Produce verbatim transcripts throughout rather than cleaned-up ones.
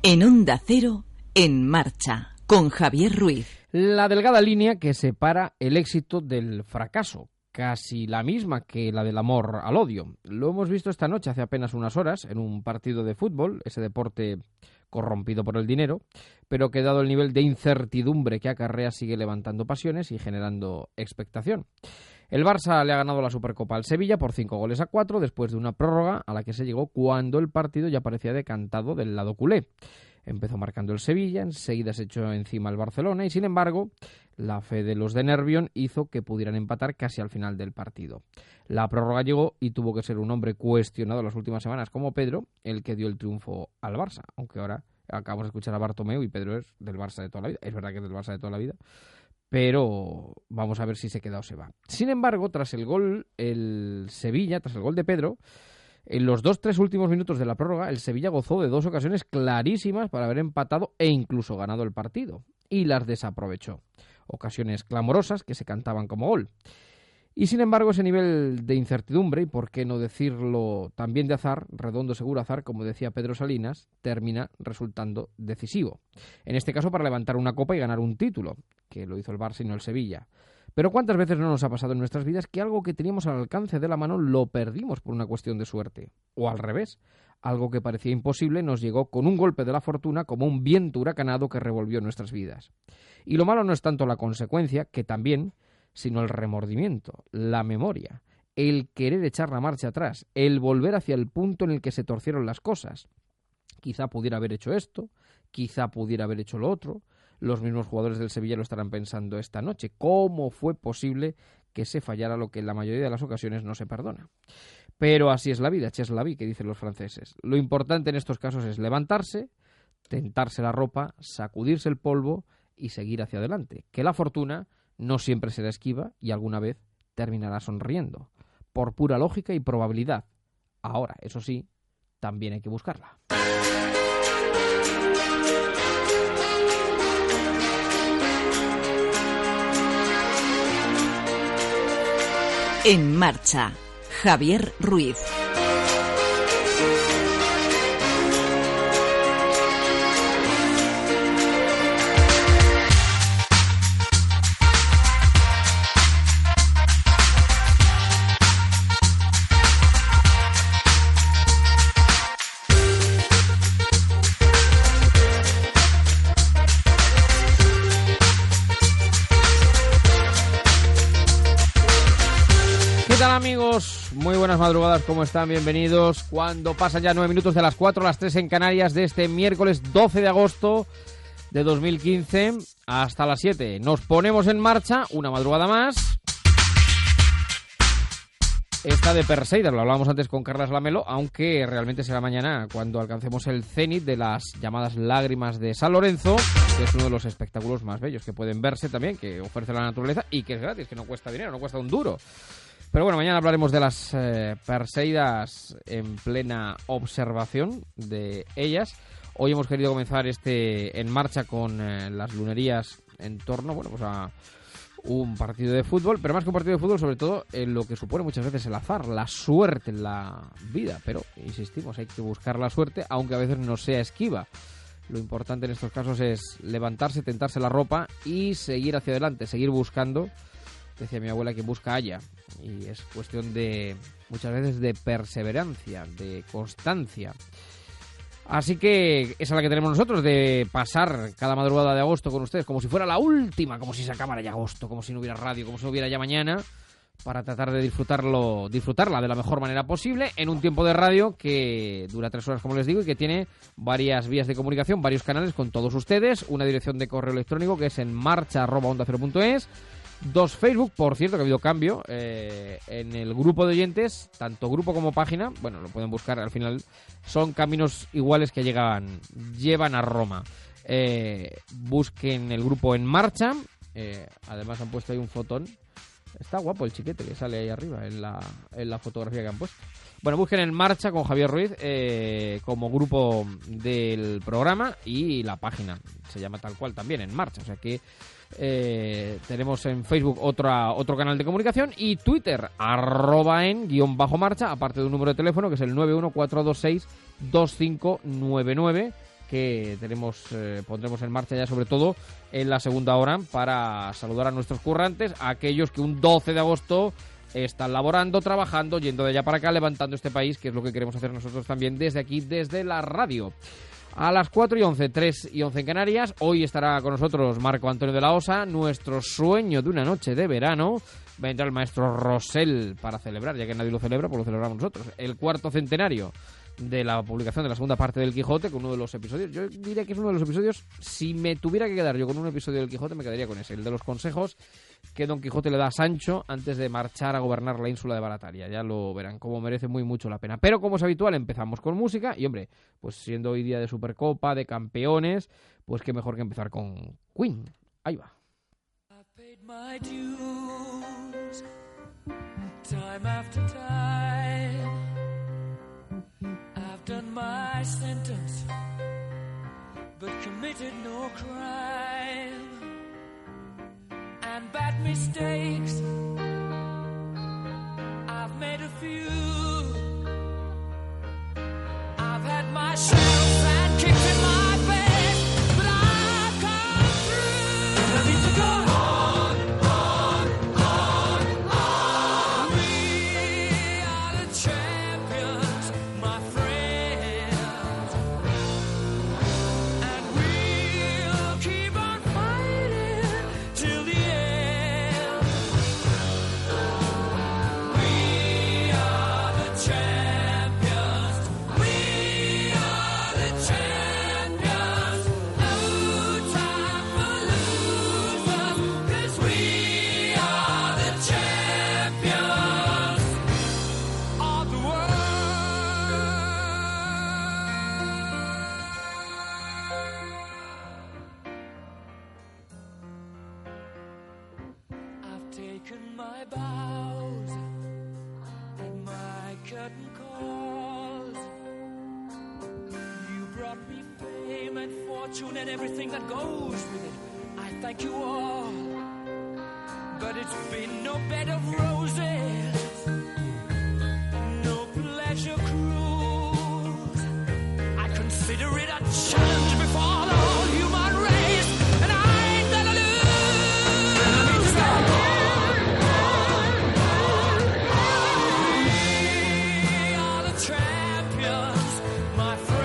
En Onda Cero, En Marcha, con Javier Ruiz. La delgada línea que separa el éxito del fracaso, casi la misma que la del amor al odio. Lo hemos visto esta noche, hace apenas unas horas, en un partido de fútbol, ese deporte corrompido por el dinero, pero que dado el nivel de incertidumbre que acarrea sigue levantando pasiones y generando expectación. El Barça le ha ganado la Supercopa al Sevilla por cinco goles a cuatro después de una prórroga a la que se llegó cuando el partido ya parecía decantado del lado culé. Empezó marcando el Sevilla, enseguida se echó encima el Barcelona y, sin embargo, la fe de los de Nervión hizo que pudieran empatar casi al final del partido. La prórroga llegó y tuvo que ser un hombre cuestionado en las últimas semanas como Pedro el que dio el triunfo al Barça, aunque ahora acabamos de escuchar a Bartomeu y Pedro es del Barça de toda la vida. Es verdad que es del Barça de toda la vida, pero vamos a ver si se queda o se va. Sin embargo, tras el gol, el Sevilla, tras el gol de Pedro, en los dos tres últimos minutos de la prórroga, el Sevilla gozó de dos ocasiones clarísimas para haber empatado e incluso ganado el partido, y las desaprovechó. Ocasiones clamorosas que se cantaban como gol. Y sin embargo, ese nivel de incertidumbre, y por qué no decirlo también de azar, redondo seguro azar, como decía Pedro Salinas, termina resultando decisivo. En este caso para levantar una copa y ganar un título, que lo hizo el Barça y no el Sevilla. Pero ¿cuántas veces no nos ha pasado en nuestras vidas que algo que teníamos al alcance de la mano lo perdimos por una cuestión de suerte? O al revés, algo que parecía imposible nos llegó con un golpe de la fortuna como un viento huracanado que revolvió nuestras vidas. Y lo malo no es tanto la consecuencia, que también, sino el remordimiento, la memoria, el querer echar la marcha atrás, el volver hacia el punto en el que se torcieron las cosas. Quizá pudiera haber hecho esto, quizá pudiera haber hecho lo otro. Los mismos jugadores del Sevilla lo estarán pensando esta noche. ¿Cómo fue posible que se fallara lo que en la mayoría de las ocasiones no se perdona? Pero así es la vida, ches la vie, que dicen los franceses. Lo importante en estos casos es levantarse, tentarse la ropa, sacudirse el polvo y seguir hacia adelante. Que la fortuna no siempre será esquiva y alguna vez terminará sonriendo, por pura lógica y probabilidad. Ahora, eso sí, también hay que buscarla. En Marcha, Javier Ruiz. Amigos, muy buenas madrugadas, ¿cómo están? Bienvenidos. Cuando pasan ya nueve minutos de las cuatro, las tres en Canarias de este miércoles doce de agosto de dos mil quince hasta las siete. Nos ponemos en marcha, una madrugada más. Esta de Perseida, lo hablábamos antes con Carlas Lamelo, aunque realmente será mañana cuando alcancemos el cenit de las llamadas lágrimas de San Lorenzo, que es uno de los espectáculos más bellos que pueden verse también, que ofrece la naturaleza y que es gratis, que no cuesta dinero, no cuesta un duro. Pero bueno, mañana hablaremos de las eh, Perseidas en plena observación de ellas. Hoy hemos querido comenzar este En Marcha con eh, las lunerías en torno, bueno, pues a un partido de fútbol, pero más que un partido de fútbol, sobre todo en lo que supone muchas veces el azar, la suerte en la vida. Pero, insistimos, hay que buscar la suerte, aunque a veces no sea esquiva. Lo importante en estos casos es levantarse, tentarse la ropa y seguir hacia adelante, seguir buscando. Decía mi abuela que busca haya, y es cuestión de, muchas veces, de perseverancia, de constancia. Así que esa es la que tenemos nosotros, de pasar cada madrugada de agosto con ustedes, como si fuera la última, como si se acabara ya agosto, como si no hubiera radio, como si no hubiera ya mañana, para tratar de disfrutarlo, disfrutarla de la mejor manera posible en un tiempo de radio que dura tres horas, como les digo, y que tiene varias vías de comunicación, varios canales con todos ustedes, una dirección de correo electrónico que es en marcha arroba onda cero punto es, dos Facebook, por cierto, que ha habido cambio eh, en el grupo de oyentes, tanto grupo como página, bueno, lo pueden buscar, al final son caminos iguales que llegan, llevan a Roma. Eh, busquen el grupo En Marcha, eh, además han puesto ahí un fotón, está guapo el chiquete que sale ahí arriba en la, en la fotografía que han puesto. Bueno, busquen En Marcha con Javier Ruiz eh, como grupo del programa, y la página se llama tal cual también, En Marcha, o sea que Eh, tenemos en Facebook otra, otro canal de comunicación, y Twitter, arroba en guión bajo marcha, aparte de un número de teléfono que es el nueve uno cuatro dos seis dos cinco nueve nueve, que tenemos eh, pondremos en marcha ya, sobre todo en la segunda hora, para saludar a nuestros currantes, a aquellos que un doce de agosto están laborando, trabajando, yendo de allá para acá, levantando este país, que es lo que queremos hacer nosotros también desde aquí, desde la radio. A las cuatro y once, tres y once en Canarias, hoy estará con nosotros Marco Antonio de la Osa, nuestro sueño de una noche de verano. Vendrá el maestro Rosell para celebrar, ya que nadie lo celebra, pues lo celebramos nosotros, el cuarto centenario de la publicación de la segunda parte del Quijote, con uno de los episodios, yo diría que es uno de los episodios, si me tuviera que quedar yo con un episodio del Quijote, me quedaría con ese, el de los consejos que Don Quijote le da a Sancho antes de marchar a gobernar la ínsula de Barataria. Ya lo verán, como merece muy mucho la pena. Pero como es habitual, empezamos con música y, hombre, pues siendo hoy día de Supercopa, de campeones, pues qué mejor que empezar con Queen. Ahí va. My dues, time after time, I've done my sentence, but committed no crime, and bad mistakes, I've made a few, I've had my shells and kicked in my face, but I've come through. I need to go. And everything that goes with it, I thank you all, but it's been no bed of roses, no pleasure cruise. I consider it a challenge before the whole human race, and I ain't gonna lose. I need to go. We are the champions, my friends.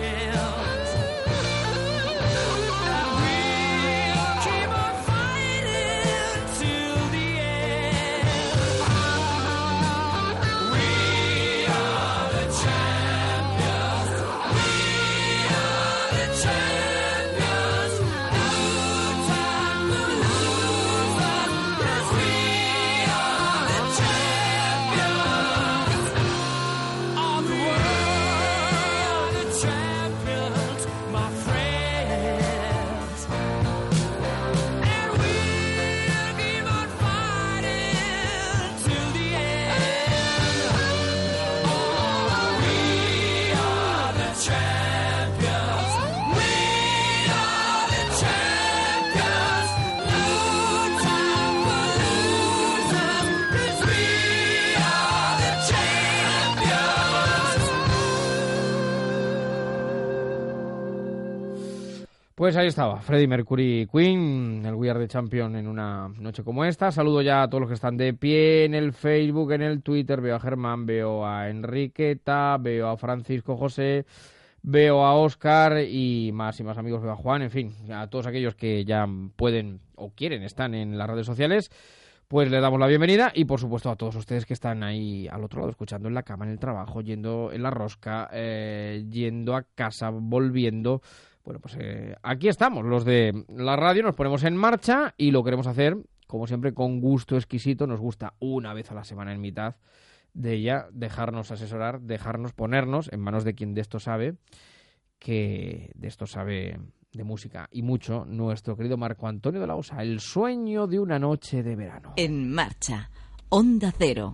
Pues ahí estaba, Freddie Mercury y Queen, el We Are the Champion en una noche como esta. Saludo ya a todos los que están de pie en el Facebook, en el Twitter. Veo a Germán, veo a Enriqueta, veo a Francisco José, veo a Óscar y más y más amigos, veo a Juan, en fin, a todos aquellos que ya pueden o quieren, están en las redes sociales, pues les damos la bienvenida y por supuesto a todos ustedes que están ahí al otro lado, escuchando en la cama, en el trabajo, yendo en la rosca, eh, yendo a casa, volviendo. Bueno, pues eh, aquí estamos, los de la radio, nos ponemos en marcha y lo queremos hacer, como siempre, con gusto exquisito. Nos gusta una vez a la semana en mitad de ella dejarnos asesorar, dejarnos ponernos en manos de quien de esto sabe, que de esto sabe de música y mucho, nuestro querido Marco Antonio de la Osa, el sueño de una noche de verano. En marcha, Onda Cero.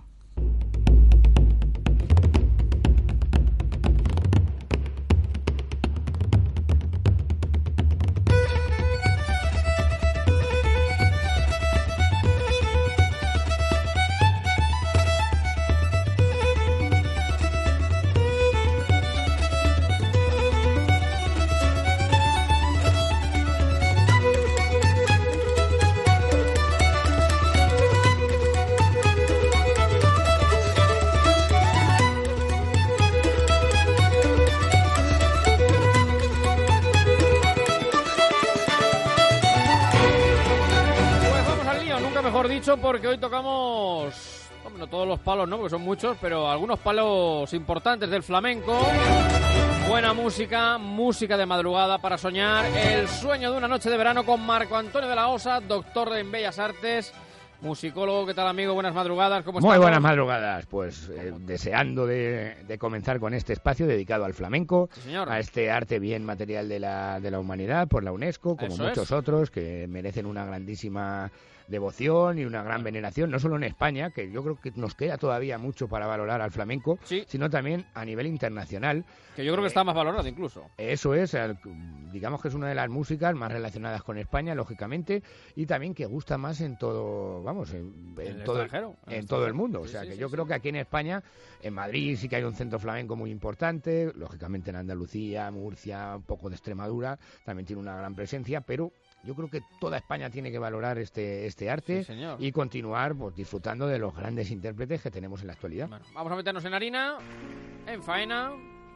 dicho porque hoy tocamos, hombre, no todos los palos, no, porque son muchos, pero algunos palos importantes del flamenco. Buena música, música de madrugada para soñar, el sueño de una noche de verano con Marco Antonio de la Osa, doctor en Bellas Artes, musicólogo. ¿Qué tal, amigo? Buenas madrugadas, ¿cómo estás? Muy buenas madrugadas, pues eh, deseando de, de comenzar con este espacio dedicado al flamenco, sí, señor, a este arte bien material de la, de la humanidad por la UNESCO, como Eso muchos es. otros que merecen una grandísima devoción y una gran veneración, no solo en España, que yo creo que nos queda todavía mucho para valorar al flamenco, sí, sino también a nivel internacional. Que yo creo que eh, está más valorado incluso. Eso es, digamos que es una de las músicas más relacionadas con España, lógicamente, y también que gusta más en todo, vamos, en, en el todo, extranjero, en en el todo el extranjero. mundo. Sí, O sea, sí, que sí, yo sí. creo que aquí en España, en Madrid sí que hay un centro flamenco muy importante, lógicamente en Andalucía, Murcia, un poco de Extremadura, también tiene una gran presencia, pero yo creo que toda España tiene que valorar este, este arte, Sí, señor. y continuar pues, disfrutando de los grandes intérpretes que tenemos en la actualidad. Bueno, vamos a meternos en harina, en faena.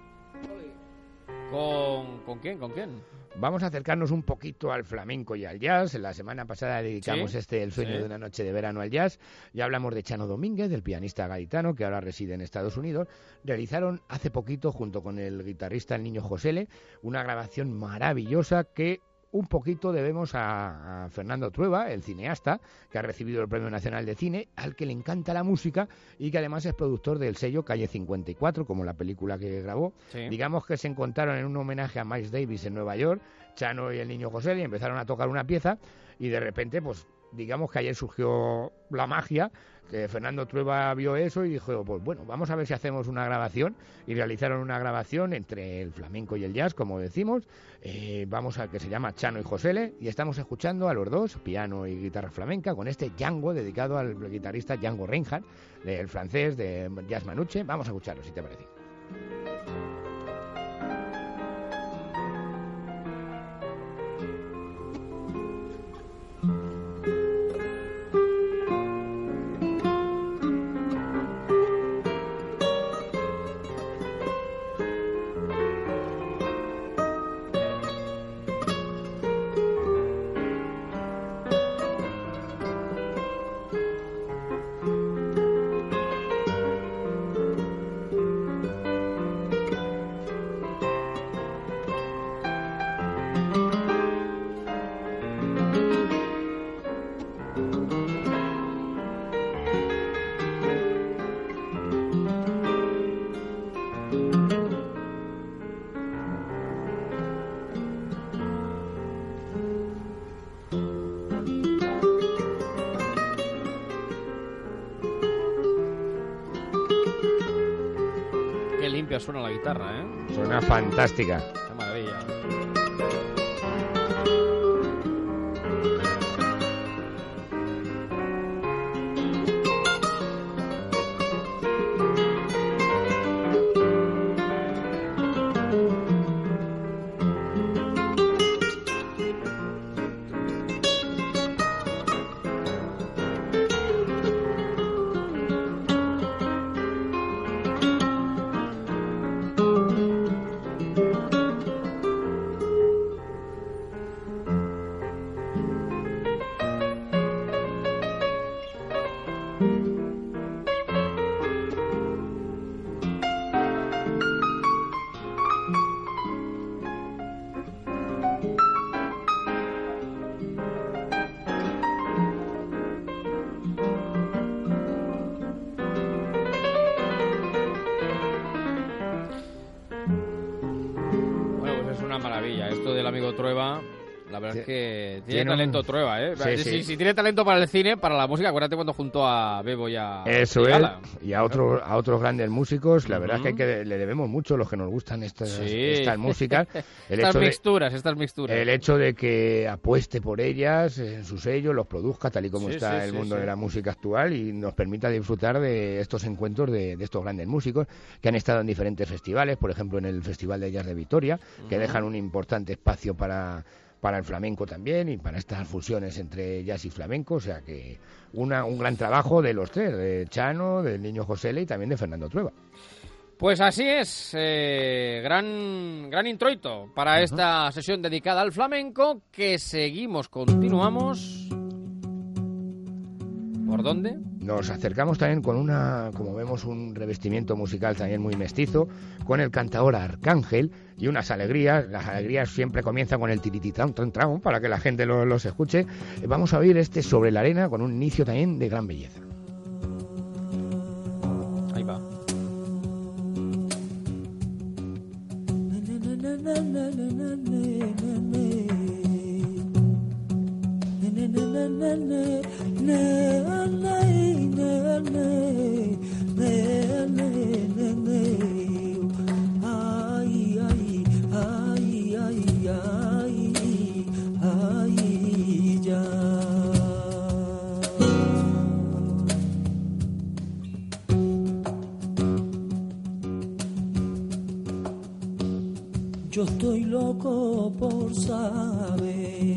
¿Con, ¿Con quién? ¿Con quién? Vamos a acercarnos un poquito al flamenco y al jazz. La semana pasada dedicamos Sí, este El sueño sí. de una noche de verano al jazz. Ya hablamos de Chano Domínguez, del pianista gaditano que ahora reside en Estados Unidos. Realizaron hace poquito, junto con el guitarrista el Niño Josele, una grabación maravillosa que un poquito debemos a, a Fernando Trueba, el cineasta, que ha recibido el Premio Nacional de Cine, al que le encanta la música y que además es productor del sello Calle cincuenta y cuatro, como la película que grabó. Sí. Digamos que se encontraron en un homenaje a Miles Davis en Nueva York, Chano y el Niño José, y empezaron a tocar una pieza, y de repente, pues, digamos que ayer surgió la magia, que Fernando Trueba vio eso y dijo, pues bueno, vamos a ver si hacemos una grabación, y realizaron una grabación entre el flamenco y el jazz, como decimos, eh, vamos a que se llama Chano y Josele, y estamos escuchando a los dos, piano y guitarra flamenca, con este Django dedicado al guitarrista Django Reinhardt, del francés, de Jazz Manouche. Vamos a escucharlo, si te parece. Qué limpia suena la guitarra, ¿eh? Suena fantástica. Qué maravilla. Maravilla, esto del amigo Trueba, la verdad es que tiene, tiene talento un... Trueba, ¿eh? Sí, si, sí. si tiene talento para el cine, para la música, acuérdate cuando junto a Bebo y a Eso y es, Gala. y a otros a otros grandes músicos, la Uh-huh. verdad es que, hay que le debemos mucho los que nos gustan estas, Sí. estas músicas. El estas hecho de- mixturas, estas mixturas. El hecho de que apueste por ellas en su sello, los produzca tal y como Sí, está sí, el sí, mundo sí. de la música actual, y nos permita disfrutar de estos encuentros de, de estos grandes músicos que han estado en diferentes festivales, por ejemplo en el Festival de Jazz de Vitoria, que Ujú. dejan un importante espacio para, para el flamenco también y para estas fusiones entre jazz y flamenco. O sea que una, un gran trabajo de los tres, de Chano, del Niño Josele y también de Fernando Trueba. Pues así es, eh, gran, gran introito para Ujú. esta sesión dedicada al flamenco, que seguimos, continuamos. ¿Por dónde? Nos acercamos también con una, como vemos, un revestimiento musical también muy mestizo, con el cantador Arcángel y unas alegrías. Las alegrías siempre comienzan con el tirititán, tran, tran, para que la gente lo- los escuche. Vamos a oír este Sobre la arena con un inicio también de gran belleza. Ahí va. Ay, ay, ay, ay, ay, ay, ya. Yo estoy loco por saber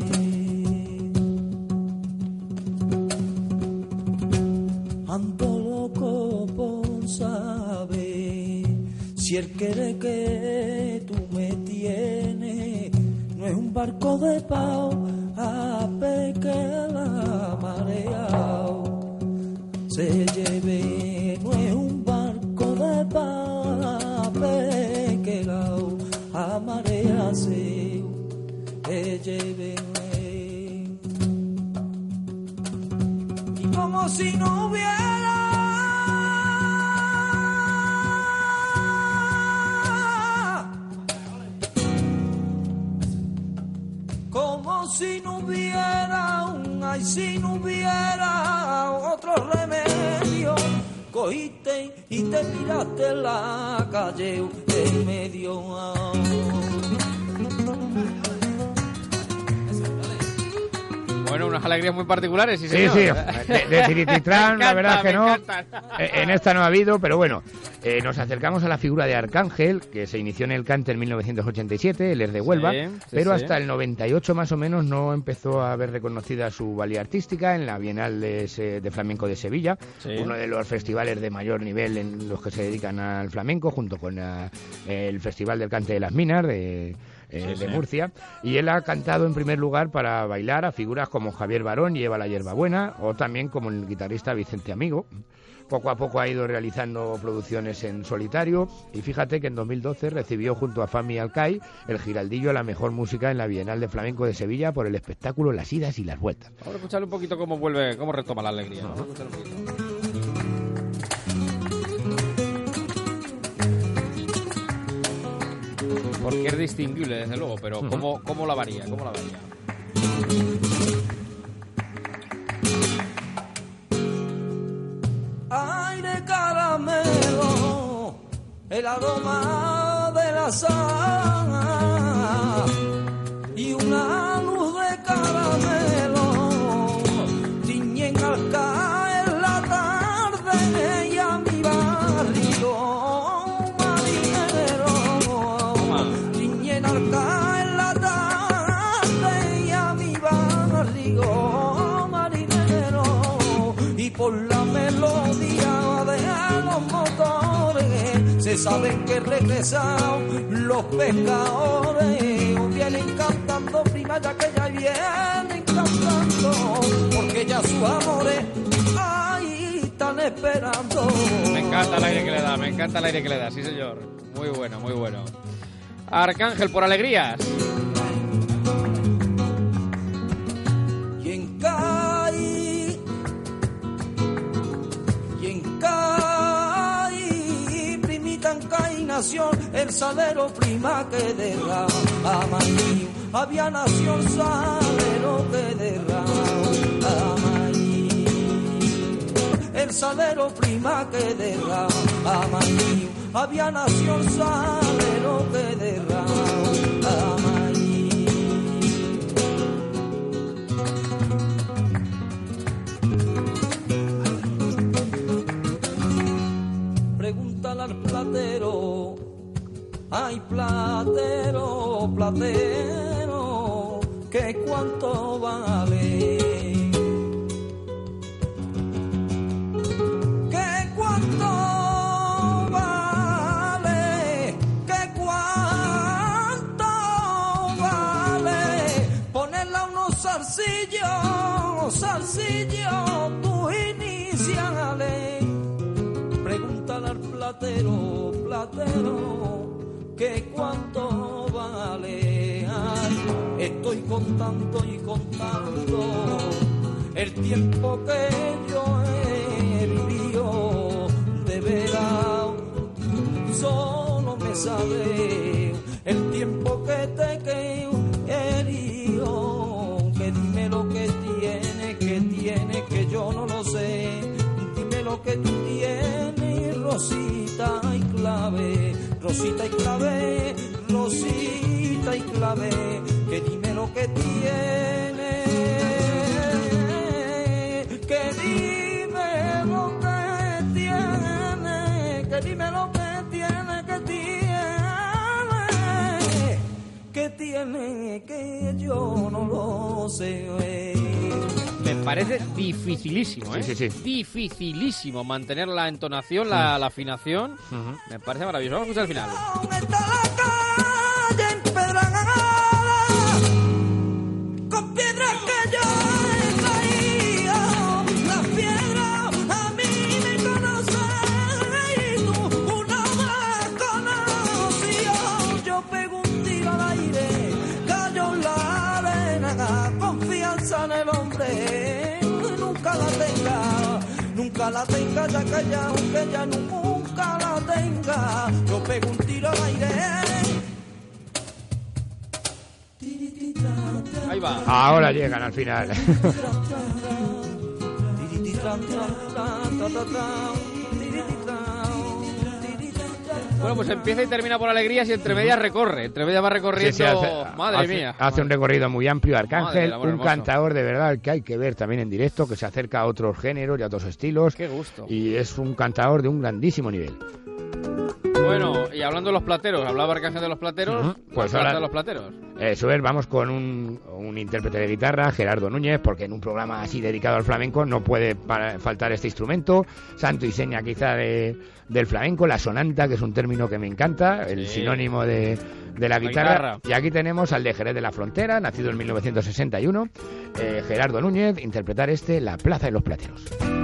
ando loco por saber si el querer que tú me tienes no es un barco de pau a pe que la marea se lleve, no es un barco de pau a pe que la a marea se lleve. Y como si no hubiera como si no hubiera un ay, si no hubiera otro remedio, cogiste y te tiraste en la calle en medio. Bueno, unas alegrías muy particulares, sí, Sí, señor. sí, de, de Tirititrán, la verdad es que no. Eh, En esta no ha habido, pero bueno, eh, nos acercamos a la figura de Arcángel, que se inició en el cante en mil novecientos ochenta y siete, él es de Huelva, Sí, sí, pero sí. hasta el noventa y ocho más o menos no empezó a ver reconocida su valía artística en la Bienal de, Se- de Flamenco de Sevilla, Sí. uno de los festivales de mayor nivel en los que se dedican al flamenco, junto con ah, el Festival del Cante de las Minas de... eh, Sí, de sí. Murcia, y él ha cantado en primer lugar para bailar a figuras como Javier Barón y Eva la Hierbabuena, o también como el guitarrista Vicente Amigo. Poco a poco ha ido realizando producciones en solitario, y fíjate que en dos mil doce recibió junto a Fami Alcai el Giraldillo a la mejor música en la Bienal de Flamenco de Sevilla por el espectáculo Las idas y las vueltas. Vamos a escucharle un poquito cómo vuelve, cómo retoma la alegría. Vamos a escuchar un poquito. Porque es distinguible, desde luego, pero ¿cómo, cómo la varía? ¿Cómo la varía? Aire caramelo, el aroma de la sal y una luz de caramelo tiñen al caer la tarde y a mi barrio marinero tiñen al caer la tarde y a mi barrio marinero y por la melodía de los motores se saben que regresan los pescadores, vienen cantando prima ya que ya vienen cantando porque ya sus amores ahí están esperando. Me encanta el aire que le da, me encanta el aire que le da, sí señor. Muy bueno, muy bueno. Arcángel, por alegrías. Y en Cai, y en Cai, primita en Cai nació el salero prima que derrama maní. Había nació el salero que derrama maní. El salero prima que derrama maní. Había nació el salero que derrama maní. Pregúntale al platero, ay platero, platero, que cuánto vale, que cuánto vale, que cuánto vale, ponerle a unos Zarcillo, zarcillo, tus iniciales. Pregúntale al platero, platero, que cuánto vale. Ay, estoy contando y contando el tiempo que yo he vivido. De veras, solo me sabe el tiempo que te querido. Que dime lo que tiene, que tiene, que yo no lo sé. Dime lo que tú tienes, Rosita y clave, Rosita y clave, Rosita y clave. Que dime lo que tiene, que dime lo que tiene, que dime lo que tiene, que tiene, que tiene, que yo no lo sé. Me parece dificilísimo, ¿eh? Sí, sí, sí. Dificilísimo mantener la entonación, la, la afinación. Uh-huh. Me parece maravilloso. Vamos a escuchar el final. ¿Dónde está la calle empedrada? Con piedras que yo he traído. Las piedras a mí me conocen y tú una vez conoció. Yo pego un tiro al aire, cayó en la arena, confianza en el hombre. Nunca la tenga, nunca la tenga, ya que ella, aunque ella nunca la tenga. Yo pego un tiro al aire. Ahí va. Ahora llegan al final. Bueno, pues empieza y termina por alegrías y entre medias recorre. Entre medias va recorriendo. Sí, sí, hace, madre hace, mía. Hace un recorrido muy amplio. Arcángel, Madre, un hermoso. cantador de verdad que hay que ver también en directo, que se acerca a otros géneros y a otros estilos. Qué gusto. Y es un cantador de un grandísimo nivel. Bueno, y hablando de los plateros, hablaba Arcángel de los plateros, Uh-huh. Pues la plata ahora- de los plateros. Eso es, vamos con un, un intérprete de guitarra, Gerardo Núñez, porque en un programa así dedicado al flamenco no puede para- faltar este instrumento, santo y seña quizá de, del flamenco, la sonanta, que es un término que me encanta, el Sí. sinónimo de, de la La guitarra. guitarra. Y aquí tenemos al de Jerez de la Frontera, nacido en mil novecientos sesenta y uno, eh, Gerardo Núñez, interpretar este La Plaza de los Plateros.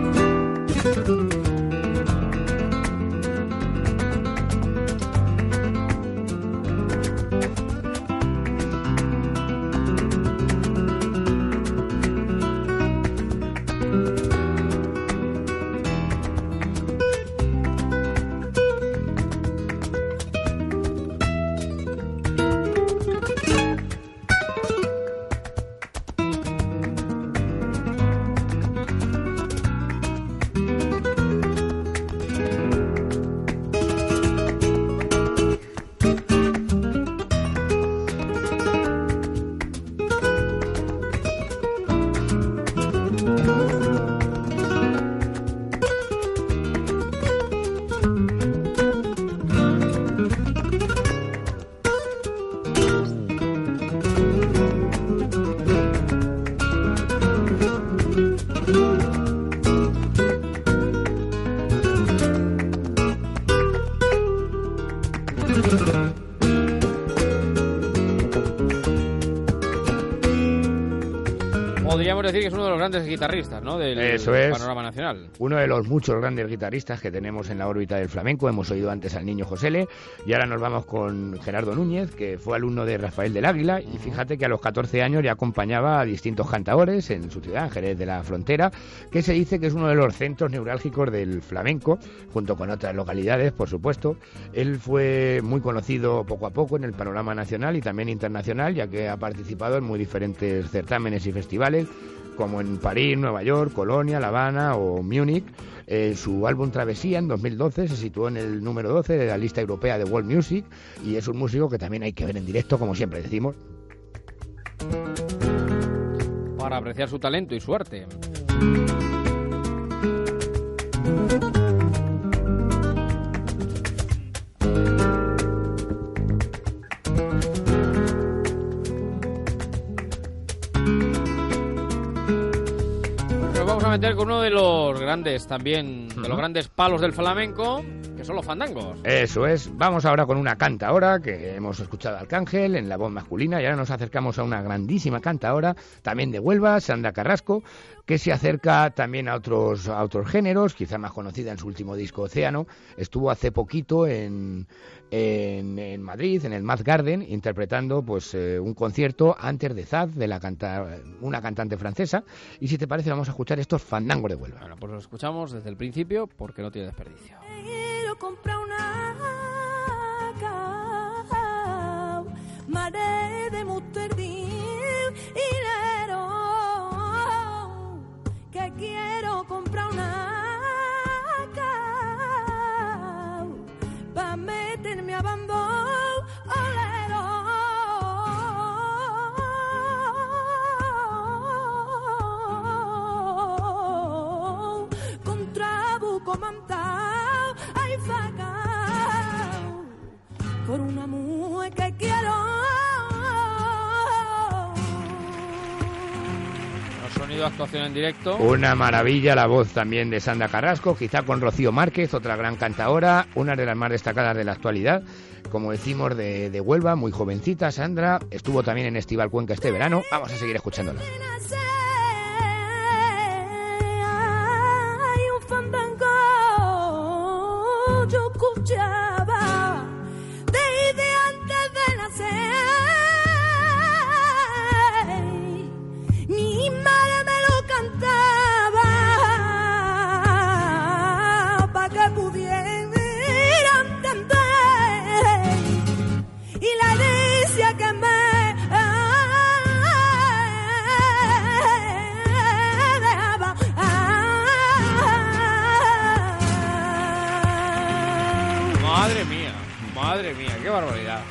Podríamos decir que es uno de los grandes guitarristas, ¿no? Del Eso es. panorama nacional. Uno de los muchos grandes guitarristas que tenemos en la órbita del flamenco. Hemos oído antes al Niño Josele y ahora nos vamos con Gerardo Núñez, que fue alumno de Rafael del Águila, y fíjate que a los catorce años ya acompañaba a distintos cantadores en su ciudad, en Jerez de la Frontera, que se dice que es uno de los centros neurálgicos del flamenco, junto con otras localidades, por supuesto. Él fue muy conocido poco a poco en el panorama nacional y también internacional, ya que ha participado en muy diferentes certámenes y festivales, como en París, Nueva York, Colonia, La Habana o Múnich. Eh, su álbum Travesía en dos mil doce se situó en el número doce de la lista europea de World Music, y es un músico que también hay que ver en directo, como siempre decimos. Para apreciar su talento y su arte. Nos vamos a meter con uno de los grandes también, de los grandes palos del flamenco, que son solo fandangos. Eso es. Vamos ahora con una cantaora que hemos escuchado a Arcángel en la voz masculina y ahora nos acercamos a una grandísima cantaora, también de Huelva, Sandra Carrasco, que se acerca también a otros, a otros géneros, quizá más conocida en su último disco Océano. Estuvo hace poquito en, en, en Madrid, en el Mad Garden, interpretando pues eh, un concierto antes de Zaz, de la canta, una cantante francesa. Y si te parece, vamos a escuchar estos fandangos de Huelva. Bueno, pues lo escuchamos desde el principio porque no tiene desperdicio. Quiero comprar una cacao, maré de mustardín, hilero, que quiero comprar una cacao, pa' meterme a bando, olero. Con trabuco mantao, ay facao, por una mujer que quiero. Sonido, actuación en directo. Una maravilla la voz también de Sandra Carrasco, quizá con Rocío Márquez, otra gran cantaora, una de las más destacadas de la actualidad, como decimos, de, de Huelva, muy jovencita. Sandra estuvo también en Estival Cuenca este verano. Vamos a seguir escuchándola. Hay un fandango, yo escuchaba desde antes de nacer. Mi madre me lo cantaba para que pudiera entender, y la herencia que me dejaba. Madre mía, madre mía, qué barbaridad.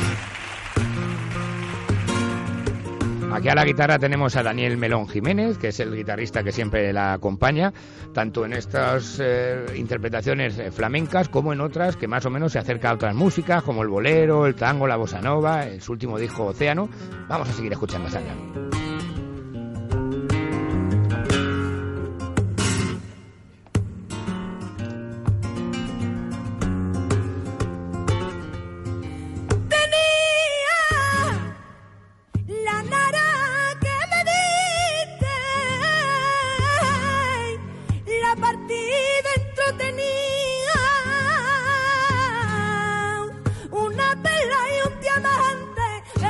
Aquí a la guitarra tenemos a Daniel Melón Jiménez, que es el guitarrista que siempre la acompaña, tanto en estas eh, interpretaciones eh, flamencas como en otras que más o menos se acerca a otras músicas, como el bolero, el tango, la bossa nova, en su último disco Océano. Vamos a seguir escuchando a Sandra. La nara que me diste, la partida entretenida, una perla y un diamante,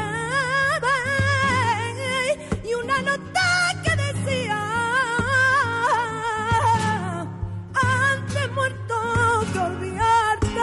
y una nota que decía, antes muerto que olvidarte.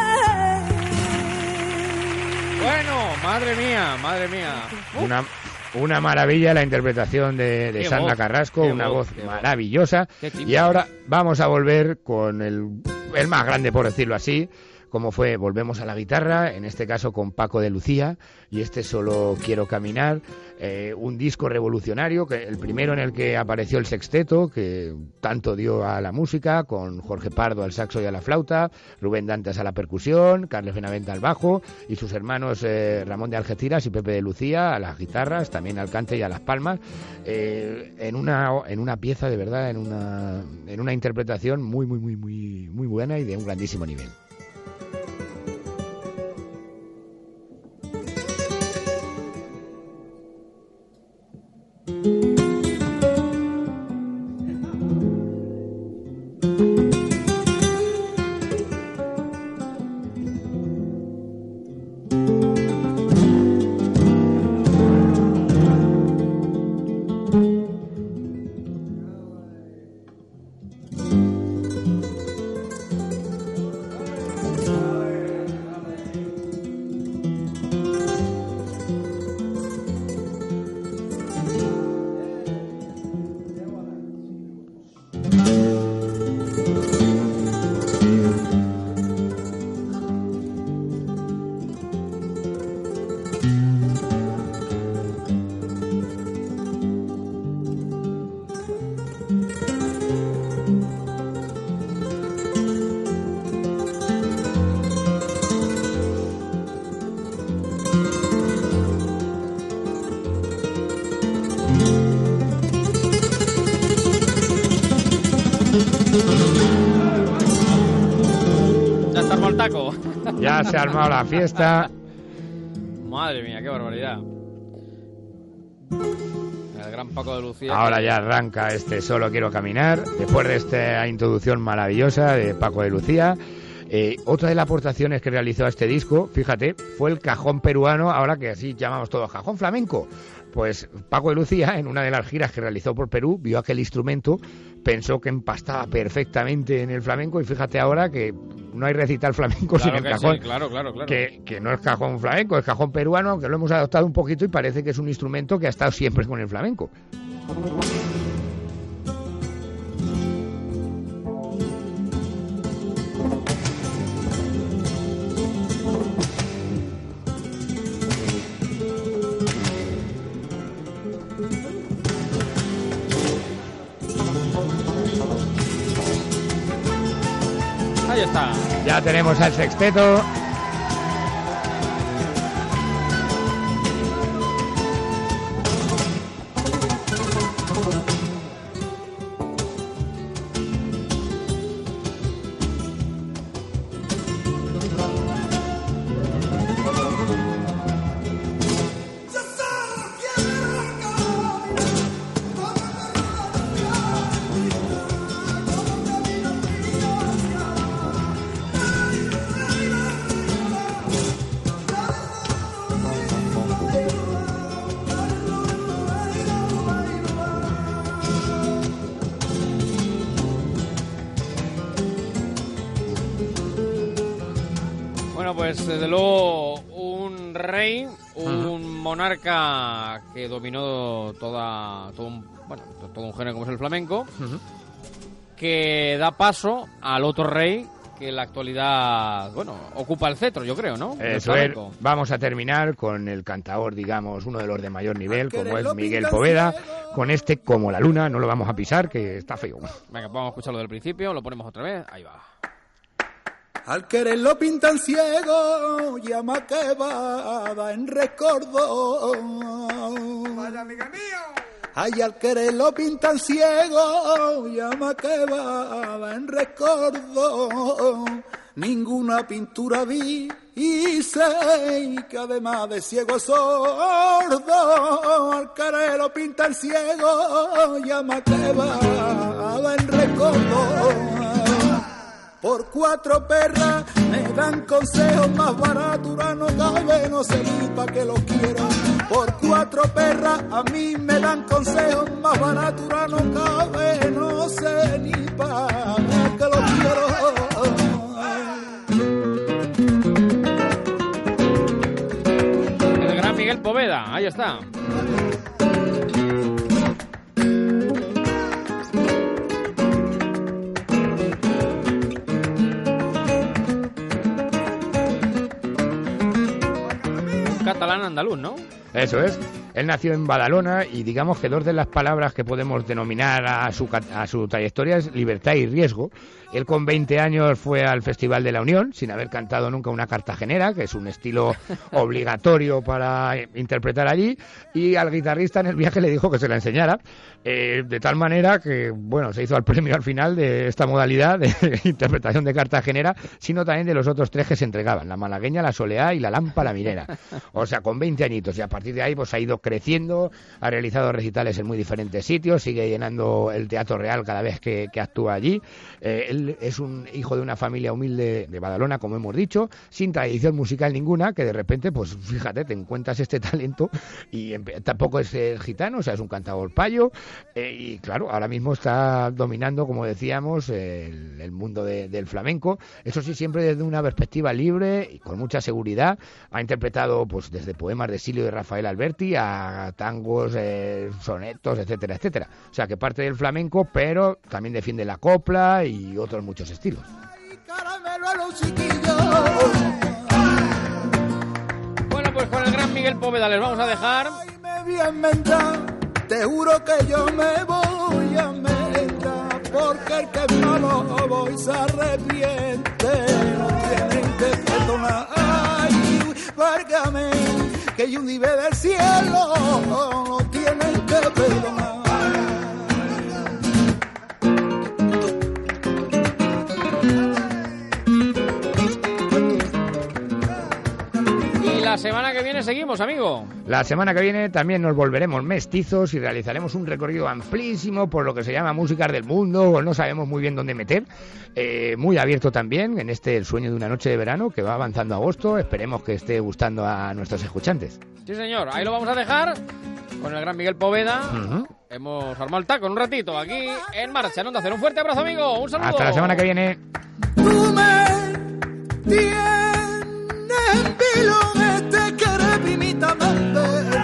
Bueno, madre mía, madre mía. Una, una maravilla la interpretación de, de Qué Sandra voz, Carrasco, qué una voz, voz, qué voz. maravillosa. Qué timbre. Y ahora vamos a volver con el, el más grande, por decirlo así, como fue, volvemos a la guitarra, en este caso con Paco de Lucía, y este Solo Quiero Caminar, eh, un disco revolucionario, que el primero en el que apareció el sexteto, que tanto dio a la música, con Jorge Pardo al saxo y a la flauta, Rubén Dantas a la percusión, Carles Benavente al bajo, y sus hermanos eh, Ramón de Algeciras y Pepe de Lucía a las guitarras, también al cante y a las palmas, eh, en una en una pieza de verdad, en una en una interpretación muy muy muy muy muy buena y de un grandísimo nivel. taco. Ya se ha armado la fiesta. Madre mía, qué barbaridad. El gran Paco de Lucía. Ahora que... ya arranca este Solo Quiero Caminar, después de esta introducción maravillosa de Paco de Lucía. Eh, otra de las aportaciones que realizó a este disco, fíjate, fue el cajón peruano, ahora que así llamamos todo cajón flamenco. Pues Paco de Lucía, en una de las giras que realizó por Perú, vio aquel instrumento, pensó que empastaba perfectamente en el flamenco y fíjate ahora que no hay recital flamenco claro sin el que cajón. Sí, claro, claro, claro. Que, que no es cajón flamenco, es cajón peruano, aunque lo hemos adoptado un poquito y parece que es un instrumento que ha estado siempre con el flamenco. Ahí está. Ya tenemos al sexteto. Pues desde luego un rey, un uh-huh. monarca que dominó toda, todo, un, bueno, todo un género como es el flamenco, uh-huh. que da paso al otro rey que en la actualidad, bueno, ocupa el cetro, yo creo, ¿no? Eso es. Vamos a terminar con el cantador, digamos, uno de los de mayor nivel, como es Miguel Poveda, con este Como la Luna. No lo vamos a pisar, que está feo. Venga, vamos a escucharlo del principio, lo ponemos otra vez, ahí va. Al querer lo pintan ciego, llama que va en recuerdo. Vaya amiga mío. Ay, al querer lo pintan ciego, llama que va en recuerdo. Ninguna pintura vi y sé que además de ciego sordo. Al querer lo pintan ciego, llama que va en recuerdo. Por cuatro perras me dan consejos más baratos, no cabe, no sé ni pa' qué lo quiero. Por cuatro perras a mí me dan consejos más baratos, no cabe, no sé ni pa' qué lo quiero. El gran Miguel Poveda, ahí está. Catalán andaluz, ¿no? Eso es. Él nació en Badalona y digamos que dos de las palabras que podemos denominar a su, a su trayectoria es libertad y riesgo. Él con veinte años fue al Festival de la Unión sin haber cantado nunca una cartagenera, que es un estilo obligatorio para interpretar allí, y al guitarrista en el viaje le dijo que se la enseñara, eh, de tal manera que, bueno, se hizo el premio al final de esta modalidad de interpretación de cartagenera, sino también de los otros tres que se entregaban, la malagueña, la soleá y la lampa la minera. O sea, con veinte añitos, y a partir de ahí pues ha ido creciendo, ha realizado recitales en muy diferentes sitios, sigue llenando el Teatro Real cada vez que, que actúa allí. Eh, él es un hijo de una familia humilde de Badalona, como hemos dicho, sin tradición musical ninguna, que de repente, pues fíjate, te encuentras este talento y tampoco es eh, gitano, o sea, es un cantador payo, eh, y claro, ahora mismo está dominando, como decíamos, el, el mundo de, del flamenco. Eso sí, siempre desde una perspectiva libre y con mucha seguridad. Ha interpretado pues desde poemas de Silio y de Rafael Alberti a tangos, eh, sonetos, etcétera, etcétera. O sea, que parte del flamenco, pero también defiende la copla y otros muchos estilos. Bueno, pues con el gran Miguel Poveda les vamos a dejar. Te juro que yo me voy a meter, porque el que es malo voy se arrepiente. No tienen que perdonar, ay, válgame, que yo un nivel del cielo no tienen que perdonar. seguimos, amigo? La semana que viene también nos volveremos mestizos y realizaremos un recorrido amplísimo por lo que se llama músicas del mundo, o no sabemos muy bien dónde meter. Eh, muy abierto también en este El sueño de una noche de verano, que va avanzando a agosto. Esperemos que esté gustando a nuestros escuchantes. Sí, señor. Ahí lo vamos a dejar con el gran Miguel Poveda. Uh-huh. Hemos armado el taco en un ratito aquí en Marcha, en Onda Cero. Un fuerte abrazo, amigo. Un saludo. Hasta la semana que viene. Tú me tienes en vilo de te querer primitamente.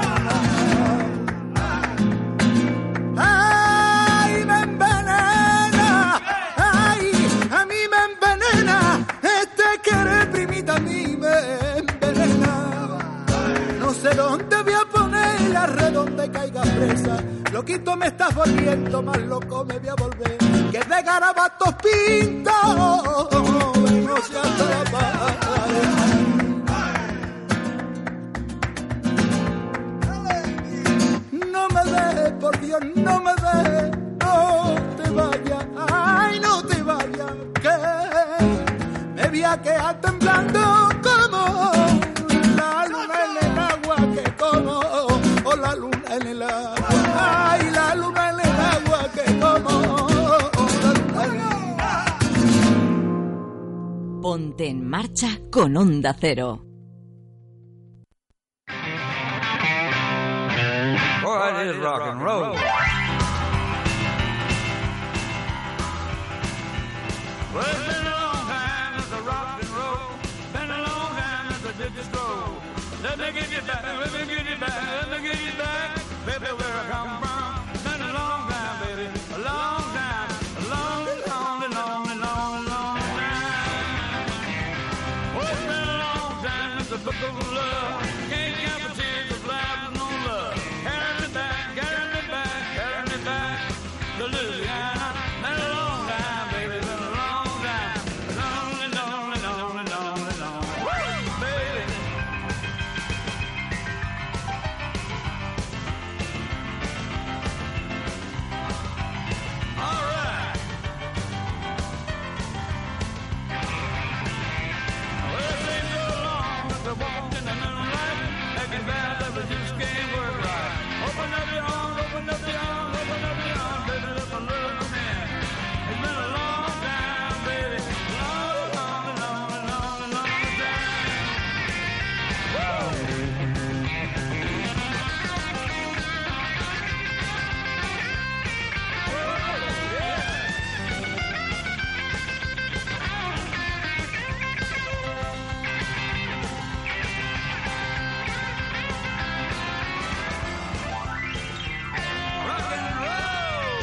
Ay, me envenena. Ay, a mí me envenena. Este querer primita a mí me envenena. No sé dónde voy a poner la red donde caiga presa. Loquito me estás volviendo, más loco me voy a volver. Que de garabatos pinto, no se atrapa. No me dejes, por Dios, no me dejes, no te vayas, ay, no te vayas, que me voy a quedar temblando como la luna en el agua que como, o la luna en el agua. Ay, la luna en el agua que como. Ponte en marcha con Onda Cero. What is rock and roll? Well, it's been a long time since I rock and roll. Been a long time since I did the stroll. Let me get you back, let me get you back, let me get you back, baby, where I come from. It's been a long time, baby, a long time, a long, long, long, long, long time. Well, it's been a long time since the book of love can't count the tears of life with no love. Carry me back, carry me back, carry me back to Louisiana. Been a long time, baby, been a long time, lonely, lonely, lonely, lonely, lonely, baby. All right. Well, it seems so long since I walked in the moonlight, making vows that we just can't work right. Open up your arms, open up your arms, open up your arms, baby, let my love come in. It's been a long time, baby, long, long, long, long, long time. Woo! Rock and roll.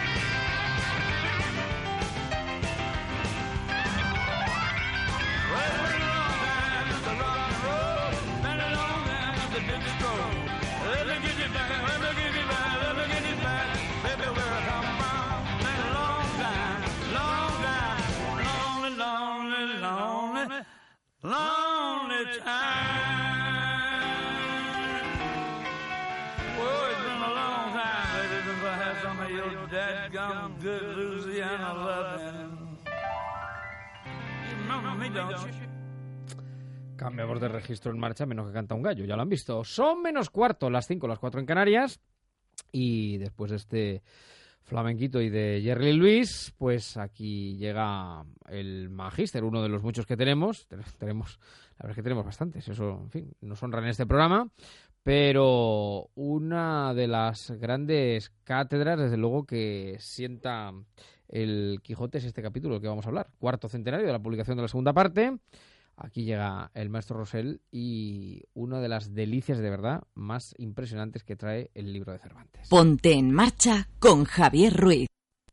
Well, it's been a long time since I rock and roll. Been a long time since I did the stroll. Let me get you back, let me get you back, let me get you back, baby, where I come from. Been a long time, long time, lonely, lonely, lonely, lonely time. Oh, it's been a long time, baby, since I had some of your dadgum good Louisiana loving. You remember me, don't you? Cambiamos de registro en Marcha, menos que canta un gallo, ya lo han visto. Son menos cuarto, las cinco, las cuatro en Canarias. Y después de este flamenquito y de Jerry Lee Lewis, pues aquí llega el Magíster, uno de los muchos que tenemos. Tenemos, la verdad es que tenemos bastantes, eso, en fin, nos honran en este programa. Pero una de las grandes cátedras, desde luego, que sienta el Quijote es este capítulo del que vamos a hablar. Cuarto centenario de la publicación de la segunda parte. Aquí llega el maestro Rosell y una de las delicias de verdad más impresionantes que trae el libro de Cervantes. Ponte en marcha con Javier Ruiz.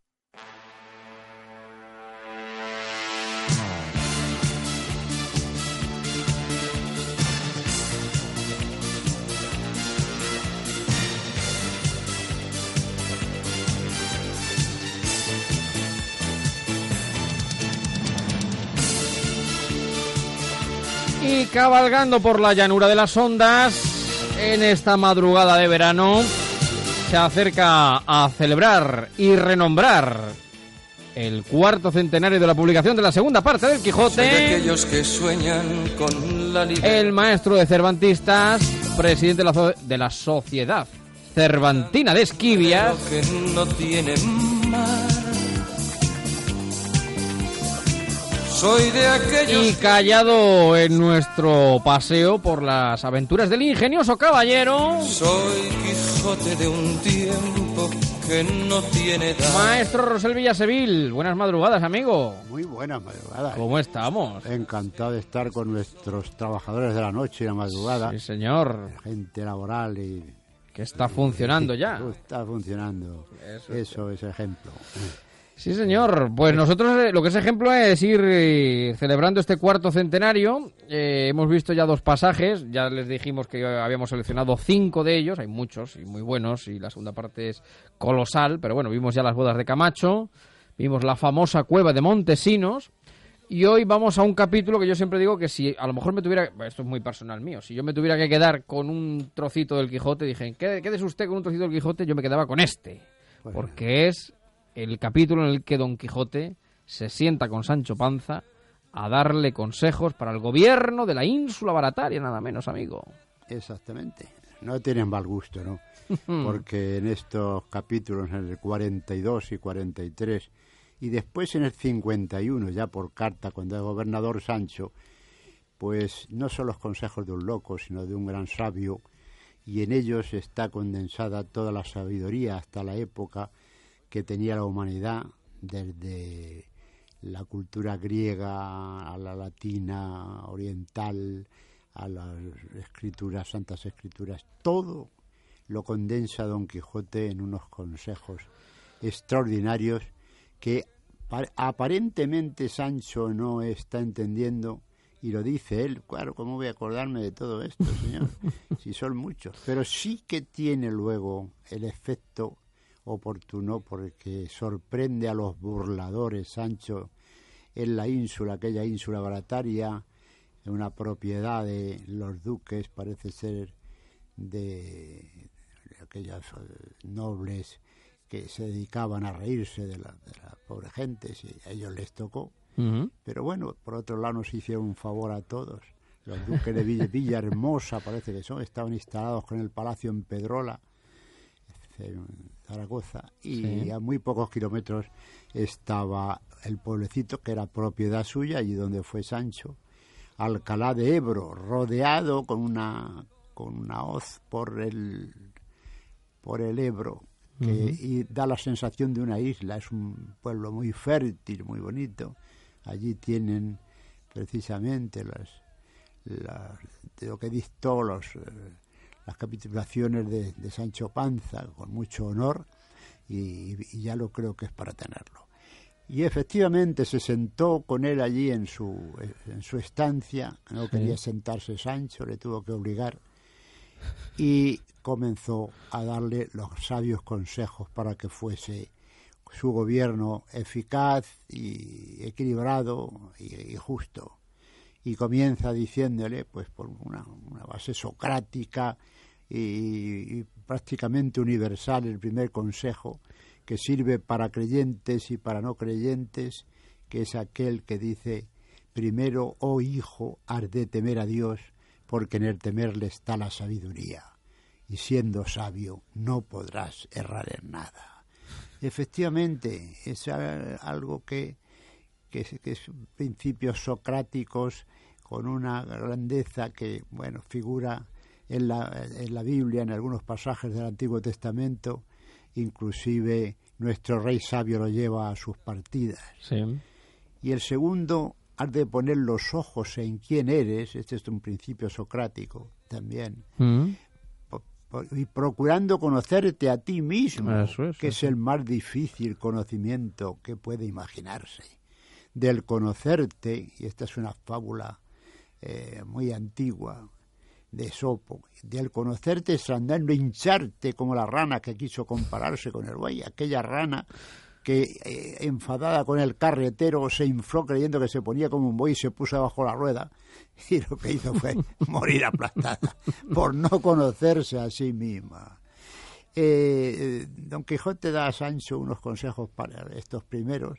Y cabalgando por la llanura de las Ondas, en esta madrugada de verano, se acerca a celebrar y renombrar el cuarto centenario de la publicación de la segunda parte del Quijote. Soy de aquellos que sueñan con la libertad. El maestro de Cervantistas, presidente de la, so- de la Sociedad Cervantina de Esquivias. Que no tiene mar. Soy de aquellos Y callado en nuestro paseo por las aventuras del ingenioso caballero, Soy Quijote de un tiempo que no tiene edad. maestro Rosel Villasevil. Buenas madrugadas, amigo. Muy buenas madrugadas. ¿Cómo estamos? Encantado de estar con nuestros trabajadores de la noche y la madrugada. Sí, señor. Gente laboral y... Que está funcionando ya. Está funcionando. Eso Eso, es. es ejemplo. Sí, señor. Pues nosotros eh, lo que es ejemplo es ir eh, celebrando este cuarto centenario. Eh, hemos visto ya dos pasajes. Ya les dijimos que habíamos seleccionado cinco de ellos. Hay muchos y muy buenos y la segunda parte es colosal. Pero bueno, vimos ya las bodas de Camacho. Vimos la famosa cueva de Montesinos. Y hoy vamos a un capítulo que yo siempre digo que si a lo mejor me tuviera... Esto es muy personal mío. Si yo me tuviera que quedar con un trocito del Quijote, dije, quédese usted con un trocito del Quijote, yo me quedaba con este. Pues Porque es el capítulo en el que Don Quijote se sienta con Sancho Panza a darle consejos para el gobierno de la ínsula Barataria, nada menos, amigo. Exactamente. No tienen mal gusto, ¿no? Porque en estos capítulos, en el cuarenta y dos y cuarenta y tres, y después en el cincuenta y uno, ya por carta, cuando es gobernador Sancho, pues no son los consejos de un loco, sino de un gran sabio, y en ellos está condensada toda la sabiduría hasta la época que tenía la humanidad, desde la cultura griega a la latina, oriental, a las escrituras, santas escrituras, todo lo condensa Don Quijote en unos consejos extraordinarios que aparentemente Sancho no está entendiendo, y lo dice él. Claro, ¿cómo voy a acordarme de todo esto, señor? Si son muchos. Pero sí que tiene luego el efecto oportuno, porque sorprende a los burladores. Sancho en la ínsula, aquella ínsula barataria, en una propiedad de los duques, parece ser de, de aquellos nobles que se dedicaban a reírse de la, de la pobre gente, si a ellos les tocó. Uh-huh. Pero bueno, por otro lado nos hicieron un favor a todos. Los duques de Villa, Villahermosa, parece que son, estaban instalados con el palacio en Pedrola, en Zaragoza, y sí, a muy pocos kilómetros estaba el pueblecito que era propiedad suya, allí donde fue Sancho, Alcalá de Ebro, rodeado con una con una hoz por el por el Ebro, que uh-huh. y da la sensación de una isla. Es un pueblo muy fértil, muy bonito. Allí tienen precisamente las, las de lo que dictó los eh, las capitulaciones de, de Sancho Panza con mucho honor, y, y ya lo creo que es para tenerlo. Y efectivamente se sentó con él allí en su en su estancia. No sí. quería sentarse Sancho, le tuvo que obligar, y comenzó a darle los sabios consejos para que fuese su gobierno eficaz y equilibrado y, y justo. Y comienza diciéndole, pues por una, una base socrática y, y prácticamente universal, el primer consejo, que sirve para creyentes y para no creyentes, que es aquel que dice: primero, oh hijo, has de temer a Dios, porque en el temerle está la sabiduría, y siendo sabio no podrás errar en nada. Efectivamente, es algo que, que, que es principios socráticos con una grandeza que, bueno, figura en la, en la Biblia, en algunos pasajes del Antiguo Testamento. Inclusive nuestro rey sabio lo lleva a sus partidas. Sí. Y el segundo, has de poner los ojos en quién eres. Este es un principio socrático también. Mm. Y procurando conocerte a ti mismo, eso es, que eso. Es el más difícil conocimiento que puede imaginarse. Del conocerte, y esta es una fábula eh, muy antigua de Esopo, del conocerte es andar, no hincharte como la rana que quiso compararse con el buey, aquella rana que eh, enfadada con el carretero se infló creyendo que se ponía como un buey y se puso bajo la rueda, y lo que hizo fue morir aplastada por no conocerse a sí misma. Eh, Don Quijote da a Sancho unos consejos para estos primeros,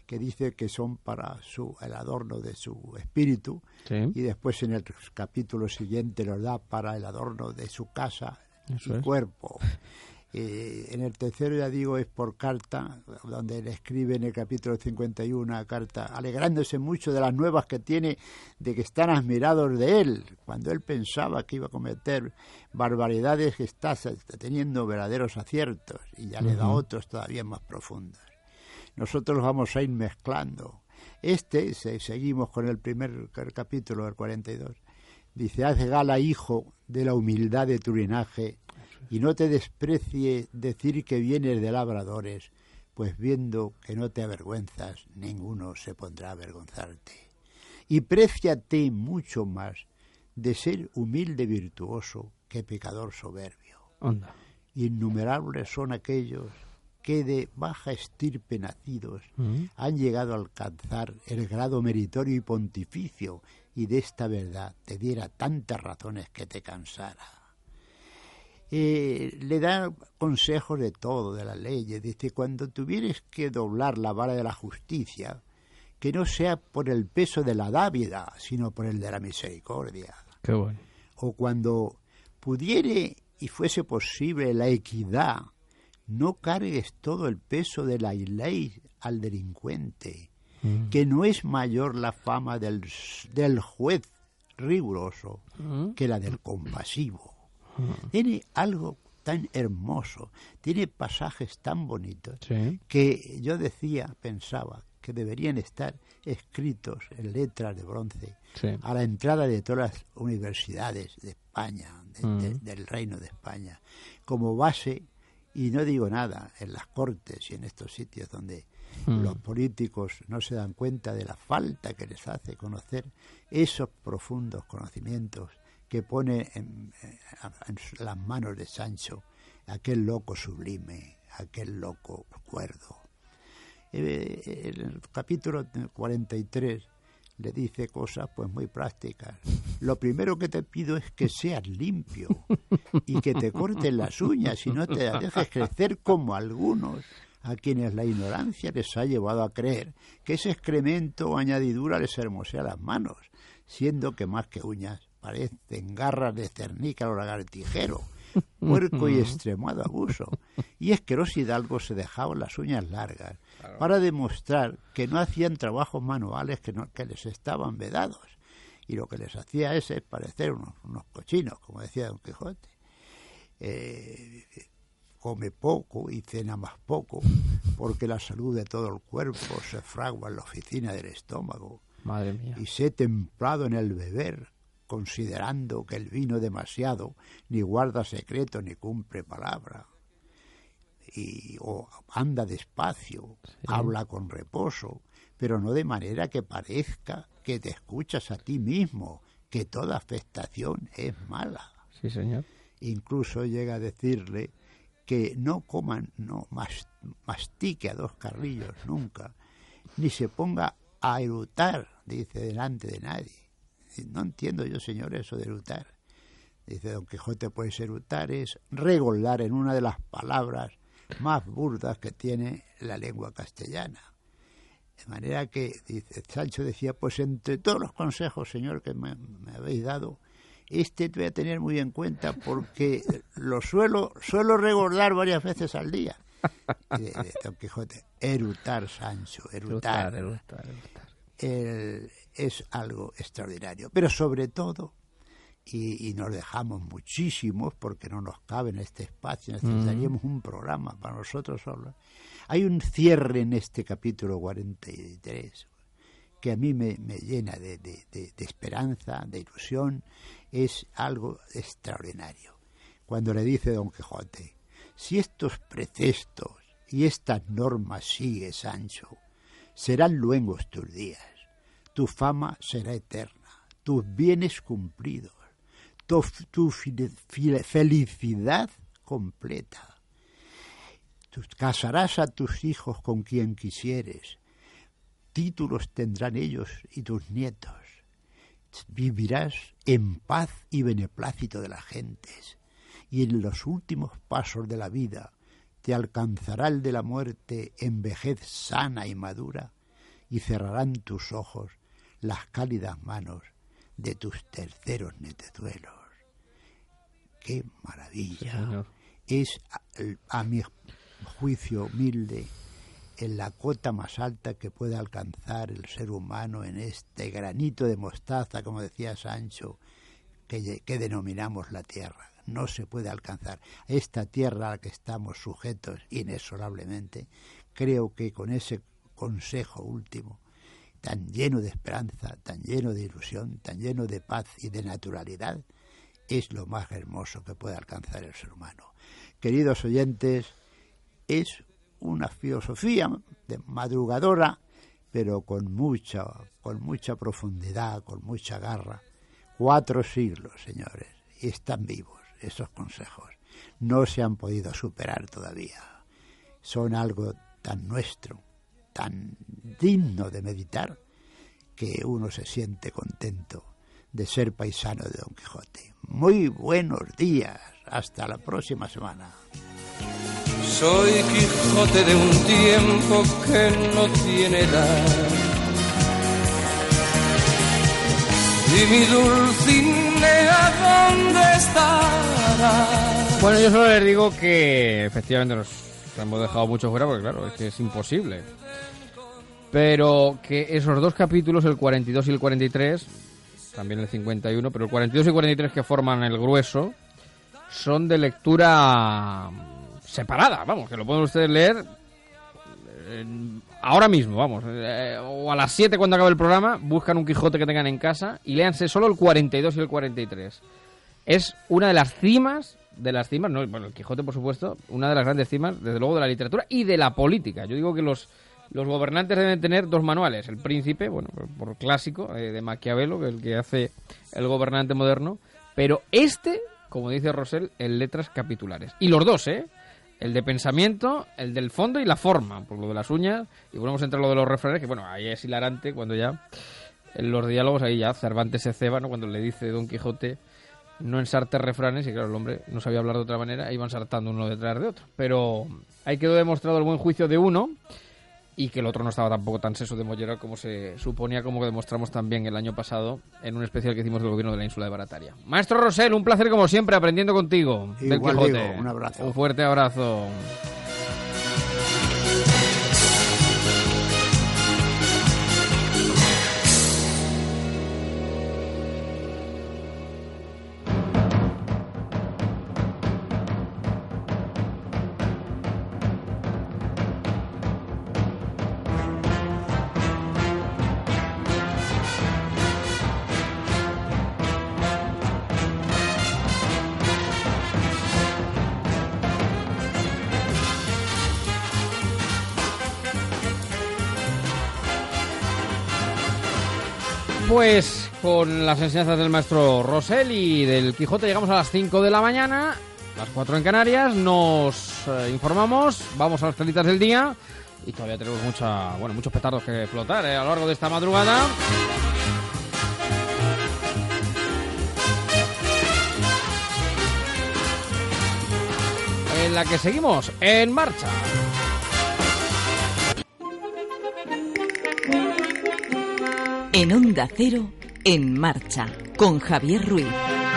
que dice que son para su el adorno de su espíritu, Sí. y después en el capítulo siguiente los da para el adorno de su casa Eso y es. cuerpo. Eh, en el tercero, ya digo, es por carta, donde él escribe en el capítulo cincuenta y uno una carta alegrándose mucho de las nuevas que tiene, de que están admirados de él, cuando él pensaba que iba a cometer barbaridades, que está teniendo verdaderos aciertos, y ya uh-huh. le da otros todavía más profundos. Nosotros los vamos a ir mezclando. Este, se, seguimos con el primer capítulo del cuarenta y dos, dice: haz gala, hijo, de la humildad de tu linaje, y no te desprecie decir que vienes de labradores, pues viendo que no te avergüenzas, ninguno se pondrá a avergonzarte. Y préciate mucho más de ser humilde virtuoso que pecador soberbio. Onda. Innumerables son aquellos que de baja estirpe nacidos uh-huh. han llegado a alcanzar el grado meritorio y pontificio, y de esta verdad te diera tantas razones que te cansara. Eh, le da consejos de todo, de las leyes. Dice: cuando tuvieres que doblar la vara de la justicia, que no sea por el peso de la dávida, sino por el de la misericordia. Qué bueno. O cuando pudiere y fuese posible la equidad, no cargues todo el peso de la ley al delincuente, mm. que no es mayor la fama del, del juez riguroso mm. que la del compasivo. Mm. Tiene algo tan hermoso, tiene pasajes tan bonitos, sí. que yo decía, pensaba, que deberían estar escritos en letras de bronce, sí. a la entrada de todas las universidades de España, de, mm. de, del Reino de España, como base. Y no digo nada en las cortes y en estos sitios donde mm. los políticos no se dan cuenta de la falta que les hace conocer esos profundos conocimientos que pone en, en las manos de Sancho aquel loco sublime, aquel loco cuerdo. En el capítulo cuarenta y tres le dice cosas pues muy prácticas. Lo primero que te pido es que seas limpio y que te cortes las uñas y no te dejes crecer como algunos, a quienes la ignorancia les ha llevado a creer que ese excremento o añadidura les hermosea las manos, siendo que más que uñas parecen garras de cernícalo lagartijero, puerco y extremado abuso. Y es que los hidalgos se dejaban las uñas largas para demostrar que no hacían trabajos manuales que, no, que les estaban vedados, y lo que les hacía es, es parecer unos, unos cochinos, como decía Don Quijote. Eh, come poco y cena más poco, porque la salud de todo el cuerpo se fragua en la oficina del estómago. Madre mía. Y sé templado en el beber, considerando que el vino demasiado ni guarda secreto ni cumple palabra. Y o anda despacio, sí. habla con reposo, pero no de manera que parezca que te escuchas a ti mismo, que toda afectación es mala. Sí, señor. Incluso llega a decirle que no coman, no mastique a dos carrillos nunca, ni se ponga a erutar, dice, delante de nadie. No entiendo yo, señor, eso de erutar. Dice Don Quijote, pues erutar es regolar en una de las palabras más burdas que tiene la lengua castellana. De manera que, dice, Sancho decía, pues entre todos los consejos, señor, que me, me habéis dado, este te voy a tener muy en cuenta porque lo suelo, suelo regordar varias veces al día. Y de, de Don Quijote, erutar, Sancho, erutar. Erutar, erutar, erutar. El, es algo extraordinario. Pero sobre todo, y, y nos dejamos muchísimos porque no nos cabe en este espacio, necesitaríamos mm. un programa para nosotros solos. Hay un cierre en este capítulo cuarenta y tres que a mí me, me llena de, de, de, de esperanza, de ilusión. Es algo extraordinario. Cuando le dice Don Quijote, si estos preceptos y estas normas sigues, Sancho, serán luengos tus días, tu fama será eterna, tus bienes cumplidos, tu, tu felicidad completa. Tú casarás a tus hijos con quien quisieres, títulos tendrán ellos y tus nietos, vivirás en paz y beneplácito de las gentes, y en los últimos pasos de la vida te alcanzará el de la muerte en vejez sana y madura, y cerrarán tus ojos las cálidas manos de tus terceros netezuelos. ¡Qué maravilla! Sí, es, a, a mi juicio humilde, en la cota más alta que puede alcanzar el ser humano en este granito de mostaza, como decía Sancho, que, que denominamos la tierra. No se puede alcanzar. Esta tierra a la que estamos sujetos inexorablemente, creo que con ese consejo último, tan lleno de esperanza, tan lleno de ilusión, tan lleno de paz y de naturalidad, es lo más hermoso que puede alcanzar el ser humano. Queridos oyentes, es una filosofía de madrugadora, pero con mucha, con mucha profundidad, con mucha garra. Cuatro siglos, señores, y están vivos esos consejos. No se han podido superar todavía. Son algo tan nuestro, tan digno de meditar, que uno se siente contento de ser paisano de Don Quijote. Muy buenos días, hasta la próxima semana. Soy Quijote de un tiempo que no tiene edad, y mi Dulcinea, ¿dónde estará? Bueno, yo solo les digo que efectivamente nos hemos dejado mucho fuera, porque claro, es que es imposible. Pero que esos dos capítulos, el cuarenta y dos y el cuarenta y tres, también el cincuenta y uno, pero el cuarenta y dos y cuarenta y tres que forman el grueso, son de lectura separada, vamos, que lo pueden ustedes leer eh, ahora mismo, vamos, eh, o a las siete cuando acabe el programa, buscan un Quijote que tengan en casa y léanse solo el cuarenta y dos y el cuarenta y tres. Es una de las cimas, de las cimas, no, bueno, el Quijote por supuesto, una de las grandes cimas, desde luego, de la literatura y de la política. Yo digo que los Los gobernantes deben tener dos manuales. El Príncipe, bueno, por clásico, eh, de Maquiavelo, que es el que hace el gobernante moderno. Pero este, como dice Rosell, en letras capitulares. Y los dos, ¿eh? El de pensamiento, el del fondo y la forma. Por lo de las uñas. Y volvemos a entrar lo de los refranes, que bueno, ahí es hilarante cuando ya... En los diálogos ahí ya Cervantes se ceba, ¿no? Cuando le dice Don Quijote, no ensartes refranes. Y claro, el hombre no sabía hablar de otra manera. Iban saltando uno detrás de otro. Pero ahí quedó demostrado el buen juicio de uno... y que el otro no estaba tampoco tan seso de mollera como se suponía, como que demostramos también el año pasado en un especial que hicimos del gobierno de la ínsula de Barataria. Maestro Rosell, un placer como siempre aprendiendo contigo. Igual, del Quijote. digo, un abrazo. Un fuerte abrazo. Pues con las enseñanzas del maestro Rosell y del Quijote llegamos a las cinco de la mañana, las cuatro en Canarias, nos eh, informamos, vamos a las calitas del día y todavía tenemos mucha, bueno, muchos petardos que explotar eh, a lo largo de esta madrugada. En la que seguimos en marcha. En Onda Cero, En Marcha, con Javier Ruiz.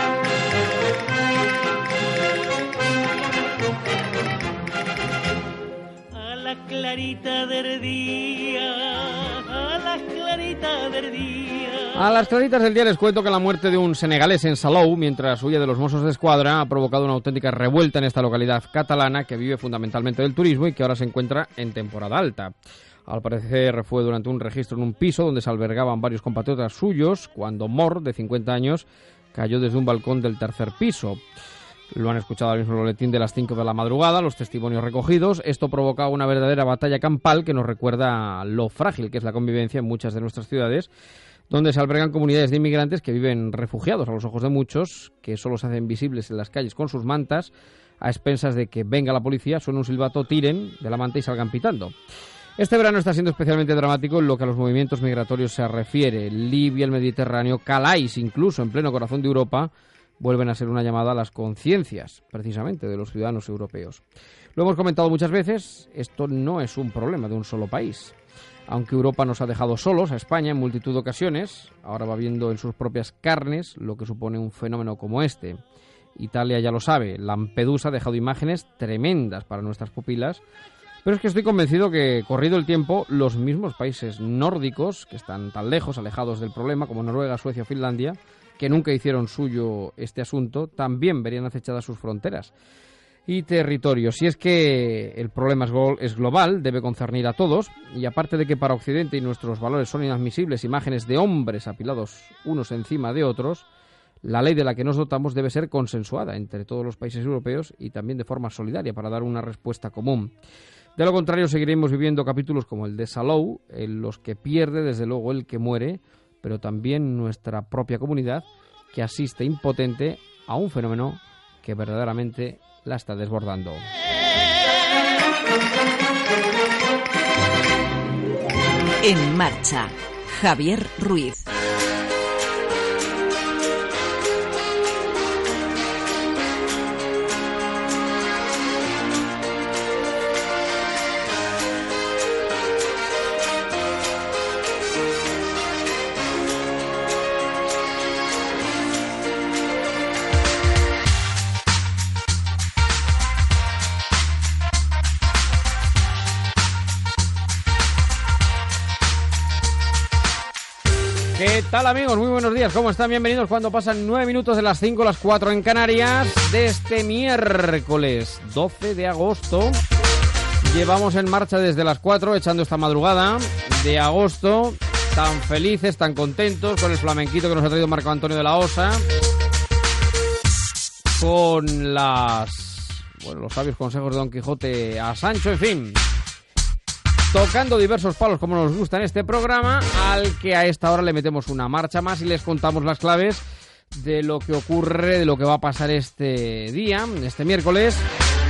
A la clarita del día, a la clarita del día. A las claritas del día les cuento que la muerte de un senegalés en Salou, mientras huye de los Mossos de Escuadra, ha provocado una auténtica revuelta en esta localidad catalana que vive fundamentalmente del turismo y que ahora se encuentra en temporada alta. Al parecer fue durante un registro en un piso donde se albergaban varios compatriotas suyos cuando Mor, de cincuenta años, cayó desde un balcón del tercer piso. Lo han escuchado al mismo boletín de las cinco de la madrugada, los testimonios recogidos. Esto provocaba una verdadera batalla campal que nos recuerda lo frágil que es la convivencia en muchas de nuestras ciudades, donde se albergan comunidades de inmigrantes que viven refugiados a los ojos de muchos, que solo se hacen visibles en las calles con sus mantas, a expensas de que venga la policía, suene un silbato, tiren de la manta y salgan pitando. Este verano está siendo especialmente dramático en lo que a los movimientos migratorios se refiere. Libia, el Mediterráneo, Calais, incluso en pleno corazón de Europa, vuelven a ser una llamada a las conciencias, precisamente, de los ciudadanos europeos. Lo hemos comentado muchas veces, esto no es un problema de un solo país. Aunque Europa nos ha dejado solos, a España, en multitud de ocasiones, ahora va viendo en sus propias carnes lo que supone un fenómeno como este. Italia ya lo sabe, Lampedusa ha dejado imágenes tremendas para nuestras pupilas, pero es que estoy convencido que, corrido el tiempo, los mismos países nórdicos, que están tan lejos, alejados del problema, como Noruega, Suecia o Finlandia, que nunca hicieron suyo este asunto, también verían acechadas sus fronteras y territorios. Y es que el problema es, gol, es global, debe concernir a todos, y aparte de que para Occidente y nuestros valores son inadmisibles imágenes de hombres apilados unos encima de otros, la ley de la que nos dotamos debe ser consensuada entre todos los países europeos y también de forma solidaria para dar una respuesta común. De lo contrario, seguiremos viviendo capítulos como el de Salou, en los que pierde desde luego el que muere, pero también nuestra propia comunidad, que asiste impotente a un fenómeno que verdaderamente la está desbordando. En marcha, Javier Ruiz. ¿Qué tal, amigos? Muy buenos días, ¿cómo están? Bienvenidos cuando pasan nueve minutos de las cinco, las cuatro en Canarias, de este miércoles doce de agosto. Llevamos en marcha desde las cuatro, echando esta madrugada de agosto, tan felices, tan contentos, con el flamenquito que nos ha traído Marco Antonio de la Osa, con las, bueno, los sabios consejos de Don Quijote a Sancho, en fin, tocando diversos palos como nos gusta en este programa, al que a esta hora le metemos una marcha más y les contamos las claves de lo que ocurre, de lo que va a pasar este día, este miércoles.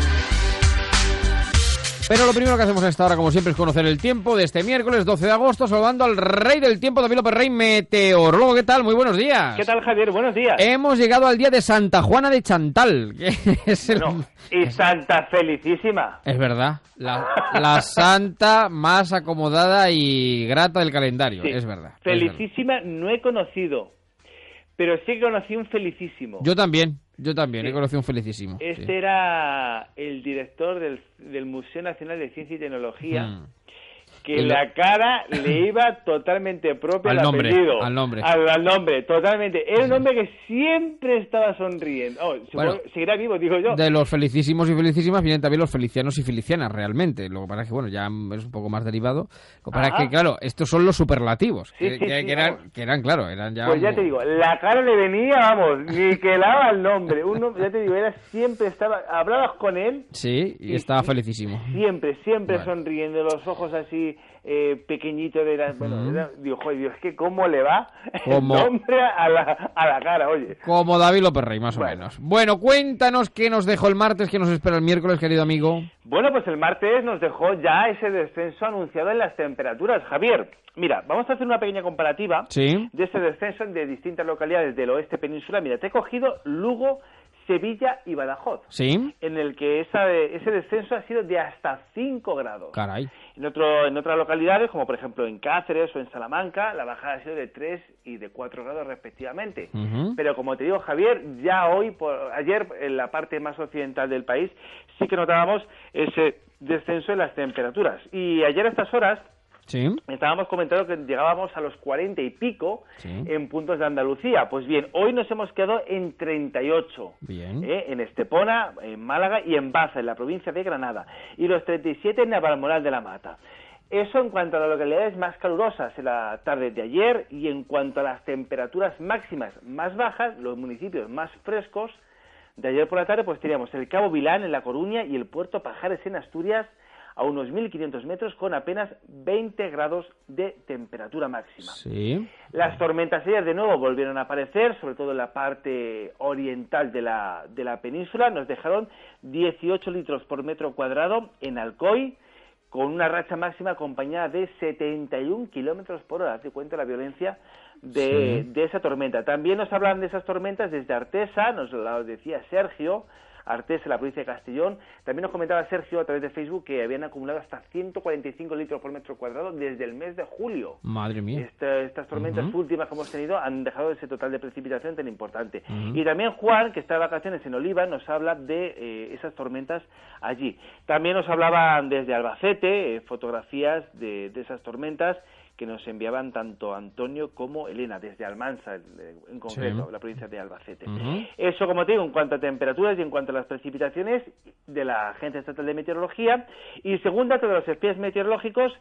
Pero lo primero que hacemos a esta hora, como siempre, es conocer el tiempo de este miércoles doce de agosto, saludando al rey del tiempo, David López Rey, meteorólogo. ¿Qué tal? Muy buenos días. ¿Qué tal, Javier? Buenos días. Hemos llegado al día de Santa Juana de Chantal. Que es el... no, y Santa Felicísima. Es verdad. La, la santa más acomodada y grata del calendario. Sí. Es verdad. Felicísima es verdad. No he conocido, pero sí conocí un felicísimo. Yo también. Yo también, sí. He conocido un felicísimo. Este sí. era el director del, del Museo Nacional de Ciencia y Tecnología, mm. que el... la cara le iba totalmente propia al, al nombre, apellido. Al nombre. Al, al nombre, totalmente. Era un hombre que siempre estaba sonriendo. Oh, bueno, seguirá vivo, digo yo. De los felicísimos y felicísimas vienen también los felicianos y felicianas, realmente. Lo que pasa es que, bueno, ya es un poco más derivado. Lo que pasa es que, claro, estos son los superlativos. Sí, que, sí, que, sí, que, eran, que eran, claro, eran ya... Pues ya un... te digo, la cara le venía, vamos, ni que lava el nombre. Uno, ya te digo, era siempre estaba... Hablabas con él... Sí, y, y estaba felicísimo. Siempre, siempre bueno. sonriendo, los ojos así... Eh, pequeñito de la, bueno, mm. era, digo, joder, Dios, es que cómo le va como, el nombre a la, a la cara, oye. Como David López Rey, más bueno. o menos. Bueno, cuéntanos qué nos dejó el martes, qué nos espera el miércoles, querido amigo. Bueno, pues el martes nos dejó ya ese descenso anunciado en las temperaturas, Javier. Mira, vamos a hacer una pequeña comparativa ¿Sí? de ese descenso de distintas localidades del oeste peninsular. Mira, te he cogido Lugo, Sevilla y Badajoz, ¿Sí? en el que esa, ese descenso ha sido de hasta cinco grados. Caray. En, otro, en otras localidades, como por ejemplo en Cáceres o en Salamanca, la bajada ha sido de tres y de cuatro grados respectivamente. Uh-huh. Pero como te digo, Javier, ya hoy, por, ayer, en la parte más occidental del país, sí que notábamos ese descenso en las temperaturas. Y ayer a estas horas... Sí. Estábamos comentando que llegábamos a los cuarenta y pico sí. en puntos de Andalucía. Pues bien, hoy nos hemos quedado en treinta y ocho. Bien. ¿eh? En Estepona, en Málaga y en Baza, en la provincia de Granada. Y los treinta y siete en Navalmoral de la Mata. Eso en cuanto a las localidades más calurosas en la tarde de ayer. Y en cuanto a las temperaturas máximas más bajas, los municipios más frescos de ayer por la tarde, pues teníamos el Cabo Vilán en La Coruña y el Puerto Pajares en Asturias, a unos mil quinientos metros, con apenas veinte grados de temperatura máxima. Sí. Las tormentas ayer de nuevo volvieron a aparecer, sobre todo en la parte oriental de la, de la península. Nos dejaron dieciocho litros por metro cuadrado en Alcoy, con una racha máxima acompañada de setenta y un kilómetros por hora. Te cuenta la violencia de, sí. de esa tormenta. También nos hablan de esas tormentas desde Artesa, nos lo decía Sergio, Artés, en la provincia de Castellón. También nos comentaba Sergio a través de Facebook que habían acumulado hasta ciento cuarenta y cinco litros por metro cuadrado desde el mes de julio. Madre mía. Esta, estas tormentas Uh-huh. últimas que hemos tenido han dejado ese total de precipitación tan importante. Uh-huh. Y también Juan, que está de vacaciones en Oliva, nos habla de eh, esas tormentas allí. También nos hablaban desde Albacete, eh, fotografías de, de esas tormentas que nos enviaban tanto Antonio como Elena, desde Almansa, en concreto, sí. la provincia de Albacete. Uh-huh. Eso, como te digo, en cuanto a temperaturas y en cuanto a las precipitaciones de la Agencia Estatal de Meteorología. Y según datos de los espías meteorológicos,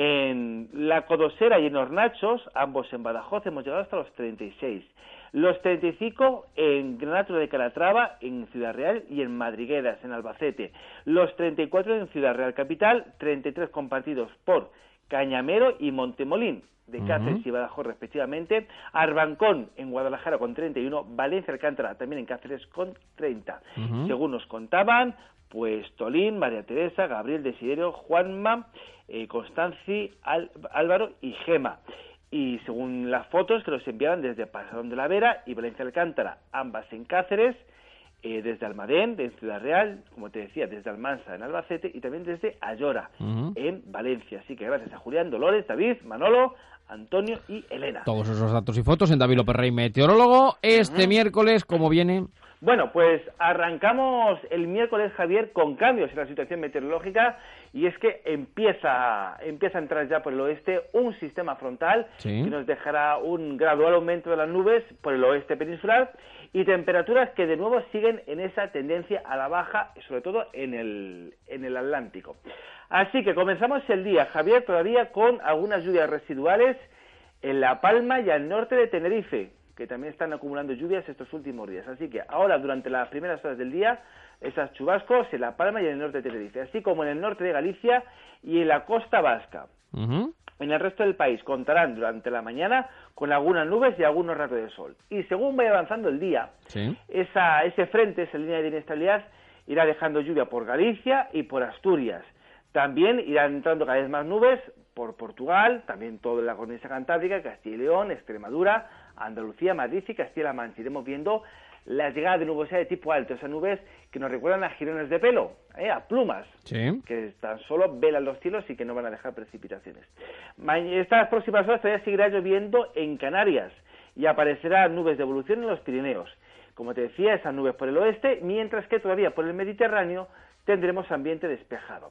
en La Codosera y en Hornachos, ambos en Badajoz, hemos llegado hasta los treinta y seis. Los treinta y cinco en Granáturo de Calatrava, en Ciudad Real, y en Madrigueras, en Albacete. Los treinta y cuatro en Ciudad Real Capital, treinta y tres compartidos por Cañamero y Montemolín, de Cáceres uh-huh. y Badajoz respectivamente. Arbancón en Guadalajara con treinta y uno, Valencia Alcántara también en Cáceres con treinta. Uh-huh. Según nos contaban, pues Tolín, María Teresa, Gabriel, Desiderio, Juanma, eh, Constanci, Al- Álvaro y Gema. Y según las fotos que nos enviaban desde Pasadón de la Vera y Valencia Alcántara, ambas en Cáceres, eh, desde Almadén, de Ciudad Real, como te decía, desde Almansa en Albacete y también desde Ayora, uh-huh. en Valencia. Así que gracias a Julián, Dolores, David, Manolo, Antonio y Elena. Todos esos datos y fotos en David López Rey, meteorólogo. Este uh-huh. miércoles, ¿cómo viene? Bueno, pues arrancamos el miércoles, Javier, con cambios en la situación meteorológica, y es que empieza, empieza a entrar ya por el oeste un sistema frontal sí. que nos dejará un gradual aumento de las nubes por el oeste peninsular y temperaturas que de nuevo siguen en esa tendencia a la baja, sobre todo en el, en el Atlántico. Así que comenzamos el día, Javier, todavía con algunas lluvias residuales en La Palma y al norte de Tenerife, que también están acumulando lluvias estos últimos días. Así que ahora, durante las primeras horas del día, esas chubascos en La Palma y en el norte de Tenerife, así como en el norte de Galicia y en la costa vasca. Uh-huh. En el resto del país contarán durante la mañana con algunas nubes y algunos ratos de sol. Y según vaya avanzando el día, sí. esa, ese frente, esa línea de inestabilidad, irá dejando lluvia por Galicia y por Asturias. También irán entrando cada vez más nubes por Portugal, también toda la cornisa cantábrica, Castilla y León, Extremadura, Andalucía, Madrid y Castilla-La Mancha. Iremos viendo la llegada de nubosidad de tipo alto, esas nubes que nos recuerdan a jirones de pelo, ¿eh? a plumas, sí. que tan solo velan los cielos y que no van a dejar precipitaciones. Ma- Estas próximas horas todavía seguirá lloviendo en Canarias y aparecerán nubes de evolución en los Pirineos. Como te decía, esas nubes por el oeste, mientras que todavía por el Mediterráneo tendremos ambiente despejado.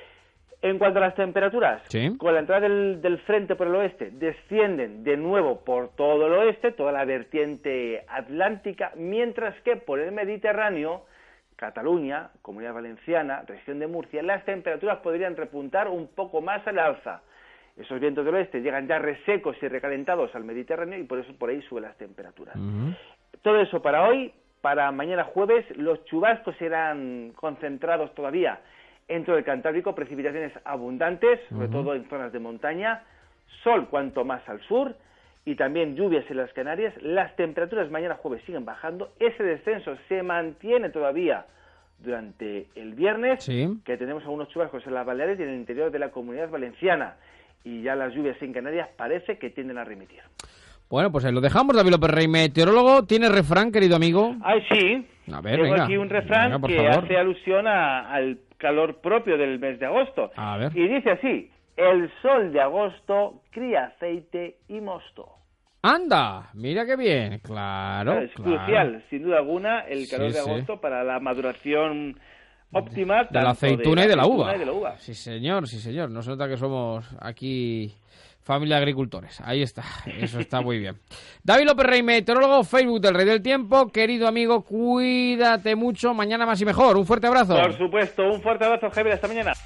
En cuanto a las temperaturas, sí. con la entrada del, del frente por el oeste, descienden de nuevo por todo el oeste, toda la vertiente atlántica, mientras que por el Mediterráneo, Cataluña, Comunidad Valenciana, región de Murcia, las temperaturas podrían repuntar un poco más al alza. Esos vientos del oeste llegan ya resecos y recalentados al Mediterráneo y por eso por ahí suben las temperaturas. Uh-huh. Todo eso para hoy. Para mañana jueves, los chubascos serán concentrados todavía dentro del Cantábrico, precipitaciones abundantes, sobre uh-huh. todo en zonas de montaña, sol cuanto más al sur, y también lluvias en las Canarias. Las temperaturas mañana jueves siguen bajando, ese descenso se mantiene todavía durante el viernes, sí. que tenemos algunos chubascos en las Baleares y en el interior de la Comunidad Valenciana, y ya las lluvias en Canarias parece que tienden a remitir. Bueno, pues ahí lo dejamos. David López Rey, meteorólogo. ¿Tiene refrán, querido amigo? Ay, sí. A ver, Tengo venga. aquí un refrán Venga, por que favor. hace alusión a, al calor propio del mes de agosto. A ver. Y dice así: el sol de agosto cría aceite y mosto. ¡Anda! Mira qué bien. Claro, Claro, es claro. crucial, sin duda alguna, el calor Sí, de sí. agosto para la maduración óptima De la tanto aceituna y de la aceituna uva. y de la uva. Sí, señor, sí, señor. No se nota que somos aquí familia de agricultores. Ahí está. Eso está muy bien. David López Rey, meteorólogo, Facebook del Rey del Tiempo. Querido amigo, cuídate mucho. Mañana más y mejor. Un fuerte abrazo. Por supuesto, un fuerte abrazo, Javier. Hasta mañana.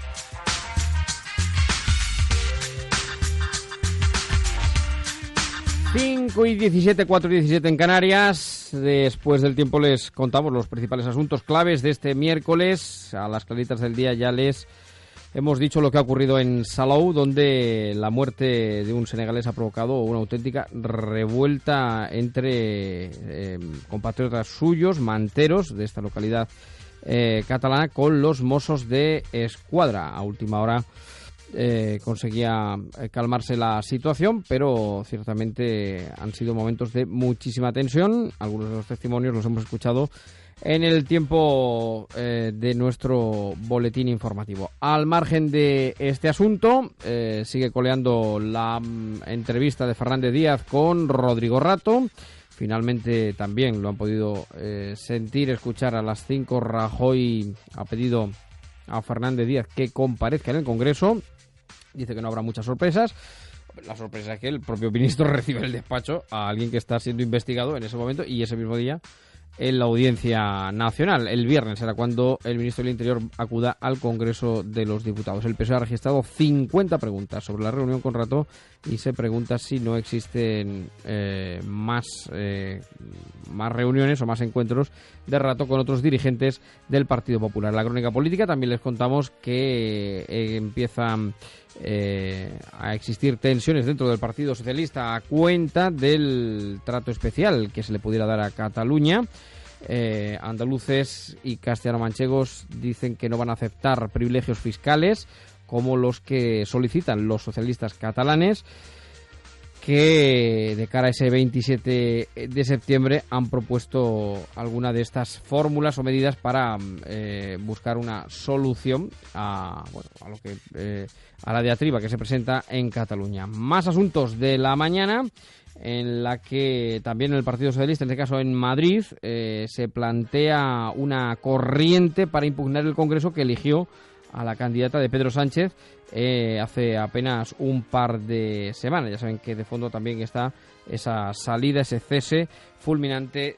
cinco y diecisiete, cuatro y diecisiete en Canarias. Después del tiempo les contamos los principales asuntos claves de este miércoles. A las claritas del día ya les hemos dicho lo que ha ocurrido en Salou, donde la muerte de un senegalés ha provocado una auténtica revuelta entre eh, compatriotas suyos, manteros de esta localidad eh, catalana, con los Mossos de Escuadra. A última hora Eh, conseguía calmarse la situación, pero ciertamente han sido momentos de muchísima tensión. Algunos de los testimonios los hemos escuchado en el tiempo eh, de nuestro boletín informativo. Al margen de este asunto, eh, sigue coleando la mm, entrevista de Fernández Díaz con Rodrigo Rato. Finalmente también lo han podido eh, sentir, escuchar a las cinco. Rajoy ha pedido a Fernández Díaz que comparezca en el Congreso. Dice que no habrá muchas sorpresas. La sorpresa es que el propio ministro recibe en el despacho a alguien que está siendo investigado en ese momento y ese mismo día en la Audiencia Nacional. El viernes será cuando el ministro del Interior acuda al Congreso de los Diputados. El P S O E ha registrado cincuenta preguntas sobre la reunión con Rato y se pregunta si no existen eh, más, eh, más reuniones o más encuentros de Rato con otros dirigentes del Partido Popular. En la crónica política también les contamos que eh, empiezan eh, a existir tensiones dentro del Partido Socialista a cuenta del trato especial que se le pudiera dar a Cataluña. Eh, andaluces y castellano-manchegos dicen que no van a aceptar privilegios fiscales como los que solicitan los socialistas catalanes, que de cara a ese veintisiete de septiembre han propuesto alguna de estas fórmulas o medidas para eh, buscar una solución a, bueno, a lo que eh, a la diatriba que se presenta en Cataluña. Más asuntos de la mañana, en la que también el Partido Socialista, en este caso en Madrid, eh, se plantea una corriente para impugnar el Congreso que eligió a la candidata de Pedro Sánchez eh, hace apenas un par de semanas. Ya saben que de fondo también está esa salida, ese cese fulminante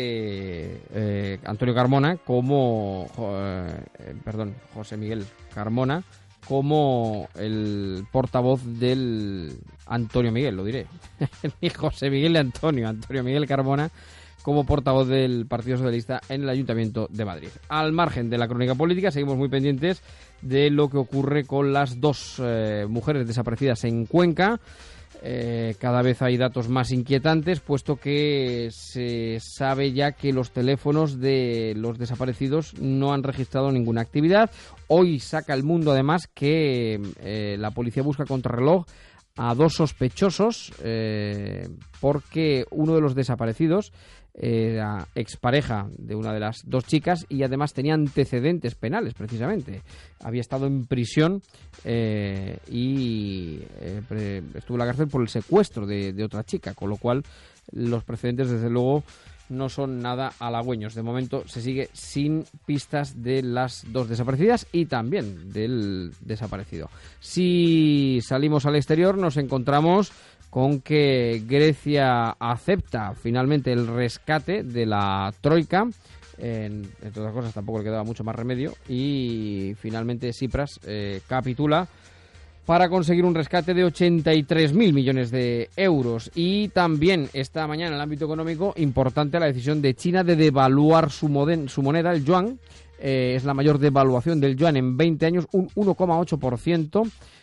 de eh, Antonio Carmona como eh, perdón, José Miguel Carmona como el portavoz del Antonio Miguel, lo diré. José Miguel de Antonio, Antonio Miguel Carmona como portavoz del Partido Socialista en el Ayuntamiento de Madrid. Al margen de la crónica política, seguimos muy pendientes de lo que ocurre con las dos eh, mujeres desaparecidas en Cuenca. Eh, cada vez hay datos más inquietantes, puesto que se sabe ya que los teléfonos de los desaparecidos no han registrado ninguna actividad. Hoy saca El Mundo, además, que eh, la policía busca contrarreloj a dos sospechosos eh, porque uno de los desaparecidos era expareja de una de las dos chicas y además tenía antecedentes penales, precisamente. Había estado en prisión eh, y eh, pre- estuvo en la cárcel por el secuestro de, de otra chica, con lo cual los precedentes, desde luego, no son nada halagüeños. De momento se sigue sin pistas de las dos desaparecidas y también del desaparecido. Si salimos al exterior, nos encontramos con que Grecia acepta finalmente el rescate de la Troika. En, entre otras cosas, tampoco le quedaba mucho más remedio. Y finalmente Tsipras eh, capitula para conseguir un rescate de ochenta y tres mil millones de euros. Y también esta mañana, en el ámbito económico, importante la decisión de China de devaluar su, moden, su moneda, el yuan. Eh, es la mayor devaluación del yuan en veinte años, un uno coma ocho por ciento.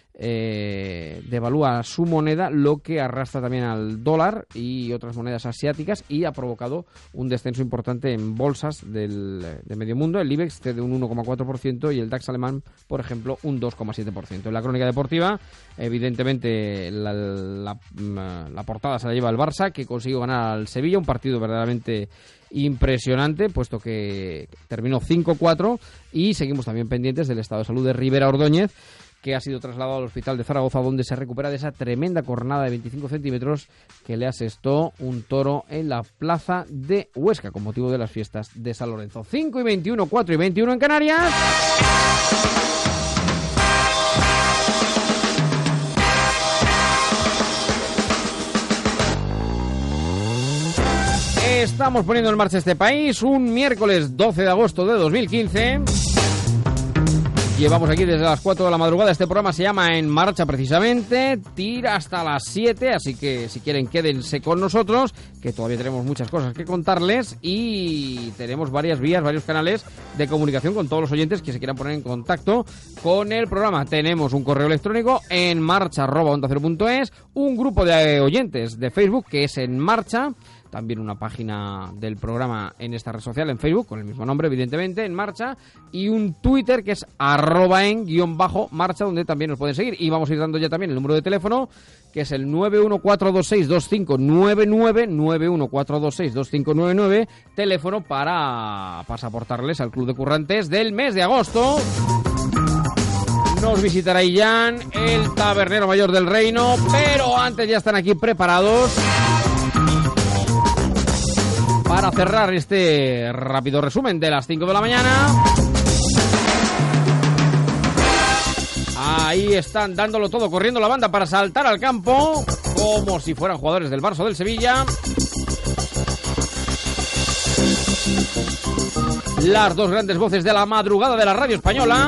Eh, devalúa su moneda, lo que arrastra también al dólar y otras monedas asiáticas y ha provocado un descenso importante en bolsas del, de medio mundo. El IBEX cede un uno coma cuatro por ciento y el DAX alemán, por ejemplo, un dos coma siete por ciento. En la crónica deportiva, evidentemente, la, la, la portada se la lleva el Barça, que consiguió ganar al Sevilla, un partido verdaderamente impresionante, puesto que terminó cinco cuatro, y seguimos también pendientes del estado de salud de Rivera Ordóñez, que ha sido trasladado al hospital de Zaragoza, donde se recupera de esa tremenda cornada de veinticinco centímetros que le asestó un toro en la plaza de Huesca con motivo de las fiestas de San Lorenzo. cinco y veintiuno, cuatro y veintiuno en Canarias. Estamos poniendo en marcha este país un miércoles doce de agosto de dos mil quince. Llevamos aquí desde las cuatro de la madrugada. Este programa se llama En Marcha, precisamente. Tira hasta las siete, así que si quieren quédense con nosotros, que todavía tenemos muchas cosas que contarles y tenemos varias vías, varios canales de comunicación con todos los oyentes que se quieran poner en contacto con el programa. Tenemos un correo electrónico, en marcha arroba onda cero punto es, un grupo de oyentes de Facebook que es En Marcha. también una página del programa en esta red social, en Facebook, con el mismo nombre, evidentemente, En Marcha, y un Twitter que es arroba en guión bajo marcha, donde también nos pueden seguir. Y vamos a ir dando ya también el número de teléfono, que es el nueve uno cuatro dos seis dos cinco nueve nueve, nueve uno cuatro dos seis dos cinco nueve nueve, teléfono para pasaportarles al Club de Currantes del mes de agosto. Nos visitará Illán, el tabernero mayor del reino, pero antes ya están aquí preparados para cerrar este rápido resumen de las cinco de la mañana. Ahí están dándolo todo, corriendo la banda para saltar al campo, como si fueran jugadores del Barça o del Sevilla. Las dos grandes voces de la madrugada de la radio española.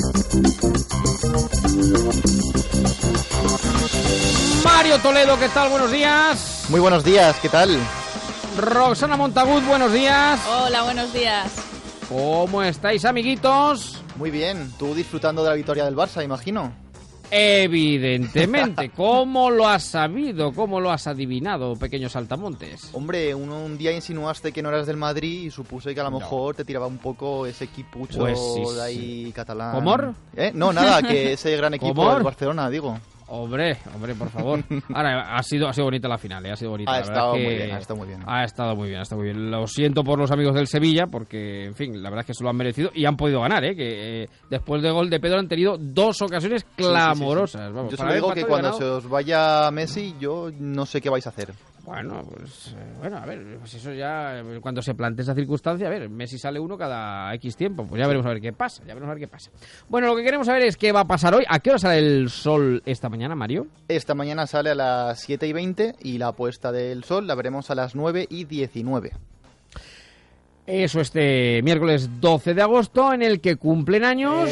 Mario Toledo, ¿qué tal? Buenos días. Muy buenos días, ¿qué tal? Roxana Montagut, buenos días. Hola, buenos días. ¿Cómo estáis, amiguitos? Muy bien, tú disfrutando de la victoria del Barça, imagino. Evidentemente. ¿Cómo lo has sabido? ¿Cómo lo has adivinado, pequeños saltamontes? Hombre, un, un día insinuaste que no eras del Madrid y supuse que a lo no. mejor te tiraba un poco ese equipucho pues sí, de ahí sí. catalán. ¿Comor? ¿Eh? No, nada, que ese gran equipo ¿Comor? del Barcelona, digo. Hombre, hombre, por favor. Ahora, ha sido, ha sido bonita la final, ¿eh? Ha sido bonita. Ha la estado verdad muy que bien, ha estado muy bien. Ha estado muy bien, ha estado muy bien. Lo siento por los amigos del Sevilla, porque, en fin, la verdad es que se lo han merecido y han podido ganar, ¿eh? Que eh, después del gol de Pedro han tenido dos ocasiones clamorosas. Sí, sí, sí. Vamos, yo solo digo que cuando ganado... se os vaya Messi, yo no sé qué vais a hacer. Bueno, pues, eh, bueno, a ver, pues eso ya, cuando se plantee esa circunstancia, a ver, Messi sale uno cada X tiempo, pues ya veremos a ver qué pasa, ya veremos a ver qué pasa. Bueno, lo que queremos saber es qué va a pasar hoy. ¿A qué hora sale el sol esta mañana, Mario? Esta mañana sale a las siete y veinte y la puesta del sol la veremos a las nueve y diecinueve. Eso este miércoles doce de agosto, en el que cumplen años...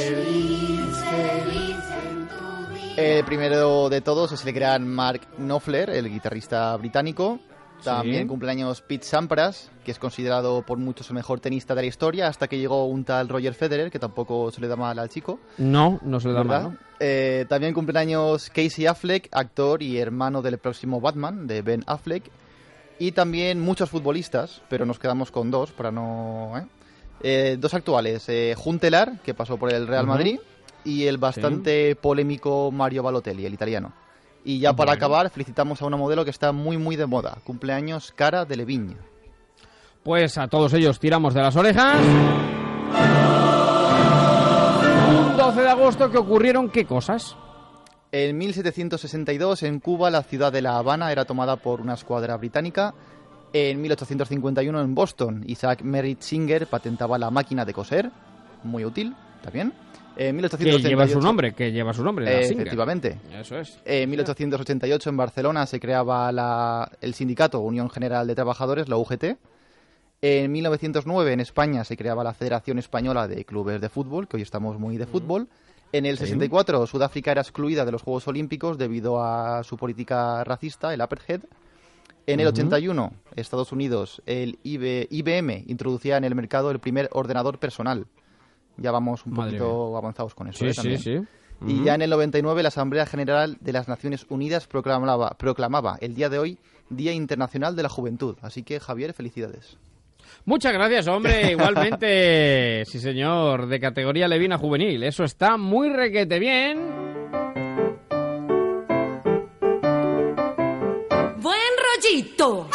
El primero de todos es el gran Mark Knopfler, el guitarrista británico. También sí. Cumpleaños Pete Sampras, que es considerado por muchos el mejor tenista de la historia, hasta que llegó un tal Roger Federer, que tampoco se le da mal al chico. No, no se le da ¿verdad? mal, ¿no? Eh, también cumpleaños Casey Affleck, actor y hermano del próximo Batman, de Ben Affleck. Y también muchos futbolistas, pero nos quedamos con dos, para no... ¿eh? Eh, dos actuales, eh, Huntelaar, que pasó por el Real uh-huh. Madrid, y el bastante sí. polémico Mario Balotelli, el italiano. Y ya para bueno. acabar, felicitamos a una modelo que está muy muy de moda. Cumpleaños Cara Delevingne. Pues a todos ellos tiramos de las orejas. Un doce de agosto que ocurrieron ¿qué cosas? En mil setecientos sesenta y dos, en Cuba, la ciudad de La Habana era tomada por una escuadra británica. En mil ochocientos cincuenta y uno, en Boston, Isaac Merritt Singer patentaba la máquina de coser. Muy útil, también. En mil ochocientos ochenta y ocho, que lleva su nombre, que lleva su nombre. Eh, efectivamente. Eso es. En mil ochocientos ochenta y ocho, en Barcelona, se creaba la, el sindicato Unión General de Trabajadores, la U G T. En mil novecientos nueve, en España, se creaba la Federación Española de Clubes de Fútbol, que hoy estamos muy de fútbol. En el sí. sesenta y cuatro, Sudáfrica era excluida de los Juegos Olímpicos debido a su política racista, el apartheid. En el uh-huh. ochenta y uno, Estados Unidos, el I B M introducía en el mercado el primer ordenador personal. Ya vamos un Madre poquito mía. avanzados con eso. Sí, ¿eh? sí, sí. Uh-huh. Y ya en el noventa y nueve la Asamblea General de las Naciones Unidas proclamaba, proclamaba el día de hoy Día Internacional de la Juventud. Así que, Javier, felicidades. Muchas gracias, hombre. Igualmente, sí señor, de categoría levina juvenil. Eso está muy requete bien. Buen rollito.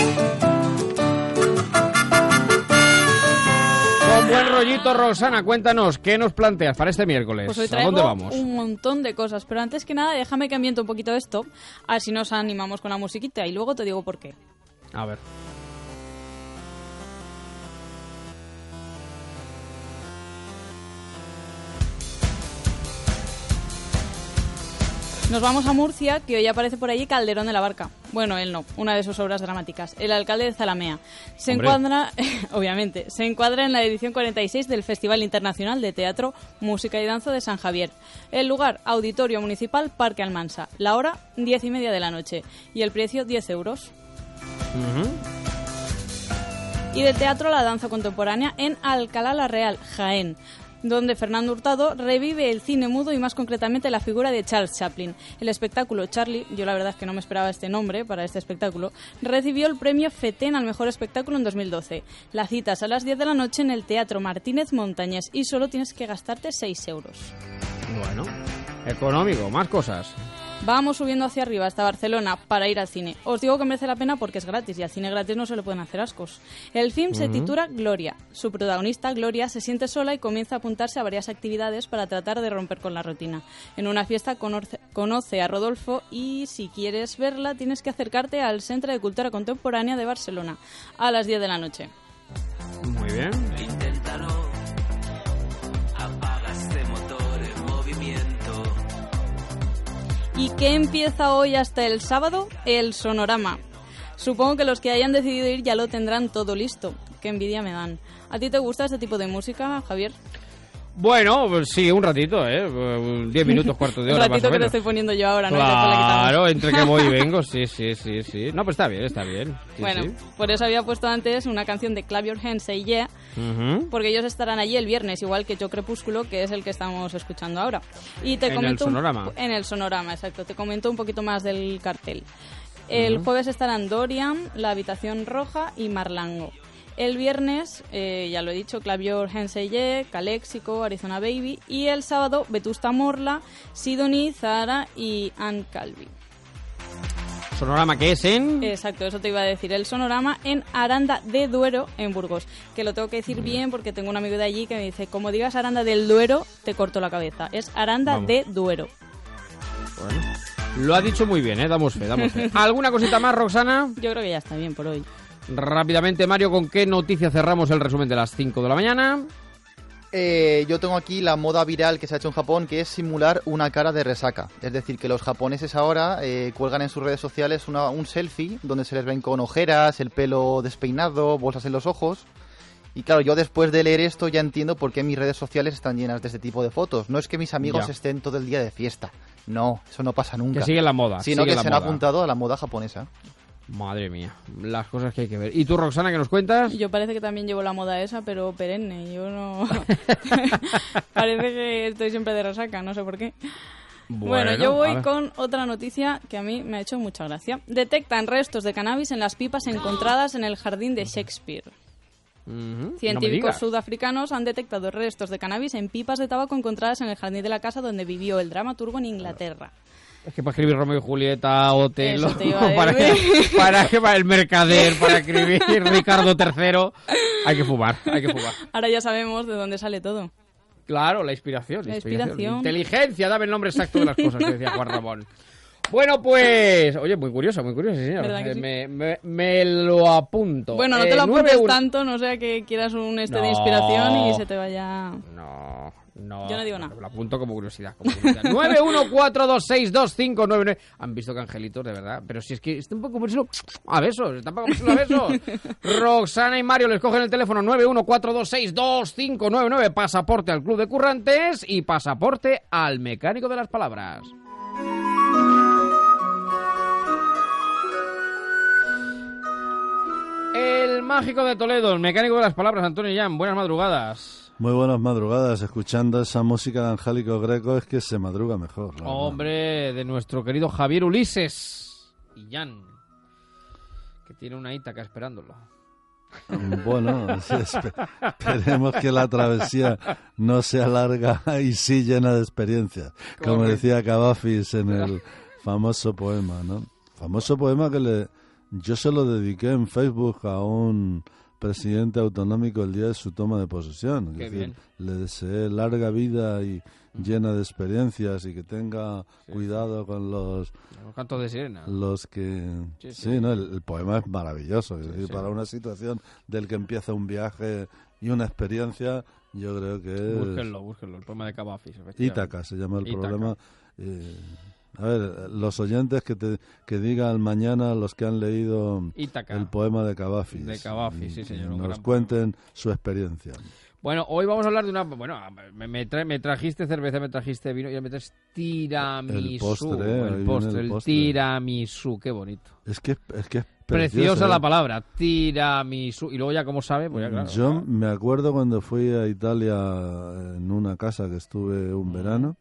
Con buen rollito, Rosana, cuéntanos, ¿qué nos planteas para este miércoles? Pues hoy ¿A dónde traigo vamos? un montón de cosas, pero antes que nada déjame que ambiente un poquito esto, así nos animamos con la musiquita y luego te digo por qué. A ver. Nos vamos a Murcia, que hoy aparece por allí Calderón de la Barca. Bueno, él no, una de sus obras dramáticas. El alcalde de Zalamea. Se Hombre. encuadra, obviamente, se encuadra en la edición cuarenta y seis del Festival Internacional de Teatro, Música y Danza de San Javier. El lugar, Auditorio Municipal Parque Almansa. La hora, diez y media de la noche. Y el precio, diez euros. Uh-huh. Y de teatro, la danza contemporánea en Alcalá la Real, Jaén. donde Fernando Hurtado revive el cine mudo y más concretamente la figura de Charles Chaplin. El espectáculo Charlie, yo la verdad es que no me esperaba este nombre para este espectáculo, recibió el premio FETEN al mejor espectáculo en dos mil doce. La cita es a las diez de la noche en el Teatro Martínez Montañés y solo tienes que gastarte seis euros. Bueno, económico, más cosas. Vamos subiendo hacia arriba hasta Barcelona para ir al cine. Os digo que merece la pena porque es gratis y al cine gratis no se le pueden hacer ascos. El film uh-huh. se titula Gloria. Su protagonista, Gloria, se siente sola y comienza a apuntarse a varias actividades para tratar de romper con la rutina. En una fiesta conoce, conoce a Rodolfo y si quieres verla tienes que acercarte al Centre de Cultura Contemporánea de Barcelona a las diez de la noche. Muy bien. Inténtalo. Apaga este motor en movimiento. ¿Y qué empieza hoy hasta el sábado? El Sonorama. Supongo que los que hayan decidido ir ya lo tendrán todo listo. Qué envidia me dan. ¿A ti te gusta este tipo de música, Javier? Bueno, pues sí, un ratito, ¿eh? Diez minutos, cuarto de hora. Un ratito más o que te menos. estoy poniendo yo ahora, ¿no? Claro, entre que voy y vengo, sí, sí, sí, sí. No, pues está bien, está bien. Sí, bueno, sí. Por eso había puesto antes una canción de Clap Your Hands, Say Yeah, uh-huh. porque ellos estarán allí el viernes, igual que Yo Crepúsculo, que es el que estamos escuchando ahora. Y te en comento el Sonorama. Un, en el Sonorama, exacto. Te comento un poquito más del cartel. El uh-huh. jueves estarán Dorian, La Habitación Roja y Marlango. El viernes, eh, ya lo he dicho, Clap Your Hands Say Yeah, Calexico, Arizona Baby. Y el sábado, Vetusta Morla, Sidonie, Zahara y Ann Calvi. ¿Sonorama qué es en...? Exacto, eso te iba a decir. El Sonorama en Aranda de Duero, en Burgos. Que lo tengo que decir bien porque tengo un amigo de allí que me dice, como digas Aranda del Duero, te corto la cabeza. Es Aranda Vamos. de Duero. Bueno, lo ha dicho muy bien, ¿eh? Damos fe, damos fe. ¿Alguna cosita más, Roxana? Yo creo que ya está bien por hoy. Rápidamente, Mario, ¿con qué noticia cerramos el resumen de las cinco de la mañana? Eh, yo tengo aquí la moda viral que se ha hecho en Japón, que es simular una cara de resaca. Es decir, que los japoneses ahora eh, cuelgan en sus redes sociales una, un selfie donde se les ven con ojeras, el pelo despeinado, bolsas en los ojos. Y claro, yo después de leer esto ya entiendo por qué mis redes sociales están llenas de este tipo de fotos. No es que mis amigos ya. estén todo el día de fiesta. No, eso no pasa nunca. Que sigue la moda. Sino sigue que la se moda. han apuntado a la moda japonesa. Madre mía, las cosas que hay que ver. ¿Y tú, Roxana, qué nos cuentas? Yo parece que también llevo la moda esa, pero perenne. Yo no... parece que estoy siempre de resaca, no sé por qué. Bueno, bueno yo voy con otra noticia que a mí me ha hecho mucha gracia. Detectan restos de cannabis en las pipas encontradas en el jardín de Shakespeare. Uh-huh. Científicos no sudafricanos han detectado restos de cannabis en pipas de tabaco encontradas en el jardín de la casa donde vivió el dramaturgo en Inglaterra. Es que para escribir Romeo y Julieta, Otelo, para, para, para, para el Mercader, para escribir Ricardo tercero, hay que fumar, hay que fumar. Ahora ya sabemos de dónde sale todo. Claro, la inspiración. La inspiración. inspiración. Inteligencia, dame el nombre exacto de las cosas, que decía Juan Ramón. Bueno, pues... Oye, muy curioso, muy curioso, señor. Sí? Me, me, me lo apunto. Bueno, no te eh, lo apuntes nueve, tanto, no sea que quieras un este no, de inspiración y se te vaya... No, no. Yo no digo nada. Lo apunto como curiosidad. Como curiosidad. nueve uno cuatro dos seis dos cinco nueve nueve. Han visto que angelitos, de verdad. Pero si es que está un poco por eso a besos. Está un poco por eso a besos. Roxana y Mario les cogen el teléfono nueve uno cuatro dos seis dos cinco nueve nueve. Pasaporte al Club de Currantes y pasaporte al Mecánico de las Palabras. El mágico de Toledo, el mecánico de las palabras, Antonio Llán. Buenas madrugadas. Muy buenas madrugadas. Escuchando esa música de Angélico Greco es que se madruga mejor. Hombre, de nuestro querido Javier Ulises y Llán, que tiene una Ítaca esperándolo. Bueno, sí, esperemos que la travesía no sea larga y sí llena de experiencia, como decía Cavafis en el famoso poema, ¿no? Famoso poema que le... Yo se lo dediqué en Facebook a un presidente autonómico el día de su toma de posesión. Qué es bien. decir, le deseé larga vida y llena de experiencias y que tenga sí, cuidado con los... Los cantos de sirena. Los que... Sí, sí. sí ¿no? el, el poema es maravilloso. Es sí, decir, sí. Para una situación del que empieza un viaje y una experiencia, yo creo que es... Búsquenlo, búsquenlo. El poema de Cavafis. Ítaca se llama el Ítaca. problema. Eh, A ver, los oyentes que te que digan mañana los que han leído Ítaca. El poema de Cavafis. De Cavafis, sí, señor. Nos cuenten su experiencia. Bueno, hoy vamos a hablar de una... Bueno, me, me, tra, me trajiste cerveza, me trajiste vino y me traes tiramisú. El postre, el, postre, el, el postre. tiramisú, qué bonito. Es que, es que es Preciosa la palabra, tiramisú. Y luego ya, como sabe, pues ya claro. Yo claro. me acuerdo cuando fui a Italia en una casa que estuve un verano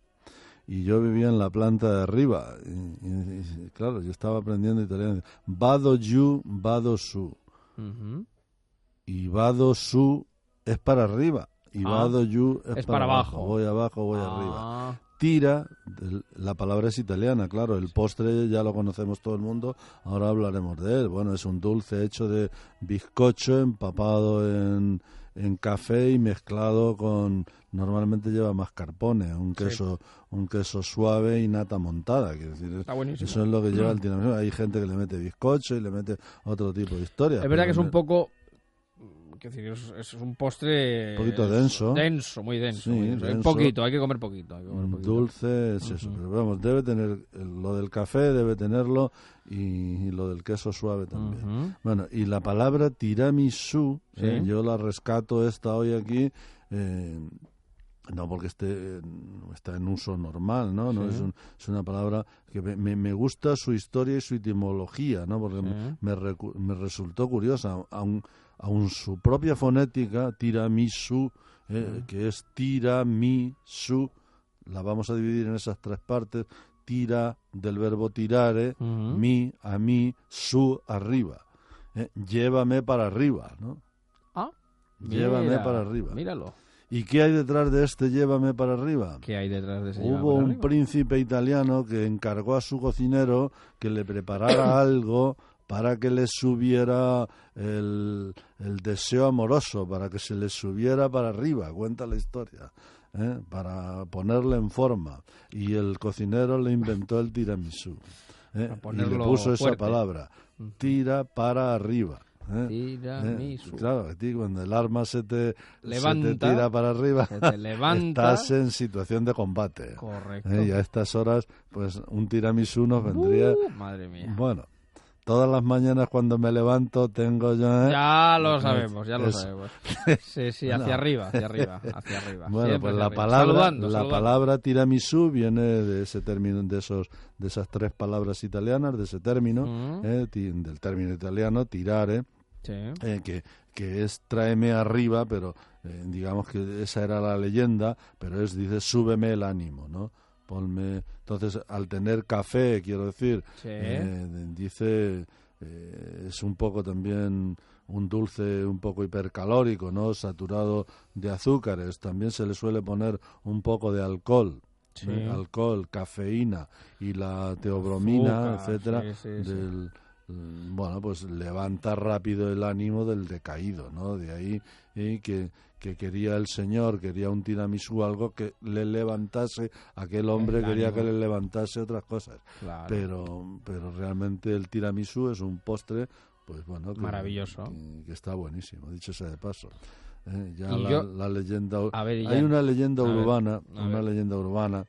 y yo vivía en la planta de arriba. Y, y, y, claro, yo estaba aprendiendo italiano. Vado giù, vado su. Uh-huh. Y vado su es para arriba. Y ah, vado giù es, es para, para abajo. abajo. Voy abajo, voy ah. arriba. Tira, la palabra es italiana, claro, el postre ya lo conocemos todo el mundo, ahora hablaremos de él. Bueno, es un dulce hecho de bizcocho empapado en, en café y mezclado con, normalmente lleva mascarpone, un queso, sí. un queso suave y nata montada. Quiero decir, está buenísimo. Eso es lo que lleva el tiramisú. Hay gente que le mete bizcocho y le mete otro tipo de historia. Es verdad que es un poco... Quiero decir, es, es un postre... Un poquito denso. Denso, muy denso. Sí, muy denso. denso. Un poquito, hay que comer poquito. Hay que comer poquito. Dulce es eso, uh-huh. Pero vamos, debe tener... Lo del café debe tenerlo y, y lo del queso suave también. Uh-huh. Bueno, y la palabra tiramisú, ¿sí? eh, yo la rescato esta hoy aquí... Eh, no porque esté está en uso normal, ¿no? no sí. es, un, es una palabra que me, me gusta su historia y su etimología, ¿no? Porque sí. me, me, me resultó curiosa, aun, aun su propia fonética, tiramisú, eh, sí. que es tiramisú, la vamos a dividir en esas tres partes, tira del verbo tirare, uh-huh. mi, a mí, su, arriba. Eh, llévame para arriba, ¿no? Ah, llévame mira, para arriba. Míralo. ¿Y qué hay detrás de este llévame para arriba? ¿Qué hay detrás de ese Hubo un arriba? príncipe italiano que encargó a su cocinero que le preparara algo para que le subiera el, el deseo amoroso, para que se le subiera para arriba, cuenta la historia, ¿eh? Para ponerle en forma. Y el cocinero le inventó el tiramisú, ¿eh? Y le puso esa fuerte. palabra, tira para arriba. ¿Eh? Tiramisú. ¿Eh? Claro, a ti cuando el arma se te, levanta, se te tira para arriba, se te levanta, estás en situación de combate. Correcto. ¿Eh? Y a estas horas, pues un tiramisú nos vendría... Uh, madre mía. Bueno, todas las mañanas cuando me levanto tengo yo... ¿eh? Ya lo sabemos, ya lo Eso. sabemos. Sí, sí, hacia no. arriba, hacia arriba, hacia arriba. Bueno, Siempre pues hacia la arriba. palabra, saludando, la saludando. palabra tiramisú viene de ese término, de esos, de esas tres palabras italianas, de ese término, uh-huh. eh, ti, del término italiano, tirare. Sí. Eh, que, que es tráeme arriba, pero eh, digamos que esa era la leyenda, pero es, dice, súbeme el ánimo, ¿no? Ponme, entonces, al tener café, quiero decir, sí. eh, dice, eh, es un poco también un dulce un poco hipercalórico, ¿no? Saturado de azúcares, también se le suele poner un poco de alcohol. Sí. ¿eh? Alcohol, cafeína y la teobromina, Azúcar, etcétera, sí, sí, del... Sí. Bueno, pues levanta rápido el ánimo del decaído, ¿no? De ahí eh, que, que quería el Señor, quería un tiramisú, algo que le levantase, aquel hombre quería que le levantase otras cosas. Claro. Pero, pero realmente el tiramisú es un postre, pues bueno, que, maravilloso, que, que está buenísimo, dicho sea de paso. Eh, ya y la, yo, la leyenda, a ver, hay una leyenda a urbana, ver, a una ver. leyenda urbana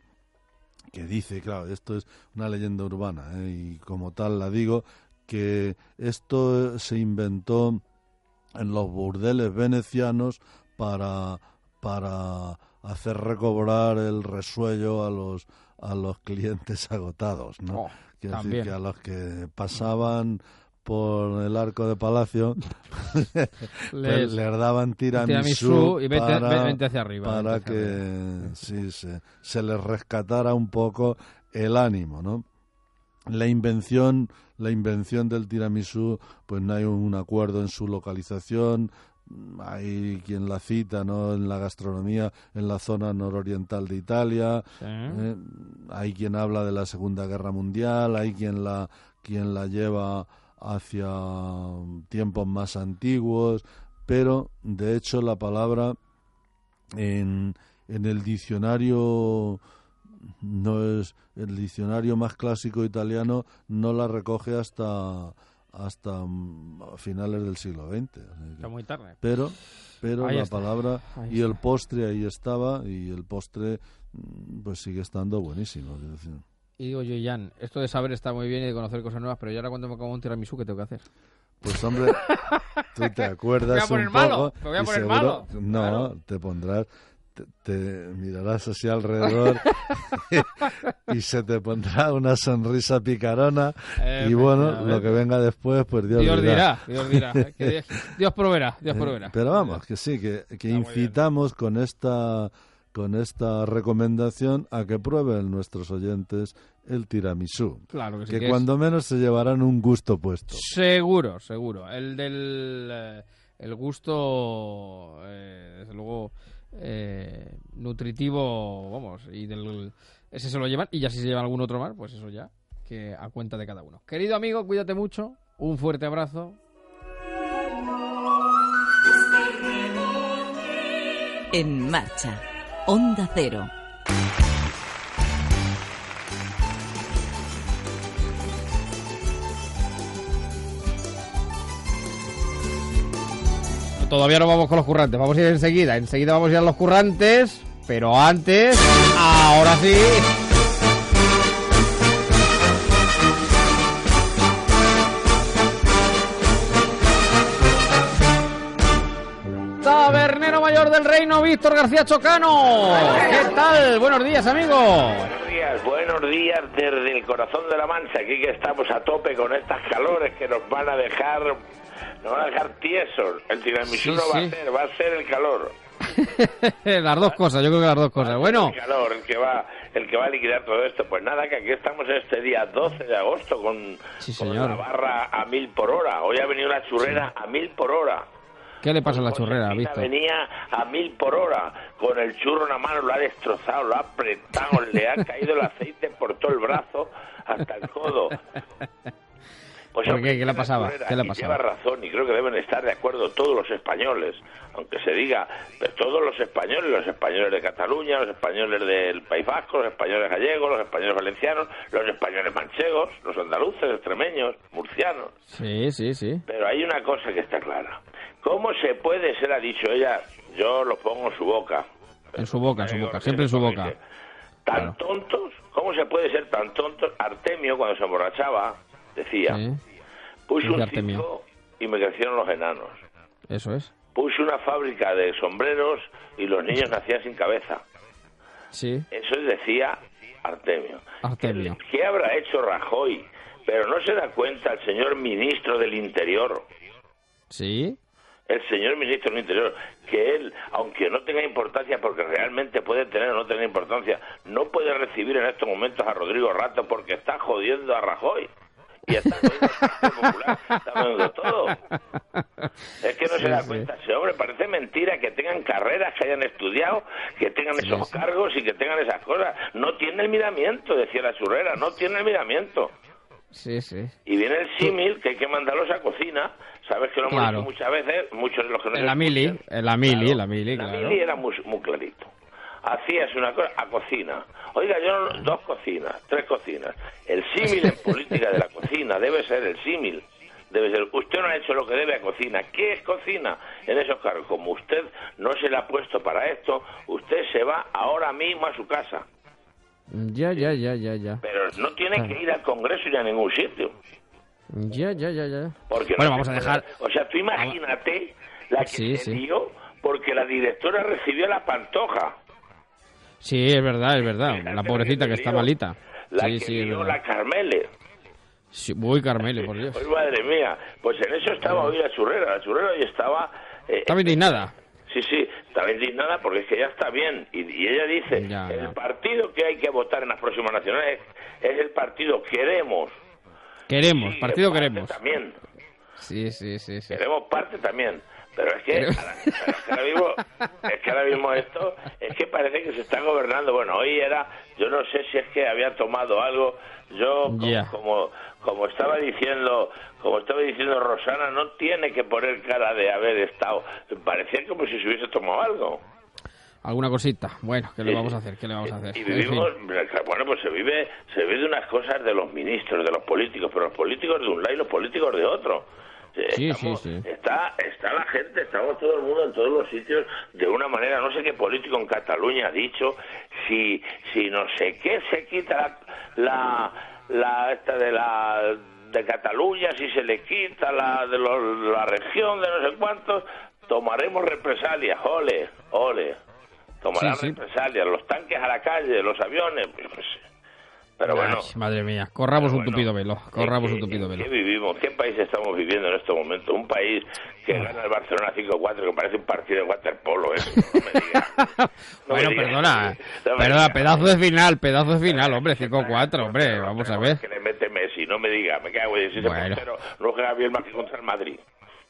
que dice, claro, esto es una leyenda urbana, eh, y como tal la digo, que esto se inventó en los burdeles venecianos para, para hacer recobrar el resuello a los a los clientes agotados, ¿no? Oh, Quiero también. decir que a los que pasaban por el arco de palacio les, les daban tiramisú, tiramisú y vete, para, vete hacia arriba, para vete hacia que arriba. Sí, se, se les rescatara un poco el ánimo, ¿no? La invención, la invención del tiramisú, pues no hay un acuerdo en su localización. Hay quien la cita, ¿no? En la gastronomía en la zona nororiental de Italia. Sí. Eh, hay quien habla de la Segunda Guerra Mundial, hay quien la quien la lleva hacia tiempos más antiguos, pero de hecho la palabra en en el diccionario no es el diccionario más clásico italiano, no la recoge hasta hasta finales del siglo veinte. Está muy tarde. Pero pero ahí la está. palabra ahí y está. el postre ahí estaba, y el postre pues sigue estando buenísimo. Y digo yo, Jan, esto de saber está muy bien y de conocer cosas nuevas, pero yo ahora cuando me como un tiramisú, ¿qué tengo que hacer? Pues hombre, tú te acuerdas me voy a poner un malo, poco, me voy a y poner seguro, malo. No, Claro. te pondrás te, te mirarás así alrededor y, y se te pondrá una sonrisa picarona eh, y bueno, lo que venga después, pues Dios, Dios dirá. dirá. Dios dirá. Que Dios, Dios proveerá, Dios proveerá. Eh, pero vamos, que sí, que, que incitamos con esta con esta recomendación a que prueben nuestros oyentes el tiramisú. Claro que sí. Que, que cuando es... menos se llevarán un gusto puesto. Seguro, seguro. El del eh, el gusto, eh, desde luego, eh, nutritivo, vamos, y del ese se lo llevan, y ya si se llevan algún otro más, pues eso ya, que a cuenta de cada uno. Querido amigo, cuídate mucho, un fuerte abrazo. En marcha. Onda Cero. Todavía no vamos con los currantes, vamos a ir enseguida, enseguida vamos a ir a los currantes, pero antes, ahora sí... Tabernero mayor del reino, Víctor García Chocano. ¿Qué tal? Buenos días, amigo. Buenos días, buenos días desde el corazón de la Mancha. Aquí que estamos a tope con estas calores que nos van a dejar, nos van a dejar tiesos. El tiramisú sí, no va sí. a ser, va a ser el calor. Las dos cosas, yo creo que las dos cosas. Bueno, el calor, el que va, el que va a liquidar todo esto. Pues nada, que aquí estamos este día doce de agosto con, sí, con la barra a mil por hora. Hoy ha venido una churrera sí. a mil por hora. ¿Qué le pasa a la churrera, Víctor? Venía a mil por hora, con el churro en la mano, lo ha destrozado, lo ha apretado, le ha caído el aceite por todo el brazo hasta el codo. Pues, ¿Por qué? ¿Qué le pasaba? ¿Qué le Lleva pasaba? razón, y creo que deben estar de acuerdo todos los españoles, aunque se diga, pero todos los españoles, los españoles de Cataluña, los españoles del País Vasco, los españoles gallegos, los españoles valencianos, los españoles manchegos, los andaluces, extremeños, murcianos. Sí, sí, sí. Pero hay una cosa que está clara. ¿Cómo se puede ser, ha dicho ella, yo lo pongo en su boca? En su boca, en su boca, siempre en su boca. ¿Tan tontos? ¿Cómo se puede ser tan tontos? Artemio, cuando se emborrachaba, decía, sí. puse un circo y me crecieron los enanos. Eso es. Puse una fábrica de sombreros y los niños nacían sin cabeza. Sí. Eso decía Artemio. Artemio. ¿Qué, ¿Qué habrá hecho Rajoy? Pero no se da cuenta el señor ministro del Interior. Sí. El señor ministro del Interior, que él, aunque no tenga importancia, porque realmente puede tener o no tener importancia, no puede recibir en estos momentos a Rodrigo Rato porque está jodiendo a Rajoy. Y está jodiendo al Partido Popular, está jodiendo todo. Es que no sí, se da sí. cuenta ese hombre. Parece mentira que tengan carreras, que hayan estudiado, que tengan sí, esos sí. cargos y que tengan esas cosas. No tiene el miramiento, decía la churrera, no tiene el miramiento. Sí, sí. Y viene el símil, que hay que mandarlos a cocina. Sabes que lo hemos claro. dicho muchas veces, muchos de los que no en la mili, en la mili, claro, la mili, la claro. mili era muy, muy clarito. Hacías una cosa a cocina. Oiga, yo no, dos cocinas, tres cocinas. El símil en política de la cocina debe ser el símil. Debe ser, usted no ha hecho lo que debe a cocina. ¿Qué es cocina? En esos cargos, como usted no se le ha puesto para esto, usted se va ahora mismo a su casa. Ya, ya, ya, ya, ya. Pero no tiene claro. que ir al Congreso ni a ningún sitio. Ya, ya, ya, ya. Porque bueno, no vamos a dejar... O sea, tú imagínate la que sí, se sí. dio porque la directora recibió la Pantoja. Sí, es verdad, es verdad. La, la pobrecita que, que está malita. La sí, que sí, dio la Carmele. Sí, uy, Carmele, por Dios. Pues madre mía, pues en eso estaba hoy la churrera. La churrera hoy estaba... Eh, estaba indignada. Sí, sí, estaba indignada porque es que ya está bien. Y, y ella dice, ya, ya. el partido que hay que votar en las próximas nacionales es, es el partido Queremos. Queremos, sí, partido parte Queremos. También. Sí, sí, sí, sí. Queremos parte también. Pero es que, ahora, es que ahora mismo, es que ahora mismo esto, es que parece que se está gobernando. Bueno, hoy era, yo no sé si es que había tomado algo. Yo, como, yeah. como, como estaba diciendo, como estaba diciendo Rosana, no tiene que poner cara de haber estado. Parecía como si se hubiese tomado algo. Alguna cosita. Bueno, ¿qué le vamos a hacer? ¿Qué le vamos a hacer? Y vivimos, en fin. Bueno, pues se vive, se vive de unas cosas de los ministros, de los políticos, pero los políticos de un lado y los políticos de otro. Sí, estamos, sí, sí. Está, está la gente, estamos todo el mundo en todos los sitios de una manera, no sé qué político en Cataluña ha dicho, si si no sé qué se quita la la esta de la de Cataluña, si se le quita la de los, la región de no sé cuántos, tomaremos represalias, ole, ole. tomarán Sí, sí. represalias, los tanques a la calle, los aviones, pues, pues, pero bueno. Ay, madre mía, corramos pero un bueno, tupido velo, corramos ¿en un qué- tupido en velo. ¿Qué vivimos? ¿Qué país estamos viviendo en este momento? Un país que gana el Barcelona cinco cuatro, que parece un partido de waterpolo, ¿eh? No me digas. No me Bueno, digas. perdona, No me perdona, digas. pedazo de final, pedazo de final, hombre, cinco cuatro, hombre, vamos a ver. Que le mete Messi, no me diga, me cago en ese Bueno. portero, no juega bien más que contra el Madrid.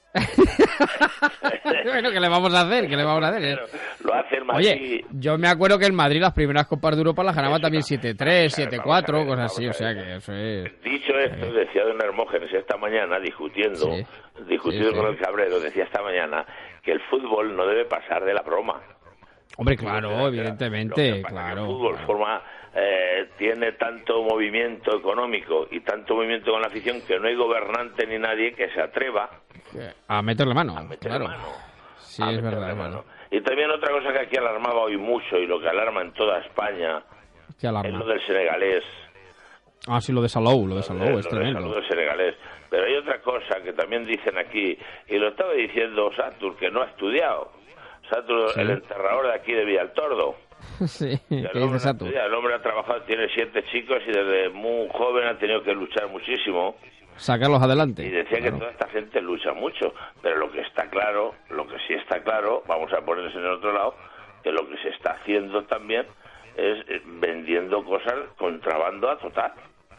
Bueno, ¿qué le vamos a hacer? ¿Qué le vamos a hacer? Lo hace el Madrid. Oye, yo me acuerdo que el Madrid las primeras Copas de Europa las ganaba también siete tres, siete cuatro, cosas así, o sea que eso es... Dicho esto, decía don Hermógenes esta mañana, discutiendo, Sí. discutiendo Sí, con sí. el Cabrero, decía esta mañana que el fútbol no debe pasar de la broma. Hombre, claro, Lo evidentemente, que pasa es que claro. el fútbol forma, eh, tiene tanto movimiento económico y tanto movimiento con la afición que no hay gobernante ni nadie que se atreva A meterle mano, a meter claro. mano. Sí, a es meterle verdad, es mano. verdad. Y también otra cosa que aquí alarmaba hoy mucho y lo que alarma en toda España Qué es alarma. lo del senegalés. Ah, sí, lo de Salou, lo de Salou, Lo es del tremendo. saludo senegalés. Pero hay otra cosa que también dicen aquí, y lo estaba diciendo Satur, que no ha estudiado. Satur, Sí. el enterrador de aquí de Villaltordo. Sí, Y ¿qué el, dice hombre no ha Satur? estudiado. El hombre ha trabajado, tiene siete chicos y desde muy joven ha tenido que luchar muchísimo. Sacarlos adelante. Y decía claro. que toda esta gente lucha mucho. Pero lo que está claro, lo que sí está claro, vamos a ponerse en el otro lado, que lo que se está haciendo también es eh, vendiendo cosas contrabando a total.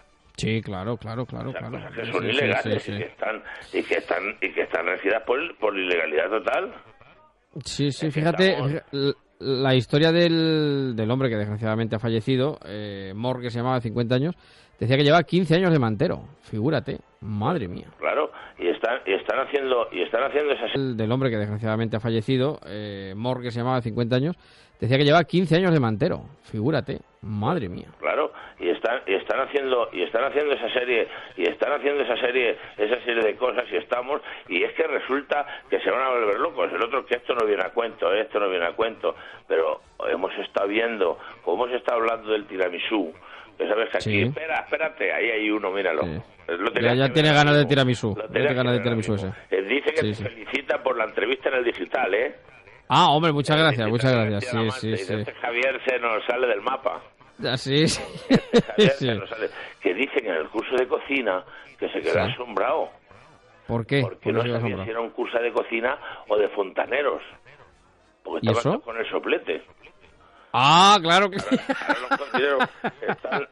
Sí, claro, claro, claro, O sea, claro. cosas que Sí, son sí, sí, ilegales sí, y sí. que están y que están y que están regidas por por ilegalidad total. Sí, sí, fíjate, fija- l- la historia del, del hombre que desgraciadamente ha fallecido, eh, Mor, que se llamaba de cincuenta años, decía que llevaba quince años de mantero, figúrate, madre mía. Claro, y están y están haciendo y están haciendo esas El del hombre que desgraciadamente ha fallecido, eh, Mor, que se llamaba de cincuenta años, decía que llevaba quince años de mantero, figúrate, madre mía. Claro, y están y están haciendo y están haciendo esa serie y están haciendo esa serie esa serie de cosas y estamos y es que resulta que se van a volver locos. El otro que esto no viene a cuento, esto no viene a cuento, pero hemos estado viendo, como hemos estado hablando del tiramisú, que sabes que aquí, Sí. espera, espérate, ahí hay uno, míralo. Lo Ya, tenías ya que tiene ver ganas ahora de mismo. tiramisú, Lo ya tenías tiene que ganas de ver ahora tiramisú mismo. ese. Eh, Dice que Sí, te sí. felicita por la entrevista en el digital, ¿eh? Ah, hombre, muchas gracias, muchas Felicita gracias, a García sí, sí, Lamante, sí. dice, "Este Javier se nos sale del mapa. Ya, sí, sí. Javier Sí. se nos sale". Que dicen en el curso de cocina que se quedó Sí. asombrado. ¿Por qué? Porque ¿Por no qué se sabía asombra? si era un curso de cocina o de fontaneros. Porque ¿Y estaban eso? todos con el soplete. Ah, claro que sí. Ahora los cocineros están,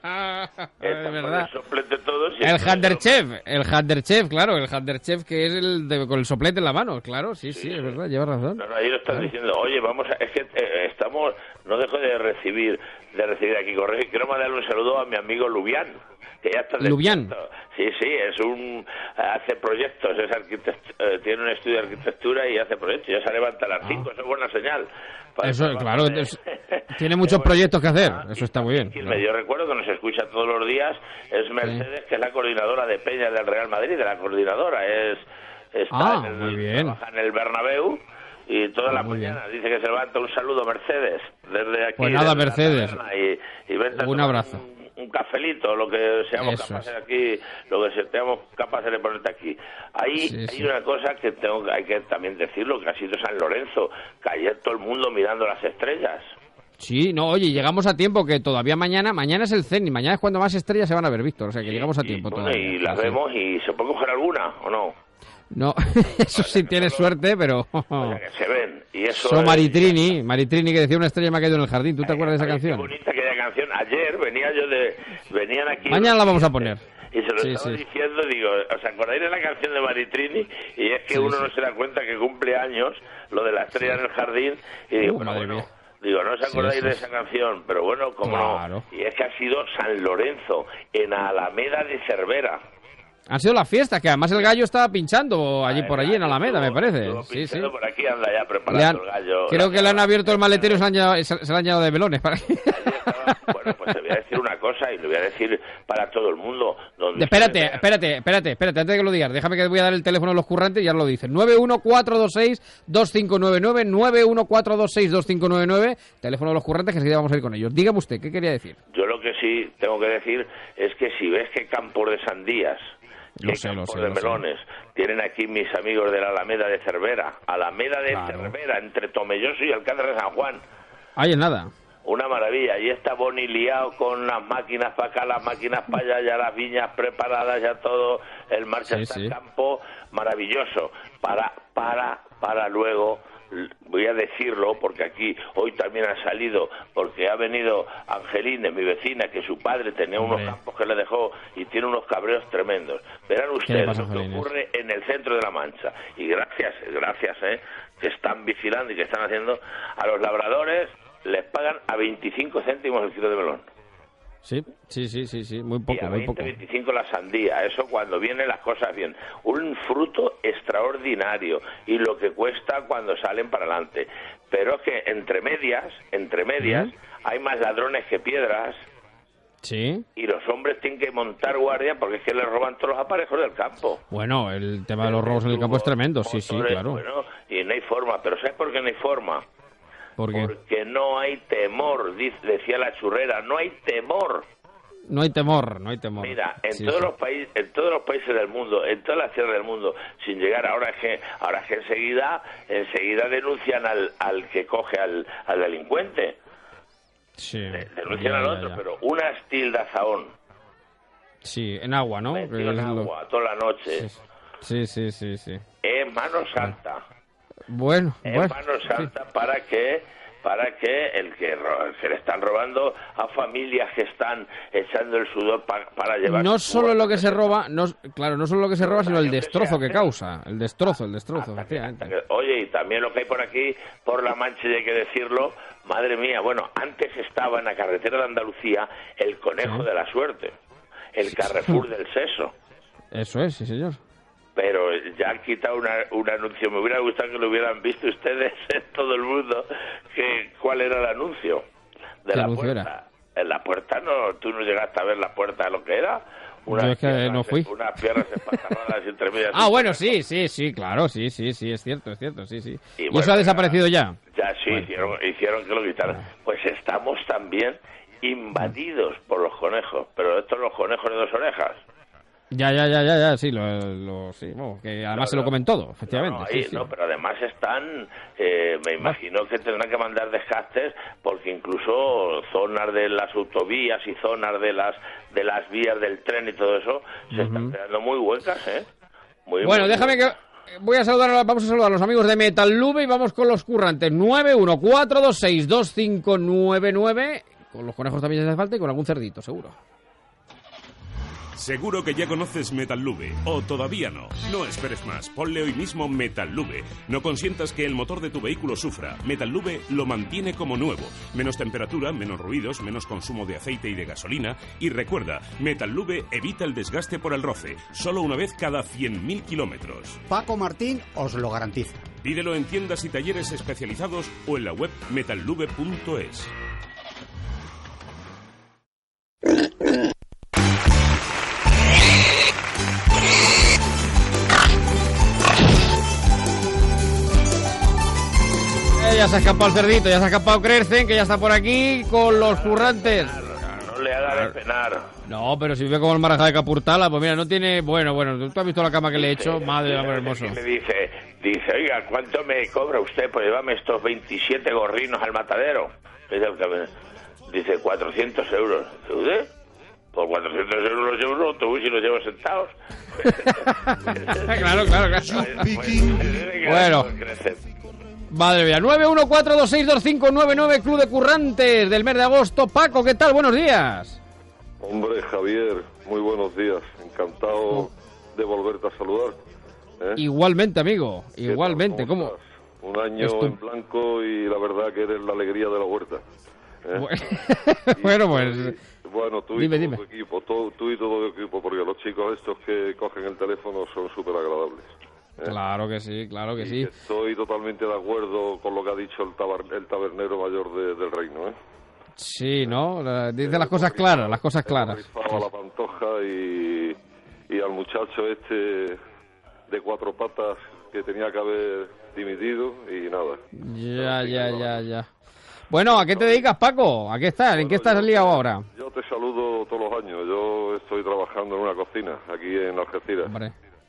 Es están con verdad. el soplete todos. y El entonces- Handerchef, el Handerchef, claro, el Handerchef que es el de, con el soplete en la mano, claro, sí, sí, es verdad, lleva razón. No, no, ahí lo están Claro. diciendo, oye, vamos a, es que eh, estamos, no dejo de recibir, de recibir aquí correo, y quiero mandarle un saludo a mi amigo Lubián, que ya está Lubián. despierto. Sí, sí, es un, hace proyectos, es arquitect- eh, tiene un estudio de arquitectura y hace proyectos, ya se levanta a las cinco, eso es buena señal. Para- Eso, para- claro, para- es- tiene muchos proyectos que hacer, eso está muy bien. Quilmes, yo recuerdo que nos escucha todos los días, es Mercedes, que es la coordinadora de Peña del Real Madrid, de la coordinadora, es está Ah, en el, muy bien. trabaja en el Bernabéu y todas Ah, las muy bien. mañanas dice que se levanta. Un saludo, Mercedes, desde aquí. Pues nada, desde la Mercedes. taberna, y, y vente a Un tomar abrazo. Un, un cafelito, lo que seamos Eso capaces es. aquí, lo que seamos capaces de ponerte aquí. Ahí Sí, hay sí. una cosa que tengo que- hay que también decirlo, que ha sido San Lorenzo, que ayer todo el mundo mirando las estrellas. Sí, no, oye, llegamos a tiempo, que todavía mañana, mañana es el cenit, mañana es cuando más estrellas se van a ver, Víctor, o sea que llegamos a tiempo Bueno, todavía. y las Sí, sí. vemos y se puede coger alguna o no. No, eso sí tienes suerte, pero... Oye, que se ven. Y eso So es- Maritrini, Maritrini que decía una estrella me ha caído en el jardín, ¿tú te acuerdas de esa Ay, qué canción? bonita aquella canción. Ayer venía yo de... Venían aquí... Mañana la vamos a poner. Y se lo Sí, estaba sí. diciendo, digo, ¿os acordáis de la canción de Maritrini? Y es que Sí, uno sí. no se da cuenta que cumple años, lo de la estrella en el jardín, y digo, Uh, pero madre bueno, mía. digo, ¿no os Sí, acordáis sí, de sí. esa canción? Pero bueno, como Claro. no. Y es que ha sido San Lorenzo, en Alameda de Cervera. Han sido las fiestas, que además el gallo estaba pinchando allí por allí en Alameda, me parece. Estuvo Sí, sí. pinchando por aquí, anda ya Le preparando han- el gallo. creo que le han abierto el maletero y se, le han llenado- se se le han llenado de velones. Para... Bueno, pues te voy a decir una cosa y lo voy a decir para todo el mundo. Donde Espérate, ustedes vean- espérate, espérate, espérate, antes de que lo digas, déjame que voy a dar el teléfono a los currantes y ya lo dicen. nueve uno cuatro dos seis dos cinco nueve nueve, nueve uno cuatro dos seis dos cinco nueve nueve, teléfono de los currantes que enseguida vamos a ir con ellos. Dígame usted, ¿qué quería decir? Yo lo que sí tengo que decir es que si ves que campos de sandías, Lo que sé, lo campos sé, de lo sé. melones, tienen aquí mis amigos de la Alameda de Cervera, Alameda de Claro. Cervera, entre Tomelloso y Alcázar de San Juan. Ahí es nada. Una maravilla. Y está Boni liado con las máquinas para acá, las máquinas para allá, ya las viñas preparadas, ya todo, el marcha Sí, está sí. en campo, maravilloso. Para, para, para luego, voy a decirlo, porque aquí hoy también ha salido, porque ha venido Angelines, mi vecina, que su padre tenía unos Hombre. campos que le dejó y tiene unos cabreos tremendos. Verán ¿Qué le ustedes pasa, lo que Angelines? ocurre en el centro de la Mancha. Y gracias, gracias, eh, que están vigilando y que están haciendo, a los labradores les pagan a veinticinco céntimos el kilo de melón. Sí, sí, sí, sí, sí, muy Y poco, a muy veinte, poco. veinticinco la sandía. Eso cuando vienen las cosas bien. Un fruto extraordinario y lo que cuesta cuando salen para adelante. Pero es que entre medias, entre medias, Ujú. hay más ladrones que piedras Sí. y los hombres tienen que montar guardia porque es que les roban todos los aparejos del campo. Bueno, el tema de los robos en el campo es tremendo, sí, sí, Motores, claro. Bueno, y no hay forma. Pero ¿sabes por qué no hay forma? Porque Porque no hay temor, dice- decía la churrera, no hay temor. no hay temor, no hay temor. Mira, en Sí, todos sí. los países, en todos los países del mundo, en todas las tierras del mundo, sin llegar ahora es que, ahora es que enseguida, enseguida denuncian al, al que coge al, al delincuente, Sí, denuncian ya, al ya, otro, ya. pero una astilda zahón, Sí, en agua, ¿no? metido Que en es lo- agua toda la noche, Sí, sí, sí, sí. es mano santa, Bueno, es bueno. mano santa para que para que el que ro- se le están robando a familias que están echando el sudor pa- para llevar No su solo lo que se roba, no, claro, no solo lo que se roba, sino el destrozo que causa. El destrozo, el destrozo, efectivamente. Oye, y también lo que hay por aquí, por La Mancha, y hay que decirlo, madre mía, bueno, antes estaba en la carretera de Andalucía el conejo Sí. de la suerte, el Carrefour del Seso, Eso es, sí, señor. pero ya han quitado una, un anuncio, me hubiera gustado que lo hubieran visto ustedes en todo el mundo, que cuál era el anuncio de ¿Qué la anuncio puerta. En la puerta no, tú no llegaste a ver la puerta de lo que era. Yo es que piernas- no fui. Unas piernas espatarradas entre medias. Ah, bueno, sí, sí, sí, claro, sí, sí, sí, es cierto, es cierto, sí, sí. Y ¿Y bueno, eso ha desaparecido ya? Ya sí, hicieron, hicieron que lo quitaran. Pues estamos también invadidos por los conejos, pero estos son los conejos de dos orejas. Ya, ya, ya, ya, ya, sí, lo, lo- sí, bueno, que además No, se lo no. comen todo, efectivamente. No, sí, ahí, sí. no, pero además están, eh, me imagino que tendrán que mandar desgastes porque incluso zonas de las autovías y zonas de las de las vías del tren y todo eso se están quedando muy huecas, ¿eh? Muy, Bueno, muy déjame que... Voy a saludar, a- vamos a saludar a los amigos de Metallube y vamos con los currantes. nueve uno cuatro dos seis dos cinco nueve nueve. Con los conejos también se hace falta y con algún cerdito, seguro. Seguro que ya conoces Metallube, o todavía no. No esperes más, ponle hoy mismo Metallube. No consientas que el motor de tu vehículo sufra. Metallube lo mantiene como nuevo. Menos temperatura, menos ruidos, menos consumo de aceite y de gasolina. Y recuerda, Metallube evita el desgaste por el roce, solo una vez cada cien mil kilómetros. Paco Martín os lo garantiza. Pídelo en tiendas y talleres especializados o en la web metallube punto es. Eh, ya se ha escapado el cerdito, ya se ha escapado Crecen, que ya está por aquí con los currantes. No le haga de penar. No, pero si vive como el marajá de Capurtala, pues mira, no tiene... Bueno, bueno, tú has visto la cama que le he hecho, madre del amor hermoso. Y me dice, dice, oiga, ¿cuánto me cobra usted por llevarme estos veintisiete gorrinos al matadero? Dice, dice cuatrocientos euros. Dice, ¿usted? Por cuatrocientos euros los llevo en un autobús y los llevo sentados. Claro, claro, claro. Bueno. Madre mía, nueve uno cuatro dos seis dos cinco nueve nueve, Club de Currantes del mes de agosto. Paco, ¿qué tal? Buenos días. Hombre, Javier, muy buenos días. Encantado de volverte a saludar. ¿eh? Igualmente, amigo, igualmente. ¿Cómo? Un año Esto- en blanco y la verdad que eres la alegría de la huerta. ¿eh? Bueno, pues... Bueno, tú y Dime, todo dime. tu equipo, tú, tú y todo tu equipo, porque los chicos estos que cogen el teléfono son súper agradables. ¿eh? Claro que sí, claro que sí. Estoy totalmente de acuerdo con lo que ha dicho el, tabar- el tabernero mayor de- del reino. ¿eh? Sí, ¿no? La- Dice las cosas claras, las cosas claras. Rifado a la pantoja y, y al muchacho este de cuatro patas que tenía que haber dimitido y nada. Ya, ya, ya, ya. Bueno, ¿a qué te dedicas, Paco? ¿A qué estás? ¿En qué estás liado ahora? Yo te saludo todos los años. Yo estoy trabajando en una cocina aquí en Algeciras. Hombre,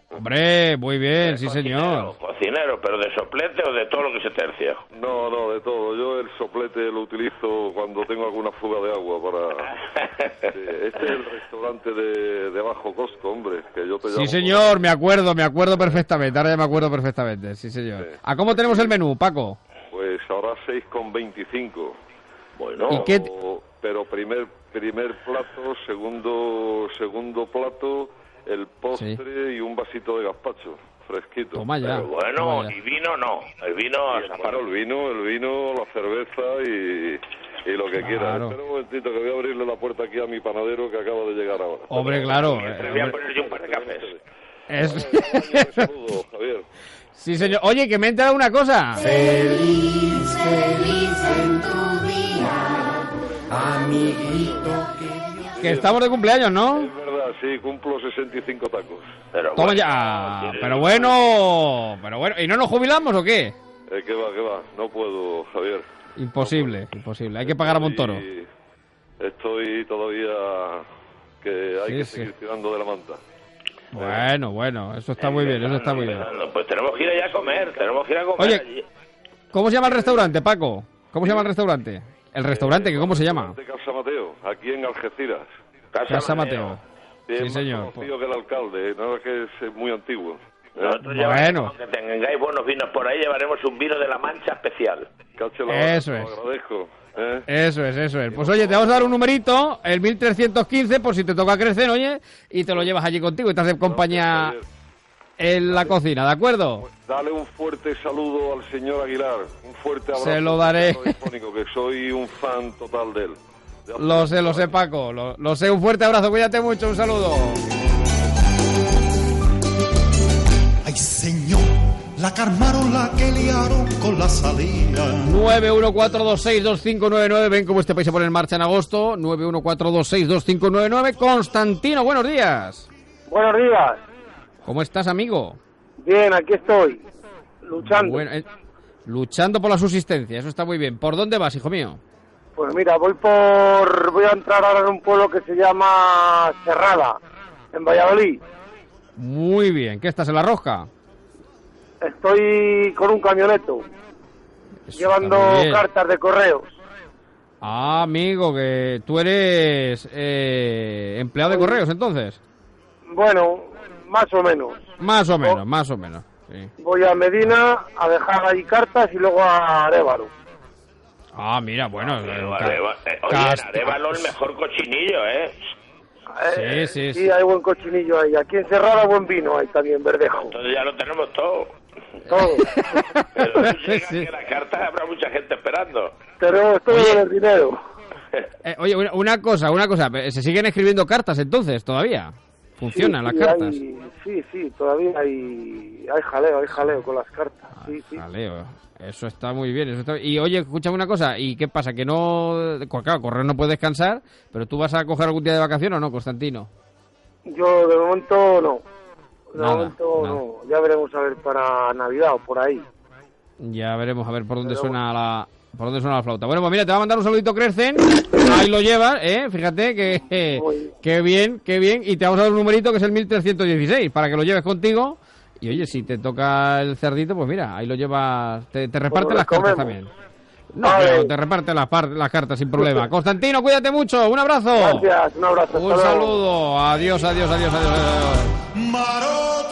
Hombre, muy bien, sí Cocinero, señor. Cocinero, pero de soplete o de todo lo que se tercia. No, no, de todo. Yo el soplete lo utilizo cuando tengo alguna fuga de agua para... Sí, este es el restaurante de, de bajo costo, hombre, que yo te llamo... Sí señor, me acuerdo, me acuerdo perfectamente, ahora ya me acuerdo perfectamente, sí señor. Sí. ¿A cómo tenemos el menú, Paco? Pues ahora seis con veinticinco. Bueno, ¿Y qué? Pero, pero primer primer plato, segundo segundo plato, el postre sí. y un vasito de gazpacho fresquito. Toma ya. Pero bueno, toma ya. y vino no, el vino... Claro, el vino, el vino, la cerveza y, y lo que Claro. quiera. Espera un momentito que voy a abrirle la puerta aquí a mi panadero que acaba de llegar ahora. Hombre, claro. Me voy a poner yo un par de cafés. Es... Un saludo, Javier. Sí señor. Oye, que me he enterado una cosa. Feliz, feliz en tu día, amiguito que... Que estamos de cumpleaños, ¿no? Es verdad, sí, cumplo sesenta y cinco tacos. Pero Toma bueno, ya. Pero bueno, pero bueno. ¿Y no nos jubilamos o qué? Eh, ¿Qué va, qué va? No puedo, Javier. Imposible, imposible. Hay que pagar a Montoro. Estoy, estoy todavía que hay Sí, que sí. seguir tirando de la manta. Bueno, bueno, eso está muy bien, eso está muy bien. pues tenemos que ir allá a comer, tenemos que ir a comer Oye, allí. ¿cómo se llama el restaurante, Paco? ¿Cómo se llama el restaurante? El restaurante, ¿que cómo se llama? De Casa Mateo, aquí en Algeciras. Casa Mateo. Es Sí, más señor. conocido que el alcalde, no es que es muy antiguo. Nosotros Bueno. llevaremos, que tengáis buenos vinos por ahí, llevaremos un vino de la Mancha especial. Cáchela, Eso lo es. agradezco. ¿eh? Eso es, eso es. Pues oye, te vamos a dar un numerito, el mil trescientos quince, por si te toca crecer, oye, y te lo llevas allí contigo y te hace compañía en la cocina, ¿de acuerdo? Dale un fuerte saludo al señor Aguilar, un fuerte abrazo. Se lo daré. radiofónico, que soy un fan total de él. De hace- Lo sé, lo sé, Paco, lo, lo sé. Un fuerte abrazo, cuídate mucho, un saludo. Ay, señor, la que armaron, la que liaron con la salida. nueve uno cuatro dos seis dos cinco nueve nueve, ven cómo este país se pone en marcha en agosto. nueve uno cuatro dos seis dos cinco nueve nueve. Constantino, buenos días. Buenos días. ¿Cómo estás, amigo? Bien, aquí estoy, luchando. Bueno, eh, luchando por la subsistencia, eso está muy bien. ¿Por dónde vas, hijo mío? Pues mira, voy por, voy a entrar ahora en un pueblo que se llama Serrada, en Valladolid. Muy bien. ¿Qué estás, en la rosca? Estoy con un camioneto, Eso llevando está muy bien. cartas de correos. Ah, amigo, que tú eres eh, empleado de correos, entonces. Bueno, más o menos. Más o menos, más o menos. Sí. Voy a Medina a dejar ahí cartas y luego a Arévalo. Ah, mira, bueno. eh, ca- Areva- eh, Oye, cas- en Arévalo el mejor cochinillo, ¿eh? Sí, sí, Sí, sí. hay buen cochinillo ahí. Aquí en Serrada buen vino hay también, verdejo. Entonces ya lo tenemos todo. Todo. Pero tú llegas Sí. que las cartas habrá mucha gente esperando. Tenemos todo Oye. el dinero. Eh, oye, una, una cosa, una cosa. ¿Se siguen escribiendo cartas entonces todavía? ¿Funcionan Sí, las sí, cartas? hay- sí, sí, todavía hay, hay jaleo, hay jaleo con las cartas. Sí, sí. Jaleo. Eso está muy bien. Eso está... Y oye, escúchame una cosa. ¿Y qué pasa? Que no... Claro, correr no puedes descansar, pero tú vas a coger algún día de vacaciones o no, Constantino. Yo de momento no. De Nada, momento nada. no. Ya veremos a ver para Navidad o por ahí. Ya veremos a ver por dónde Pero suena la por dónde suena la flauta. Bueno, pues mira, te va a mandar un saludito Crecen. Ahí lo llevas, ¿eh? Fíjate que eh, qué bien, qué bien. Y te vamos a dar un numerito que es el mil trescientos dieciséis para que lo lleves contigo. Y oye, si te toca el cerdito, pues mira, ahí lo llevas. Te, te reparte Pues lo las cartas comemos. también. No, Vale. pero te reparte las, par- las cartas sin problema. Constantino, cuídate mucho. Un abrazo. Gracias, un abrazo. Un hasta luego. saludo. Adiós, adiós, adiós, adiós. adiós.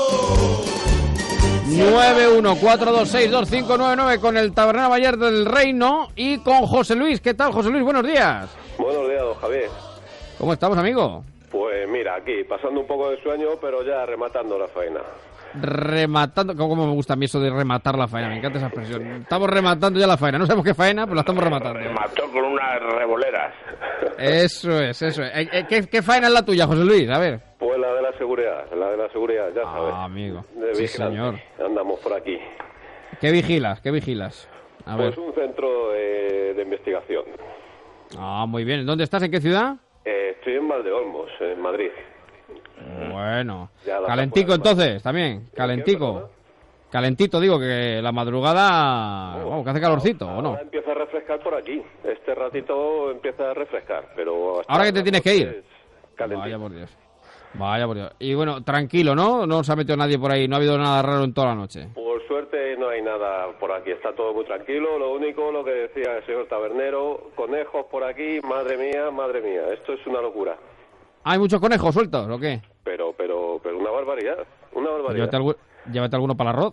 nueve uno cuatro dos seis dos cinco nueve nueve con el Taberna Bayer del Reino y con José Luis. ¿Qué tal, José Luis? Buenos días. Buenos días, don Javier. ¿Cómo estamos, amigo? Pues mira, aquí, pasando un poco de sueño, pero ya rematando la faena. Rematando, como me gusta a mí eso de rematar la faena, me encanta esa expresión. Estamos rematando ya la faena, no sabemos qué faena, pero la estamos rematando. Mató con unas revoleras. Eso es, eso es. Eh, eh, ¿Qué, qué faena es la tuya, José Luis? A ver. Pues la de la seguridad, la de la seguridad, ya sabes. Ah, amigo. De Sí, vigilante. señor. Andamos por aquí. ¿Qué vigilas? ¿Qué vigilas? A Pues ver. un centro de, de investigación. Ah, muy bien. ¿Dónde estás? ¿En qué ciudad? Eh, estoy en Valdeolmos, en Madrid. Bueno. Ya la Calentico tapo de entonces, también. Calentico. Calentito, digo, que la madrugada... Vamos, que hace calorcito, ¿o no? Ahora empieza a refrescar por aquí. Este ratito empieza a refrescar, pero... hasta ¿Ahora que te las tienes que noches ir? calentito. Vaya por Dios. Vaya, por Dios. Y bueno, tranquilo, ¿no? No se ha metido nadie por ahí, no ha habido nada raro en toda la noche. Por suerte no hay nada por aquí, está todo muy tranquilo. Lo único, lo que decía el señor tabernero, conejos por aquí, madre mía, madre mía, esto es una locura. ¿Hay muchos conejos sueltos o qué? Pero, pero, pero una barbaridad, una barbaridad. Llévate, algu llévate alguno para el arroz.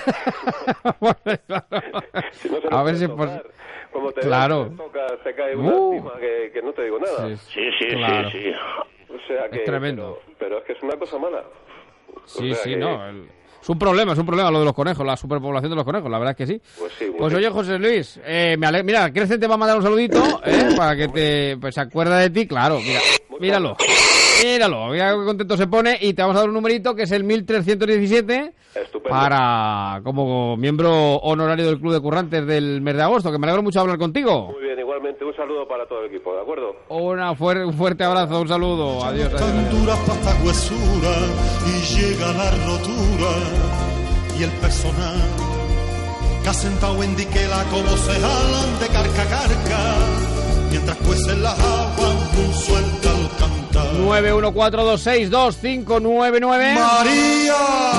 Si no se a ver si por... Como te claro. Te, toca, te cae una Uh. encima que, que no te digo nada. Sí, sí, sí, claro. sí. O sea que, es tremendo. Pero, pero es que es una cosa mala. Sí, o sea sí, que... no. El... Es un problema, es un problema lo de los conejos, la superpoblación de los conejos, la verdad es que sí. Pues sí. Pues oye, José Luis, eh, me ale... mira, Crecen te va a mandar un saludito, ¿eh? Para que te pues, se acuerda de ti, claro, mira, míralo, míralo, mira qué contento se pone y te vamos a dar un numerito que es el mil trescientos diecisiete. Estupendo. Para, como miembro honorario del Club de Currantes del mes de agosto, que me alegro mucho de hablar contigo. Muy bien, igualmente, un saludo para todo el equipo, ¿de acuerdo? Una fuer un fuerte abrazo, un saludo, adiós. adiós. Tan dura pasta huesura y llega la rotura y el personal que ha sentado en diquela como se jalan de carca a carca mientras cuecen las aguas un suelta al cantar. nueve uno cuatro dos seis dos cinco nueve nueve. María,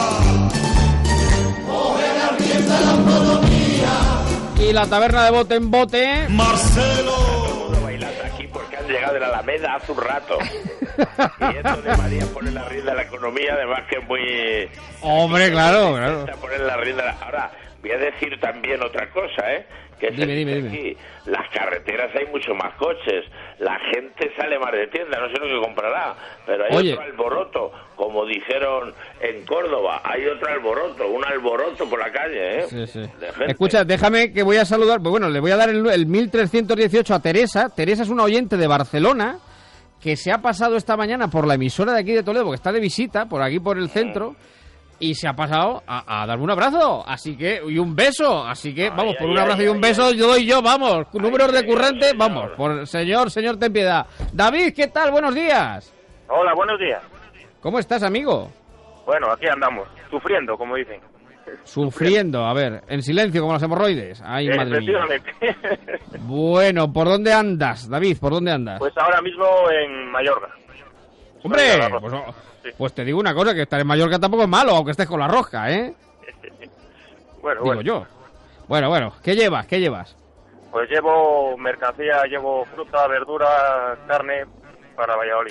y la taberna de bote en bote. Marcelo, Bailando aquí porque han llegado de la Alameda hace un rato. Y esto de María pone la rienda de la economía, además que es muy... Hombre, claro, claro. Poner la rienda de la... Ahora, voy a decir también otra cosa, ¿eh? Que dime, dime, dime. Aquí, las carreteras hay mucho más coches, la gente sale más de tienda, no sé lo que comprará, pero hay Oye. otro alboroto, como dijeron en Córdoba, hay otro alboroto, un alboroto por la calle, ¿eh? Sí, sí. De gente. Escucha, déjame que voy a saludar, pues bueno, le voy a dar el, el mil trescientos dieciocho a Teresa. Teresa es una oyente de Barcelona que se ha pasado esta mañana por la emisora de aquí de Toledo, que está de visita, por aquí por el centro, y se ha pasado a, a darme un abrazo, así que, y un beso, así que, vamos, Ay, por ay, un abrazo ay, y un ay, beso, yo doy yo, vamos, números de ay, currante, señor. vamos, por señor, señor, ten piedad. David, ¿qué tal? Buenos días. Hola, buenos días. ¿Cómo estás, amigo? Bueno, aquí andamos, sufriendo, como dicen. Sufriendo, a ver, en silencio, como las hemorroides. Ay, madre mía. Efectivamente. Bueno, ¿por dónde andas, David? ¿Por dónde andas? Pues ahora mismo en Mallorca. ¡Hombre! Mallorca, Pues, oh, sí. pues te digo una cosa, que estar en Mallorca tampoco es malo, aunque estés con la rosca, ¿eh? Bueno, Digo bueno. yo. Bueno, bueno, ¿qué llevas? ¿Qué llevas? Pues llevo mercancía, llevo fruta, verdura, carne para Valladolid.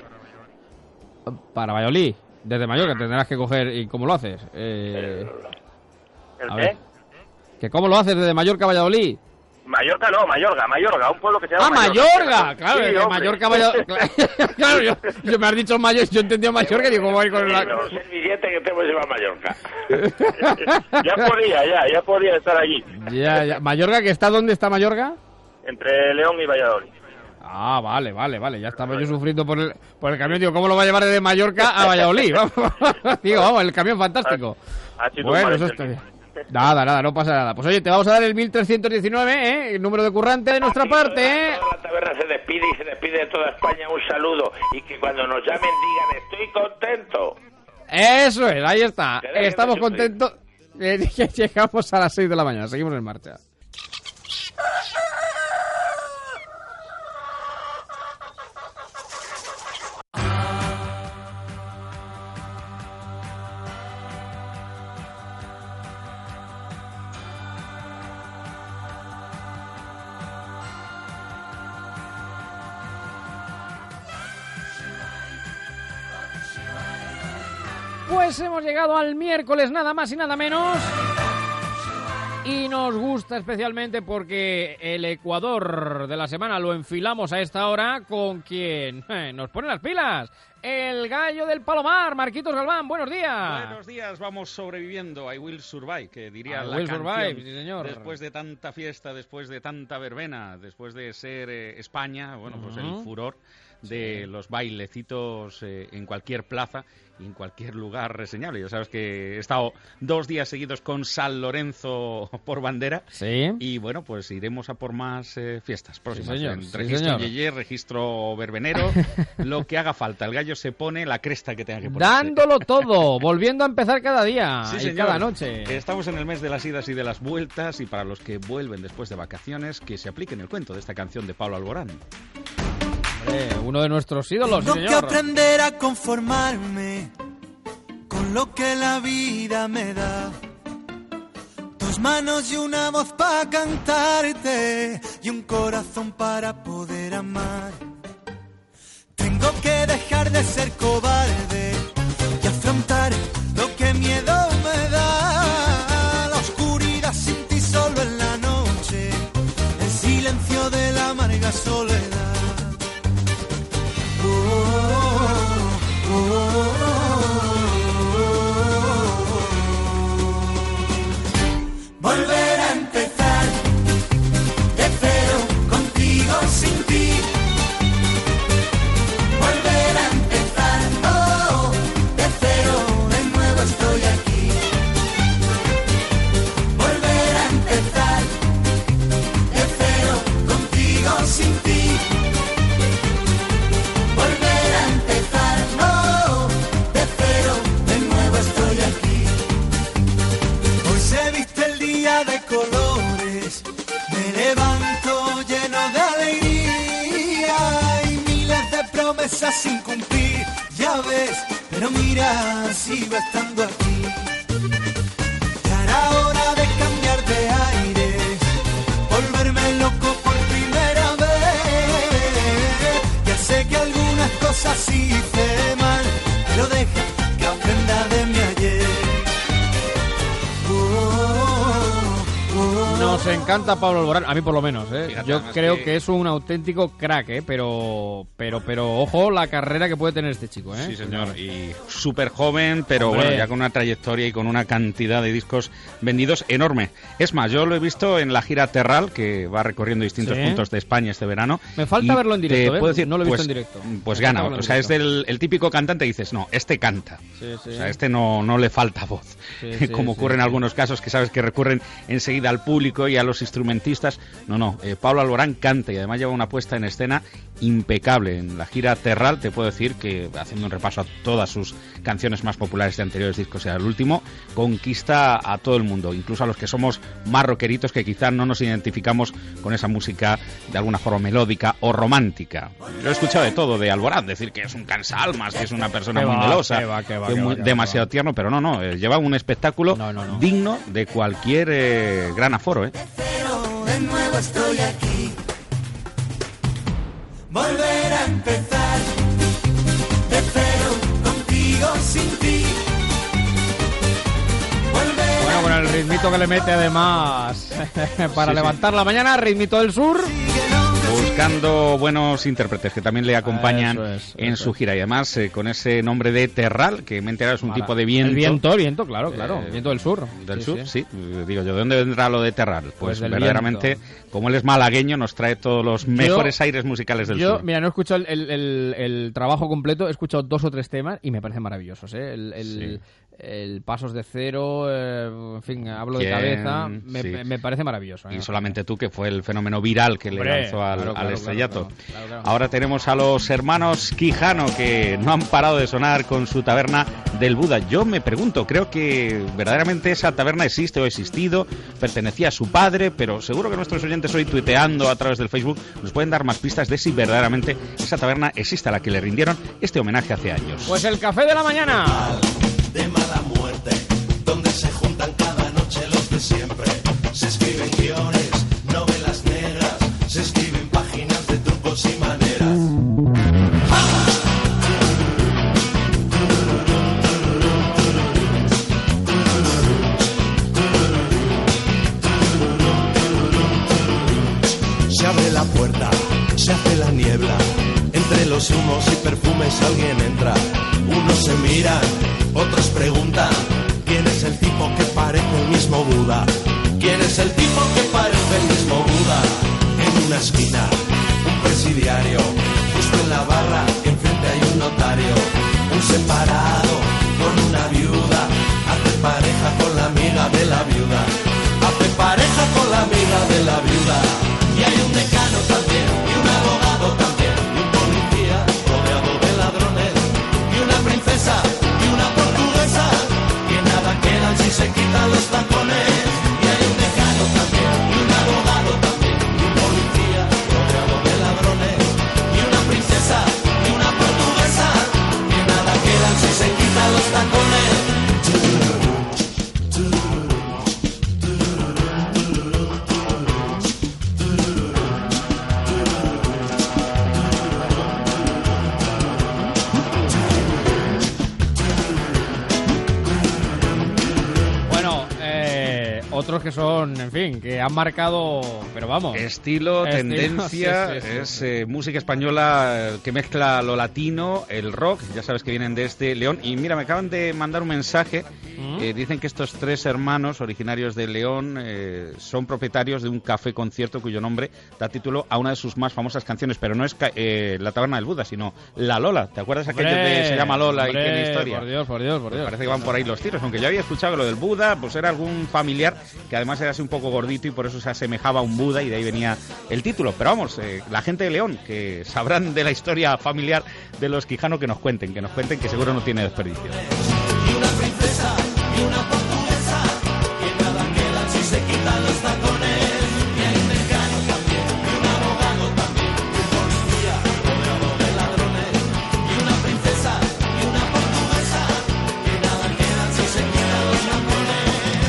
Para Valladolid, desde Mallorca tendrás que coger... ¿Y cómo lo haces? Eh, ¿El a qué? ver, ¿que cómo lo haces desde Mallorca a Valladolid? Mallorca no, Mallorca, Mallorca, un pueblo que se llama ¡Ah, Mallorca! Claro, Sí, desde hombre. Mallorca a Valladolid. Claro, yo, yo me has dicho Mallorca, yo entendí a Mallorca y digo, voy a ir con la... No sé el billete que tengo que llevar a Mallorca. Ya podía, ya, ya podía estar allí. Ya, ya. ¿Mallorca que está dónde está Mallorca? Entre León y Valladolid. Ah, vale, vale, vale. Ya estaba yo sufriendo por el, por el camión. Digo, ¿cómo lo va a llevar desde Mallorca a Valladolid? Vamos. Digo, vamos, el camión fantástico. Ha sido Bueno, un eso malentendido. está bien. Nada, nada, no pasa nada. Pues oye, te vamos a dar el mil trescientos diecinueve, ¿eh? El número de currante de nuestra parte, ¿eh? Toda la taberna se despide y se despide de toda España. Un saludo. Y que cuando nos llamen digan, estoy contento. Eso es, ahí está. Que dejen de Estamos sufrir. contentos de que llegamos a las seis de la mañana. Seguimos en marcha. Pues hemos llegado al miércoles, nada más y nada menos. Y nos gusta especialmente porque el Ecuador de la semana lo enfilamos a esta hora con quien eh, nos pone las pilas. El gallo del Palomar, Marquitos Galván, buenos días. Buenos días, vamos sobreviviendo. I will survive, que diría I la will canción. survive, sí, señor. Después de tanta fiesta, después de tanta verbena, después de ser eh, España, bueno, pues Ujú. el furor de Sí. los bailecitos eh, en cualquier plaza y en cualquier lugar reseñable. Ya sabes que he estado dos días seguidos con San Lorenzo por bandera. Sí. Y bueno, pues iremos a por más eh, fiestas próximas. señor, En sí, registro señor. Yeye, registro verbenero, lo que haga falta. El gallo se pone la cresta que tenga que ponerse. Dándolo todo, volviendo a empezar cada día Sí, y señor. cada noche. Estamos en el mes de las idas y de las vueltas, y para los que vuelven después de vacaciones, que se apliquen el cuento de esta canción de Pablo Alborán. Eh, uno de nuestros ídolos, sí, Tengo que señor. aprender a conformarme con lo que la vida me da. Dos manos y una voz para cantarte y un corazón para poder amar. Tengo que dejar de ser cobarde y afrontar lo que miedo me da. La oscuridad sin ti solo en la noche, el silencio de la amarga soledad. Oh, oh, oh, oh. Volver a empezar de cero, contigo sin ti. Volver a empezar, oh, de cero, de nuevo estoy aquí. Volver a empezar de cero, contigo sin ti. Volver a empezar, oh, de cero, de nuevo estoy aquí. Hoy se viste el día de colores, me levanto lleno de alegría y miles de promesas sin cumplir, ya ves, pero mira, sigo estando aquí. Ya era hora de cambiar de aire, volverme loco por primera vez. Ya sé que algunas cosas hice mal, pero deja que aprenda de mi ayer. Nos encanta Pablo Alborán, a mí por lo menos, ¿eh? Fíjate, Yo además creo que- que es un auténtico crack, ¿eh? Pero, pero, pero ojo la carrera que puede tener este chico, ¿eh? Sí, señor, y súper joven, pero Hombre. bueno, ya con una trayectoria y con una cantidad de discos vendidos enorme. Es más, yo lo he visto en la gira Terral, que va recorriendo distintos Sí. puntos de España este verano. Me falta y verlo en directo, te ¿eh? puedo decir, No lo he visto pues, en directo. Pues Me gana, falta verlo en o sea, es directo. del el típico cantante y dices, no, este canta. Sí, sí. O sea, este no, no le falta voz. Sí, sí, Como sí, ocurre en sí. algunos casos que sabes que recurren enseguida al público y a los instrumentistas. No, no, eh, Pablo Alborán canta y además lleva una puesta en escena impecable. En la gira Terral te puedo decir que, haciendo un repaso a todas sus canciones más populares de anteriores discos y al último, conquista a todo el mundo, incluso a los que somos más rockeritos, que quizás no nos identificamos con esa música de alguna forma melódica o romántica. Yo he escuchado de todo de Alborán, decir que es un cansaalmas, que es una persona Que muy va, melosa, que va, que va, que que muy- va, que va, demasiado tierno, pero no, no, eh, lleva un espectáculo digno de cualquier eh, gran aforo, ¿eh? De nuevo estoy aquí. Volver a empezar de cero, contigo sin ti. Volver Bueno, con el ritmito que le mete además para Sí, sí. levantar la mañana, ritmito del sur. Buscando buenos intérpretes que también le acompañan Eso es, en eso su es. gira y además eh, con ese nombre de Terral, que me he enterado es un Para- tipo de viento. El viento, el viento, claro, claro. Eh, viento del sur. Del Sí, sur, sí. sí. Eh, Digo yo, ¿de dónde vendrá lo de Terral? Pues, Pues del verdaderamente, como él es malagueño, nos trae todos los mejores aires musicales del Yo, sur. mira, no he escuchado el, el- el- el trabajo completo, he escuchado dos o tres temas y me parecen maravillosos, ¿eh? El, el- el Pasos de Cero, eh, en fin, hablo de ¿Quién? cabeza, me, Sí. me- me parece maravilloso. ¿eh? Y solamente tú, que fue el fenómeno viral que le Hombre, lanzó al, claro, al claro, estrellato. claro, claro, claro. Ahora tenemos a los hermanos Quijano, que no han parado de sonar con su taberna del Buda. Yo me pregunto, creo que verdaderamente esa taberna existe o ha existido, pertenecía a su padre, pero seguro que nuestros oyentes hoy tuiteando a través del Facebook nos pueden dar más pistas de si verdaderamente esa taberna existe, a la que le rindieron este homenaje hace años. Pues el café de la mañana. De mala muerte, donde se juntan cada noche los de siempre. Se escriben guiones, novelas negras, se escriben páginas de trucos y maneras. Se abre la puerta, se hace la niebla. Entre los humos y perfumes alguien entra. Unos se miran, otros preguntan: ¿quién es el tipo que parece el mismo Buda? ¿Quién es el tipo que parece el mismo Buda? En una esquina, un presidiario. Justo en la barra, enfrente hay un notario. Un separado con una viuda. Hace pareja con la amiga de la viuda. Hace pareja con la amiga de la viuda. Y hay un decano también, y un abogado también, y un policía rodeado de ladrones, y una princesa, y una portuguesa, que nada quedan si se quitan los tacones. Y hay un decano también, y un abogado también, y un policía rodeado de ladrones, y una princesa otros que son, en fin, que han marcado, pero vamos. Estilo, Estilo, tendencia, sí, sí, sí, es sí. eh, música española eh, que mezcla lo latino, el rock, ya sabes que vienen desde León. Y mira, me acaban de mandar un mensaje, ¿Mm? eh, dicen que estos tres hermanos originarios de León eh, son propietarios de un café concierto cuyo nombre da título a una de sus más famosas canciones, pero no es ca- eh, La Taberna del Buda, sino La Lola. ¿Te acuerdas aquello de Se llama Lola hombre, y tiene historia? Por Dios, por Dios, por Pues Dios. parece que van por ahí los tiros, aunque yo había escuchado que lo del Buda, pues era algún familiar que además era así un poco gordito y por eso se asemejaba a un Buda y de ahí venía el título. Pero vamos, eh, la gente de León, que sabrán de la historia familiar de los Quijano, que nos cuenten, que nos cuenten, que seguro no tiene desperdicio. Y una princesa y una portuguesa, que nada queda si se quitan los tacones. Y hay un mecánico también, y un abogado también, y un policía rodeado de ladrones. Y una princesa y una portuguesa, que nada queda si se quitan los tacones.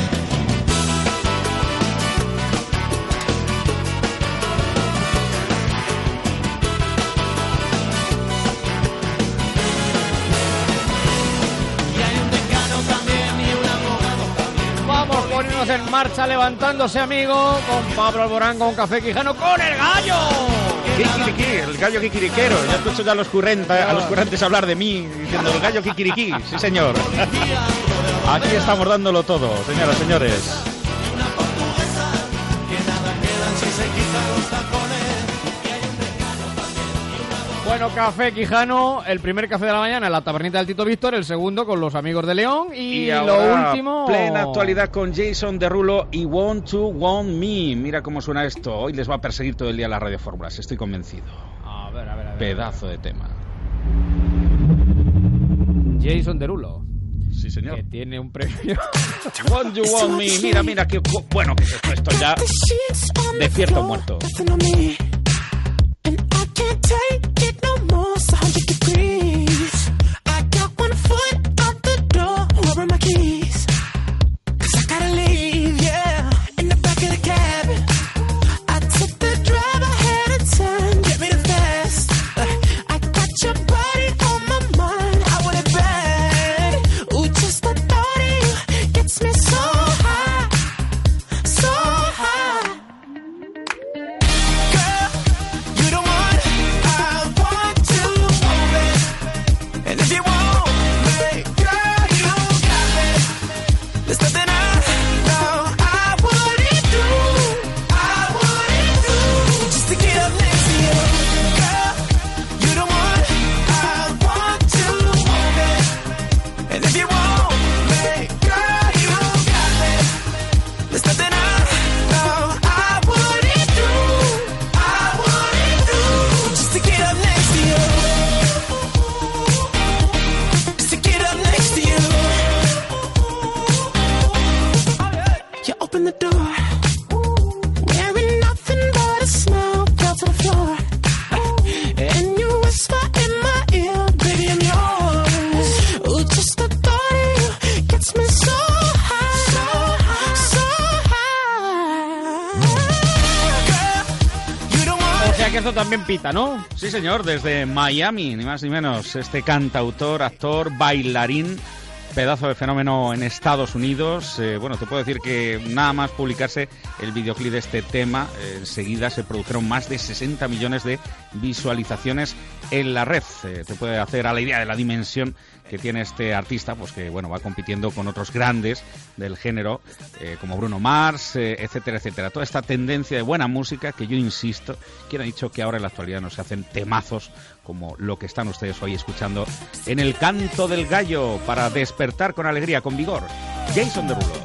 Y hay un decano también y un abogado también. Vamos poniéndonos en marcha, levantándose, amigo, con Pablo Alborán, con Café Quijano, con el gallo. Kikiriki, el gallo kikiriquero. Ya escucho ya a los, currenta, a los currentes hablar de mí, diciendo el gallo kikiriki. Sí, señor. Aquí estamos dándolo todo, señoras y señores. Una portuguesa, que nada quedan si se quitan los tacones. Y hay un decano también y un abogado. Bueno, Café Quijano, el primer café de la mañana en la tabernita del Tito Víctor, el segundo con los amigos de León y, Y lo ahora, último... plena actualidad con Jason Derulo y Want to Want Me. Mira cómo suena esto. Hoy les va a perseguir todo el día las radiofórmulas, estoy convencido. A ver, a ver, a ver. Pedazo de tema. Jason Derulo. Sí, señor. Que tiene un premio. Want you want me. Mira, mira, qué cu- bueno que es esto. Esto ya despierto muerto. Que esto también pita, ¿no? Sí, señor, desde Miami, ni más ni menos. Este cantautor, actor, bailarín, pedazo de fenómeno en Estados Unidos. Eh, bueno, te puedo decir que nada más publicarse el videoclip de este tema, eh, enseguida se produjeron más de sesenta millones de visualizaciones en la red. Eh, te puede hacer a la idea de la dimensión que tiene este artista, pues que bueno, va compitiendo con otros grandes del género, eh, como Bruno Mars, eh, etcétera, etcétera. Toda esta tendencia de buena música, que yo insisto, quien ha dicho que ahora en la actualidad no se hacen temazos como lo que están ustedes hoy escuchando en el Canto del Gallo, para despertar con alegría, con vigor. Jason Derulo.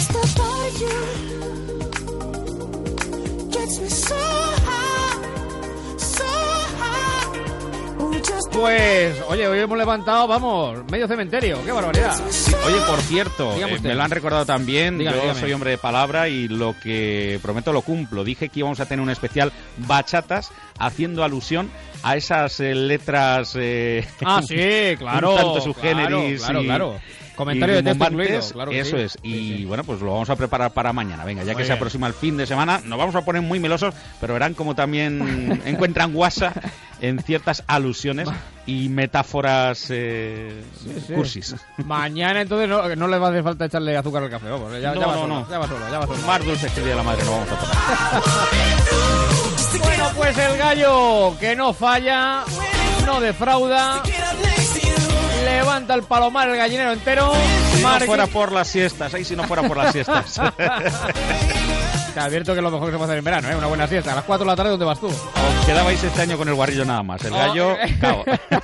Pues, oye, hoy hemos levantado, vamos, medio cementerio, qué barbaridad. Oye, por cierto, Dígame eh, usted. me lo han recordado también, Dígame, yo dígame. soy hombre de palabra y lo que prometo lo cumplo. Dije que íbamos a tener un especial bachatas haciendo alusión a esas eh, letras... Eh, Ah, sí, claro, un tanto subgéneris claro, claro, y, claro. Comentario y de texto rimbombantes, incluido, claro que eso sí. es. Y Sí, sí. bueno, pues lo vamos a preparar para mañana. Venga, ya Muy que se bien. aproxima el fin de semana, nos vamos a poner muy melosos, pero verán como también encuentran guasa en ciertas alusiones y metáforas eh, Sí, sí. cursis. Mañana entonces no, no le va a hacer falta echarle azúcar al café, vamos. Ya, No, ya va no, solo, no. ya va solo, ya va solo. Más dulces que el día de la madre no vamos a poner. Bueno, pues el gallo que no falla, no defrauda, levanta el palomar el gallinero entero. Si no Marqui- fuera por las siestas, ahí si no fuera por las siestas. Te advierto que es lo mejor que se puede hacer en verano, ¿eh? Una buena siesta. A las cuatro de la tarde, ¿dónde vas tú? Os quedabais este año con el guarrillo nada más. El gallo, Oh. cao.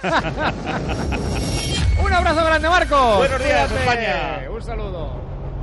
Un abrazo grande, Marcos. Buenos días, Cuídate. España. Un saludo.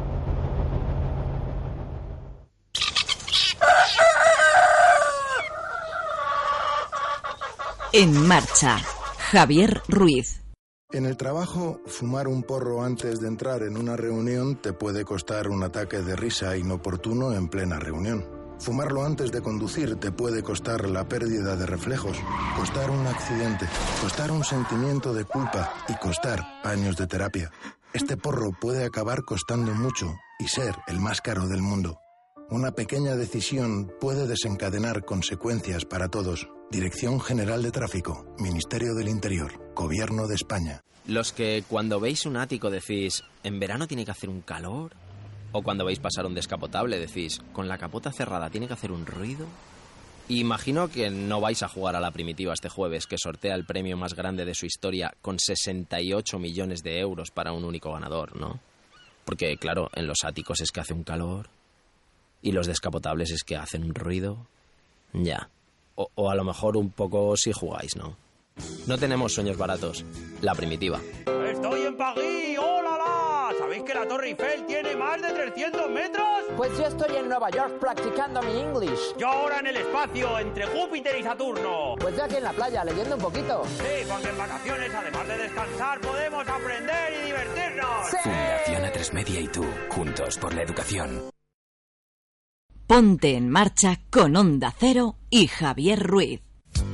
En marcha, Javier Ruiz. En el trabajo, fumar un porro antes de entrar en una reunión te puede costar un ataque de risa inoportuno en plena reunión. Fumarlo antes de conducir te puede costar la pérdida de reflejos, costar un accidente, costar un sentimiento de culpa y costar años de terapia. Este porro puede acabar costando mucho y ser el más caro del mundo. Una pequeña decisión puede desencadenar consecuencias para todos. Dirección General de Tráfico, Ministerio del Interior, Gobierno de España. Los que cuando veis un ático decís, ¿en verano tiene que hacer un calor? O cuando veis pasar un descapotable decís, ¿con la capota cerrada tiene que hacer un ruido? Imagino que no vais a jugar a la primitiva este jueves, que sortea el premio más grande de su historia con sesenta y ocho millones de euros para un único ganador, ¿no? Porque, claro, en los áticos es que hace un calor y los descapotables es que hacen un ruido. Ya. O, o a lo mejor un poco si jugáis, ¿no? No tenemos sueños baratos. La primitiva. ¡Estoy en París! ¡Oh, la, la! ¿Sabéis que la Torre Eiffel tiene más de trescientos metros? Pues yo estoy en Nueva York practicando mi English. Yo ahora en el espacio, entre Júpiter y Saturno. Pues yo aquí en la playa, leyendo un poquito. Sí, porque en vacaciones, además de descansar, podemos aprender y divertirnos. Sí. Fundación A tres Media y tú, juntos por la educación. Ponte en marcha con Onda Cero y Javier Ruiz.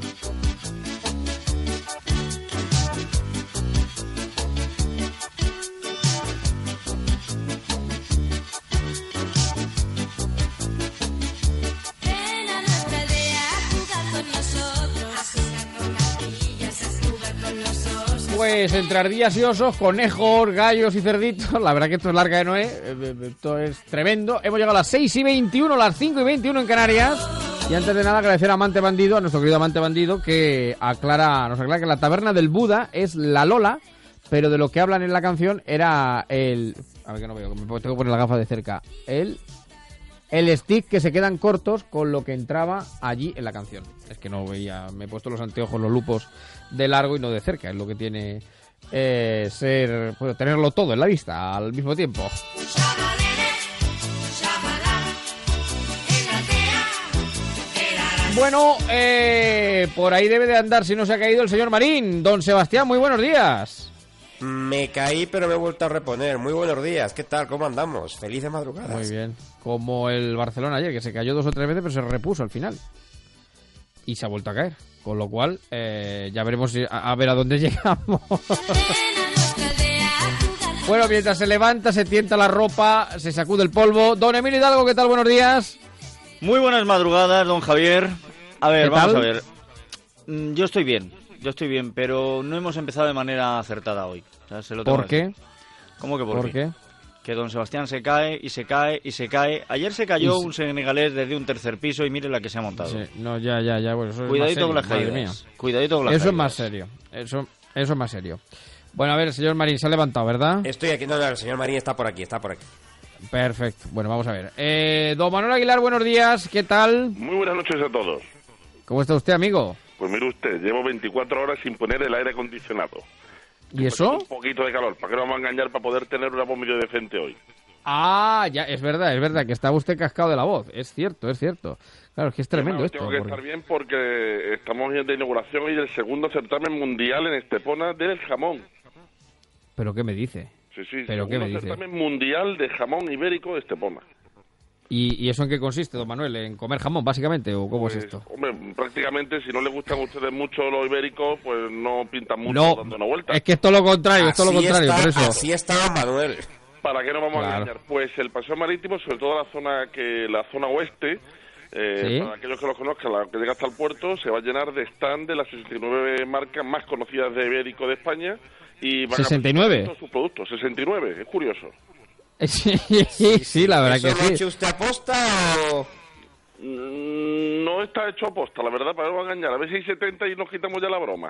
Pues entre ardillas y osos, conejos, gallos y cerditos. La verdad que esto es larga de Noé. eh, Esto es tremendo. Hemos llegado a las seis y veintiuno, las cinco y veintiuno en Canarias. Y antes de nada agradecer a Amante Bandido, a nuestro querido Amante Bandido, que aclara, nos aclara que la taberna del Buda es la Lola, pero de lo que hablan en la canción era el... A ver que no veo, me tengo que poner la gafa de cerca. El... El stick que se quedan cortos con lo que entraba allí en la canción. Es que no veía, me he puesto los anteojos, los lupos de largo y no de cerca. Es lo que tiene eh, ser, bueno, tenerlo todo en la vista al mismo tiempo. Bueno, eh, por ahí debe de andar, si no se ha caído, el señor Marín. Don Sebastián, muy buenos días. Me caí, pero me he vuelto a reponer. Muy buenos días, ¿qué tal? ¿Cómo andamos? Felices madrugadas. Muy bien. Como el Barcelona ayer, que se cayó dos o tres veces, pero se repuso al final. Y se ha vuelto a caer. Con lo cual, eh, ya veremos si, a, a ver a dónde llegamos. Bueno, mientras se levanta, se tienta la ropa, se sacude el polvo. Don Emilio Hidalgo, ¿qué tal? Buenos días. Muy buenas madrugadas, don Javier. A ver, ¿Qué vamos tal? a ver. Mm, Yo estoy bien, yo estoy bien, pero no hemos empezado de manera acertada hoy. O sea, se lo tengo ¿Por que decir. qué? ¿Cómo que por, ¿Por qué? Que don Sebastián se cae y se cae y se cae. Ayer se cayó Y se- un senegalés desde un tercer piso y mire la que se ha montado. Sí, no, ya, ya, ya. Bueno, eso es Cuidadito más con las serio, madre caídas. mía. Cuidadito con las Eso es caídas. más serio. Eso, eso es más serio. Bueno, a ver, el señor Marín se ha levantado, ¿verdad? Estoy aquí, no, no, el señor Marín está por aquí, está por aquí. Perfecto. Bueno, vamos a ver. Eh, don Manuel Aguilar, buenos días. ¿Qué tal? Muy buenas noches a todos. ¿Cómo está usted, amigo? Pues mire usted, llevo veinticuatro horas sin poner el aire acondicionado. ¿Y eso? Un poquito de calor, ¿para qué nos vamos a engañar para poder tener una voz medio decente hoy? Ah, ya, es verdad, es verdad, que estaba usted cascado de la voz. Es cierto, es cierto. Claro, es que es tremendo Además, esto. Tengo que porque- estar bien porque estamos de inauguración hoy del segundo certamen mundial en Estepona del jamón. ¿Pero qué me dice? Sí, sí, ¿Pero qué me segundo dice? certamen mundial de jamón ibérico de Estepona. ¿Y, ¿Y eso en qué consiste, don Manuel? ¿En comer jamón, básicamente? ¿O cómo Pues, es esto? Hombre, prácticamente, si no les gustan a ustedes mucho los ibéricos, pues no pintan mucho No, dando una vuelta. es que es todo lo contrario, es todo lo Así contrario, está- por eso. Así está Manuel. ¿Para qué nos vamos Claro. a engañar? Pues el paseo marítimo, sobre todo la zona que la zona oeste, eh, Sí. para aquellos que lo conozcan, la que llega hasta el puerto, se va a llenar de stand de las sesenta y nueve marcas más conocidas de ibérico de España y van ¿sesenta y a nueve? presentar todos sus productos. sesenta y nueve, es curioso. Sí, sí, sí, la verdad que ¿Eso lo ha sí. hecho usted aposta o...? Mm, No está hecho a posta, la verdad, para no engañar. A ver si hay setenta y nos quitamos ya la broma.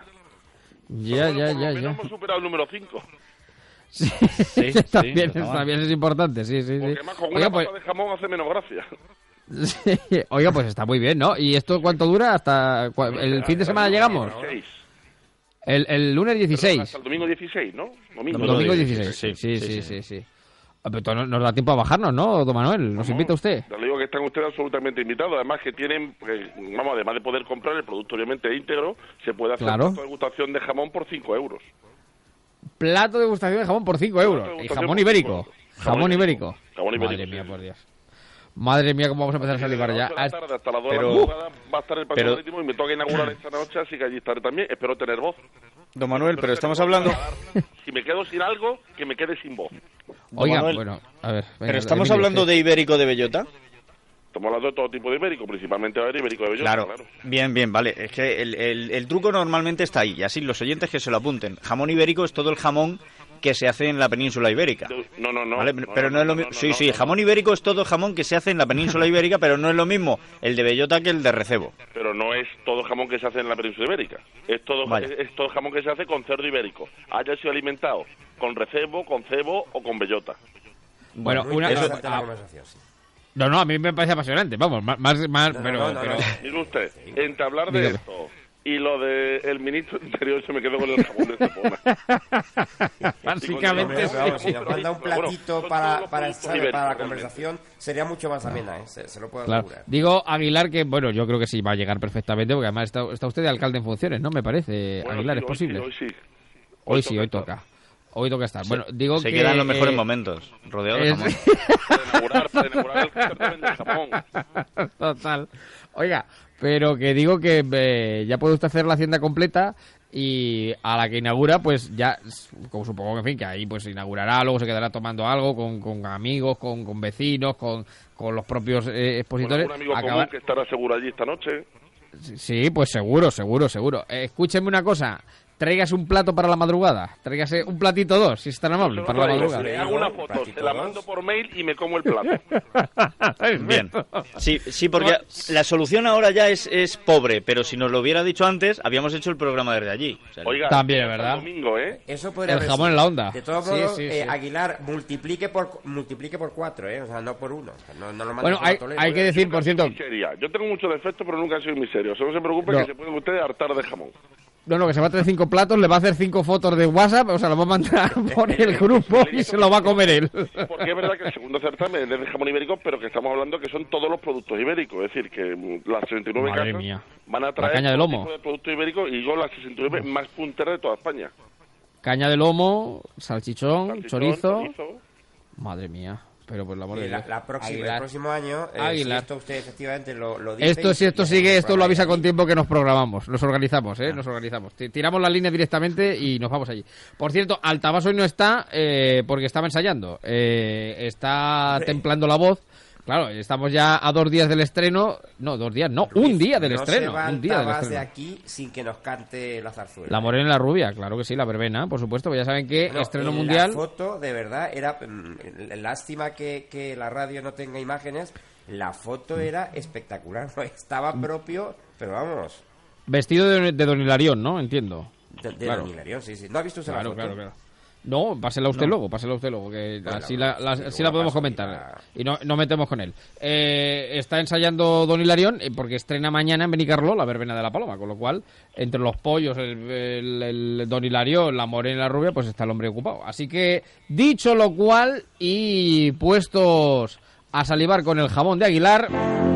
Ya, ya, Por ya, lo ya. menos hemos superado el número cinco. Sí, sí, también, no está mal. también es importante, sí, sí, sí. Porque más con Oiga, una pues, pata de jamón hace menos gracia. sí, oiga, pues está muy bien, ¿no? ¿Y esto cuánto dura? ¿Hasta cua- el fin de semana llegamos? dieciséis. El, el lunes Perdón, dieciséis. hasta el domingo dieciséis, ¿no? Domingo, Domingo dieciséis, sí, sí, sí, sí, sí. Ah, pero no- nos da tiempo a bajarnos, ¿no, don Manuel? ¿Nos invita usted? Ya le digo que están ustedes absolutamente invitados. Además que tienen, pues, vamos, además de poder comprar el producto obviamente íntegro, se puede hacer Claro. una degustación de jamón por cinco euros. Plato de degustación de jamón por cinco euros. Plato de Y degustación jamón por ibérico. cinco euros. Jamón Jamón ibérico. Jamón ibérico, Madre sí, mía, sí. por Dios. Madre mía, cómo vamos a empezar a salivar ya. De la tarde hasta las dos Pero- de la madrugada va a estar el paseo pero- marítimo y me toca inaugurar esta noche, así que allí estaré también. Espero tener voz. Don Manuel, pero tener estamos voz hablando... para dar- Si me quedo sin algo, que me quede sin voz. Oiga, Manuel, bueno, a ver. venga, pero estamos Emilio, hablando usted. de ibérico de bellota. Estamos hablando de todo tipo de ibérico, principalmente de ibérico de bellota, Claro. claro. Bien, bien, vale. Es que el, el- el truco normalmente está ahí, y así los oyentes que se lo apunten. Jamón ibérico es todo el jamón que se hace en la península ibérica. No, no, no. ¿Vale? no, pero no, no, es lo no, mismo. no, Sí, no, sí, no, jamón ibérico es todo el jamón que se hace en la península ibérica, pero no es lo mismo el de bellota que el de recebo. Pero no es todo jamón que se hace en la península ibérica. Es todo, Vaya. es, es todo jamón que se hace con cerdo ibérico. Haya sido alimentado con recebo, con cebo o con bellota. Bueno, Muy una. interesante la ah, conversación, sí. no, no, a mí me parece apasionante. Vamos, más. más, más No, no, pero, no, no, pero- no. Mire usted, entre hablar de Dígame. esto y lo del ministro interior se me quedó con el jamón de Estepona. Básicamente Hombre, sí. vamos, si nos manda un platito Bueno, para, son todos para, los esta- productos para la ibéricos, conversación, sería mucho más amena, ¿eh? Se, se lo puedo Claro. asegurar. Digo, Aguilar, que bueno, yo creo que sí va a llegar perfectamente, porque además está, está usted de alcalde en funciones, ¿no? Me parece, Bueno, Aguilar, sí, ¿es hoy posible? sí, hoy sí. Hoy sí, hoy toca. Hoy toca estar. Bueno, digo Se que... quedan los mejores eh, momentos, rodeado de es- jamón. Para inaugurar, para inaugurar el certamen del jamón. Total. Oiga, pero que digo que eh, ya puede usted hacer la hacienda completa y a la que inaugura, pues ya, como supongo que, en fin, que ahí pues inaugurará, luego se quedará tomando algo con, con amigos, con, con vecinos, con, con los propios eh, Con expositores. algún amigo Acabar- común que estará seguro allí esta noche. Sí, pues seguro, seguro, seguro. Eh, escúcheme una cosa. Tráigase un plato para la madrugada. Tráigase un platito dos, si es tan amable, para la madrugada. Le hago una foto, se la mando por mail y me como el plato. Bien. Sí, sí, porque la solución ahora ya es, es pobre, pero si nos lo hubiera dicho antes, habíamos hecho el programa desde allí. O sea, Oiga, También, hasta el ¿verdad? domingo, ¿eh? Eso podría El haber jamón sido. en la onda. De todos Sí, modos, sí, eh, sí. Aguilar, multiplique por multiplique por cuatro, ¿eh? O sea, no por uno. O sea, no, no lo mandes Bueno, por la hay, Toledo. hay que decir, por cierto... Miseria. Yo tengo muchos defectos, pero nunca he sido miserio. Solo se preocupe No. que se pueden ustedes hartar de jamón. No, no, que se va a traer cinco platos, le va a hacer cinco fotos de WhatsApp, o sea, lo va a mandar por el grupo y se lo va a comer él. Porque es verdad que el segundo certamen es de jamón ibérico, pero que estamos hablando que son todos los productos ibéricos. Es decir, que mm, las sesenta y nueve Madre casas mía. van a La traer caña de todo lomo. tipo de productos ibéricos y yo las sesenta y nueve más punteras de toda España. Caña de lomo, salchichón, Salchichón, chorizo... chorizo. Madre mía, pero por el amor de Eh, la, Dios. la próxima, Aguilar. el próximo año, eh, si Aguilar. esto usted efectivamente lo, lo dice... Esto, y- si esto y sigue, hacemos esto lo programa avisa allí. con tiempo que nos programamos, nos organizamos, ¿eh? Nos organizamos. Ti- Tiramos la línea directamente y nos vamos allí. Por cierto, Altabás hoy no está eh, porque estaba ensayando. Eh, está templando la voz. Claro, estamos ya a dos días del estreno. No, dos días, no, un día del no estreno. Se va Un día del Altabás de estreno. aquí sin que nos cante la zarzuela. La morena y la rubia, claro que sí, la verbena, por supuesto. Pues ya saben que No, estreno en mundial. La foto, de verdad, era. mm, Lástima que, que la radio no tenga imágenes. La foto era espectacular. ¿no? Estaba propio, pero vamos. Vestido de, de Don Hilarión, ¿no? Entiendo. De, de Claro. Don Hilarión, sí, sí. ¿No ha visto usted Claro, la foto? claro, claro. No, pásela usted No. luego, pásela usted luego, que Bueno, así la, la- sí, así luego la la podemos paso comentar. y la- Y no, no metemos con él. Eh, está ensayando Don Hilarión eh, porque estrena mañana en Benicarló la verbena de la Paloma, con lo cual, entre los pollos, el, el- el Don Hilarión, la morena y la rubia, pues está el hombre ocupado. Así que, dicho lo cual, y puestos a salivar con el jamón de Aguilar,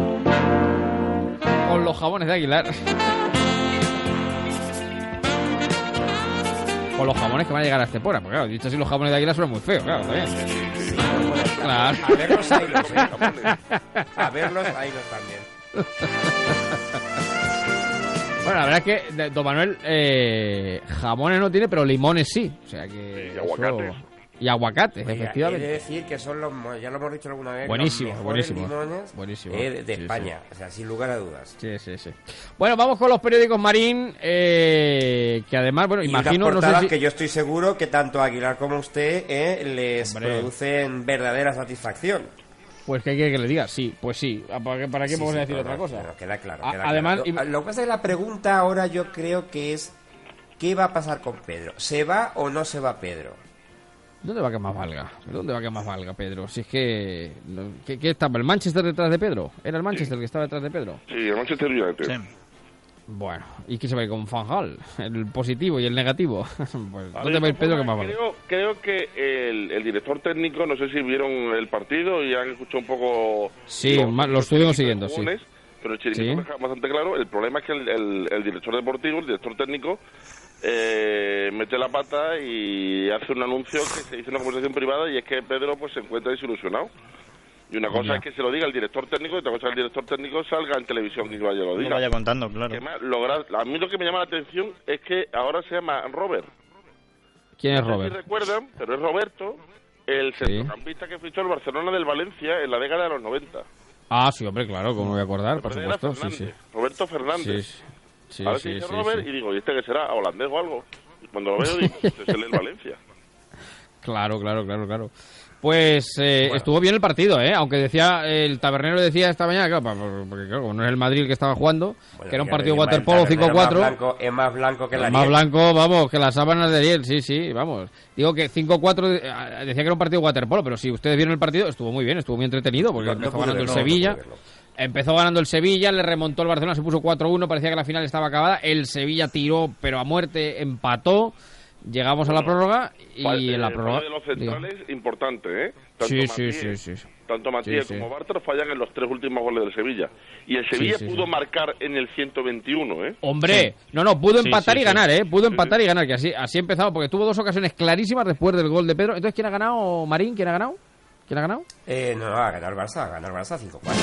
con los jamones de Aguilar... con los jamones que van a llegar a Estepona. Porque claro, dicho así, los jamones de Águila suenan muy feos, claro, también. Claro. A verlos ailos, ¿eh? A verlos ailos también. Bueno, la verdad es que don Manuel eh, jamones no tiene, pero limones sí. O sea que... Y aguacates. Eso... Y aguacates, Oiga, efectivamente. He de decir que son los, ya lo hemos dicho alguna vez, buenísimo, los mejores buenísimo, limones buenísimo. eh, de, de Sí, España. sí. O sea, sin lugar a dudas. Sí, sí, sí. Bueno, vamos con los periódicos, Marín, eh, que además, bueno, Y imagino... unas no portadas sé si... que yo estoy seguro que tanto Aguilar como usted eh, les Hombre. producen verdadera satisfacción. Pues que hay que le diga, sí, pues sí. ¿Para qué, para qué Sí, vamos sí, a decir no, otra no, cosa? no, queda claro. A- queda además, claro. Lo, lo que pasa es que la pregunta ahora yo creo que es ¿qué va a pasar con Pedro? ¿Se va o no se va Pedro? ¿Dónde va que más valga? ¿Dónde va que más valga, Pedro? Si es que... no, ¿Qué, qué estaba? ¿El Manchester detrás de Pedro? ¿Era el Manchester el que estaba detrás de Pedro? Sí, el Manchester United. Sí. Bueno, ¿y qué se va a ir con Van Gaal? El positivo y el negativo. Pues, ¿dónde va a ir Pedro que más valga? Creo, creo que el, el director técnico, no sé si vieron el partido y han escuchado un poco... Sí, ma- lo estuvimos siguiendo, sí. comunes, Pero el chiringuito Sí. deja bastante claro. El problema es que el, el- el director deportivo, el director técnico, eh, mete la pata y hace un anuncio que se hizo en una conversación privada, y es que Pedro pues se encuentra desilusionado. Y una cosa Ya. es que se lo diga el director técnico y otra cosa es que el director técnico salga en televisión y vaya lo Lo diga. vaya contando, claro. Que además, lograr- a mí lo que me llama la atención es que ahora se llama Robert. ¿Quién es No sé Robert? si recuerdan, pero es Roberto, el Sí. centrocampista que fichó el Barcelona del Valencia en la década de los noventa. Ah, sí, hombre, claro, como me voy a acordar, por Era supuesto. Sí, Fernández, sí. Roberto Fernández. Sí, sí, Ahora sí, se dice sí, Robert sí. y digo, ¿y este qué será? ¿Holandés o algo? Y cuando lo veo digo, este es el del Valencia. Claro, claro, claro, claro. Pues eh, estuvo bien el partido, ¿eh? Aunque decía, el tabernero decía esta mañana, claro, pa- pa- porque claro, como no es el Madrid el que estaba jugando, que era un Fíjate, partido el waterpolo ternero cinco cuatro. Es más blanco, es más blanco que la Más nieve. blanco, vamos, que las sábanas de Ariel, sí, sí, vamos. Digo que cinco cuatro, eh, decía que era un partido waterpolo, pero si ustedes vieron el partido, estuvo muy bien, estuvo muy entretenido, porque No, no empezó pude ganando el verlo, no Sevilla. pude verlo. Empezó ganando el Sevilla, le remontó el Barcelona, se puso cuatro uno, parecía que la final estaba acabada. El Sevilla tiró, pero a muerte, empató. Llegamos a la prórroga y Fa- en la eh, prórroga... fallo de los centrales, importante, ¿eh? Sí, sí, Matías- sí, sí, sí. Tanto Matías Sí, sí. como Bartra fallan en los tres últimos goles del Sevilla. Y el Sevilla sí, pudo sí. marcar en el ciento veintiuno, ¿eh? Hombre, no, no, pudo Sí, empatar sí, y sí. ganar, ¿eh? Pudo Sí, empatar sí. y ganar, que así, así empezaba, porque tuvo dos ocasiones clarísimas después del gol de Pedro. Entonces, ¿quién ha ganado, Marín? ¿Quién ha ganado? ¿Quién ha ganado? Eh, no, ha ganado el Barça, ha ganado el Barça cinco cuatro.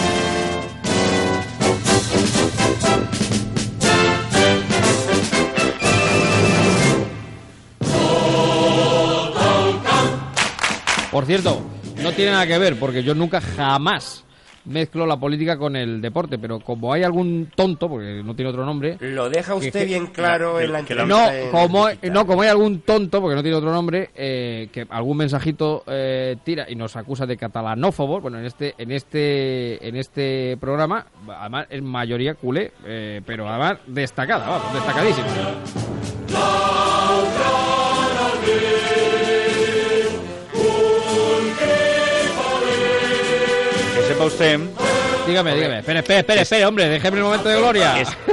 Por cierto, no tiene nada que ver, porque yo nunca jamás mezclo la política con el deporte, pero como hay algún tonto, porque no tiene otro nombre... Lo deja que- usted que- bien claro que- en la que- entrevista. No, en como, digital. no, como hay algún tonto, porque no tiene otro nombre, eh, que algún mensajito eh, tira y nos acusa de catalanófobos, bueno, en este en este en este programa, además es mayoría culé, eh, pero además destacada, vamos, destacadísima. Que sepa usted... Dígame, dígame. Espere, espere, espere, espere, hombre, déjeme el momento de gloria.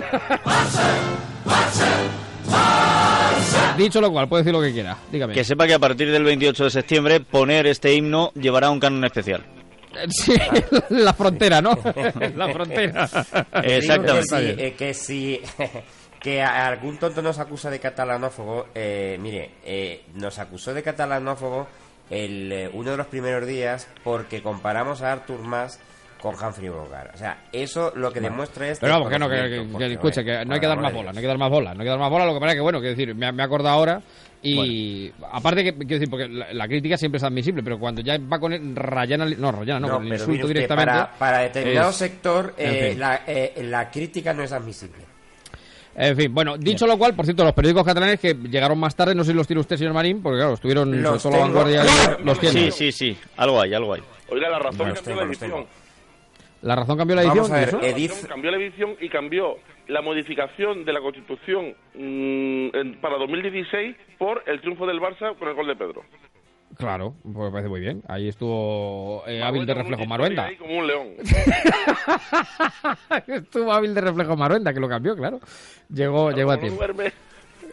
Dicho lo cual, puede decir lo que quiera. Dígame. Que sepa que a partir del veintiocho de septiembre poner este himno llevará un canon especial. Sí, la frontera, ¿no? La frontera. Exactamente. Digo que si, eh, que, si que a- algún tonto nos acusa de catalanófobo, eh, mire, eh, nos acusó de catalanófobo el, eh, uno de los primeros días porque comparamos a Artur Mas con Humphrey Bogart. O sea, eso lo que demuestra es... Pero vamos, que no, que, que, desconocimiento, que, porque, escuche, hombre, que no hay por que dar amor más de bola, Dios. no hay que dar más bola, no hay que dar más bola, lo que pasa es que, bueno, quiero decir, me, me he acordado ahora y aparte que, quiero decir, porque la, la crítica siempre es admisible, pero cuando ya va con el rayana, no, rayana no, No, con el pero insulto mire usted, directamente... para, para determinado es- sector en eh, fin. la, eh, la crítica no es admisible. En fin, bueno, dicho lo cual, por cierto, los periódicos catalanes que llegaron más tarde, no sé si los tiene usted, señor Marín, porque claro, estuvieron Los sobre todo la tengo. vanguardia, los tiene. Sí, sí, sí. Algo hay, algo hay. Oiga, la razón Bueno, cambió tengo, la los tengo. edición. La razón cambió la Vamos edición. a ¿y ver, eso? Edith- La razón cambió la edición y cambió la modificación de la Constitución mm, en- para dos mil dieciséis por el triunfo del Barça con el gol de Pedro. Claro, pues me parece muy bien. Ahí estuvo eh, hábil Maruenda de reflejo con un Maruenda. ahí como un león. Estuvo hábil de reflejo Maruenda, que lo cambió, claro. Llegó, llegó a Como no tiempo. duerme.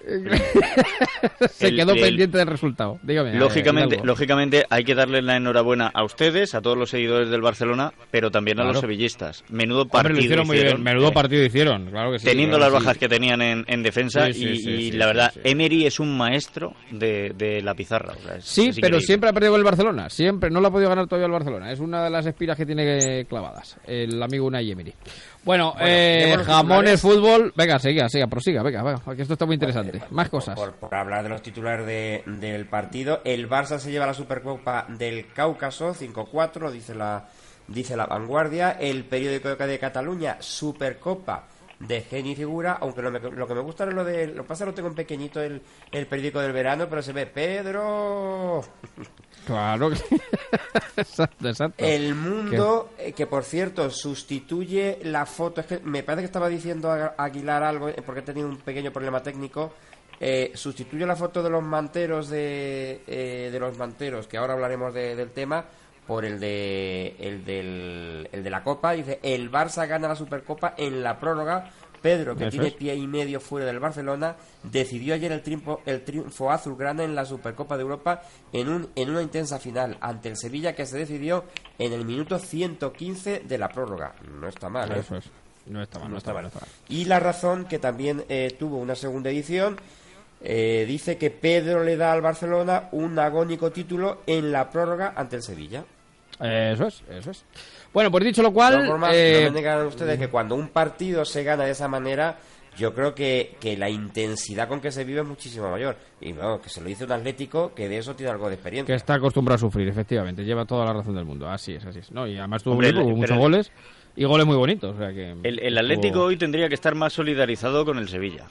Se El- quedó el- pendiente del resultado. Dígame. Lógicamente, Hidalgo. lógicamente hay que darle la enhorabuena a ustedes, a todos los seguidores del Barcelona, pero también a Claro. los sevillistas. Menudo Hombre, partido lo hicieron muy bien. hicieron, Menudo eh, partido hicieron, claro que sí. teniendo claro las que bajas sí. que tenían en, en defensa Sí, sí, y, sí, y sí, la verdad, sí, sí. Emery es un maestro de, de la pizarra. O sea, es- Sí, es pero increíble. siempre ha perdido con el Barcelona. Siempre. No lo ha podido ganar todavía el Barcelona. Es una de las espiras que tiene clavadas el amigo Unai Emery. Bueno, Bueno, eh, tenemos los jamones, titulares. fútbol. Venga, siga, siga, prosiga. Venga, venga, que esto está muy interesante. Más cosas. Por, por hablar de los titulares de- del partido, el Barça se lleva la Supercopa del Cáucaso, cinco cuatro, dice la, dice la Vanguardia. El periódico de Cataluña, Supercopa de genio y figura, aunque lo, me- lo que me gusta es lo de... Lo que pasa es que lo tengo en pequeñito el, el periódico del verano, pero se ve Pedro... Claro que sí. Exacto, exacto. El Mundo, eh, que por cierto sustituye la foto, es que me parece que estaba diciendo a- Aguilar algo, eh, porque he tenido un pequeño problema técnico, eh, sustituye la foto de los manteros de, eh, de los manteros, que ahora hablaremos de- del tema, por el de el del el de la Copa. Dice, el Barça gana la Supercopa en la prórroga. Pedro, que Eso tiene es. pie y medio fuera del Barcelona, decidió ayer el triunfo, el triunfo azulgrana en la Supercopa de Europa en un en una intensa final ante el Sevilla, que se decidió en el minuto ciento quince de la prórroga. No está mal, ¿eh? Eso es. No está mal, no, está mal. no está mal. Y La Razón, que también eh, tuvo una segunda edición, eh, dice que Pedro le da al Barcelona un agónico título en la prórroga ante el Sevilla. Eso es, eso es. Bueno, pues dicho lo De cual... todas formas, eh, no me negarán ustedes que cuando un partido se gana de esa manera, yo creo que, que la intensidad con que se vive es muchísimo mayor. Y bueno, que se lo dice un Atlético que de eso tiene algo de experiencia. que está acostumbrado a sufrir, efectivamente. Lleva toda la razón del mundo. Así es, así es. No, y además tuvo, Hombre, un equipo con el- muchos pero- goles y goles muy bonitos. O sea que, El, el estuvo- Atlético hoy tendría que estar más solidarizado con el Sevilla.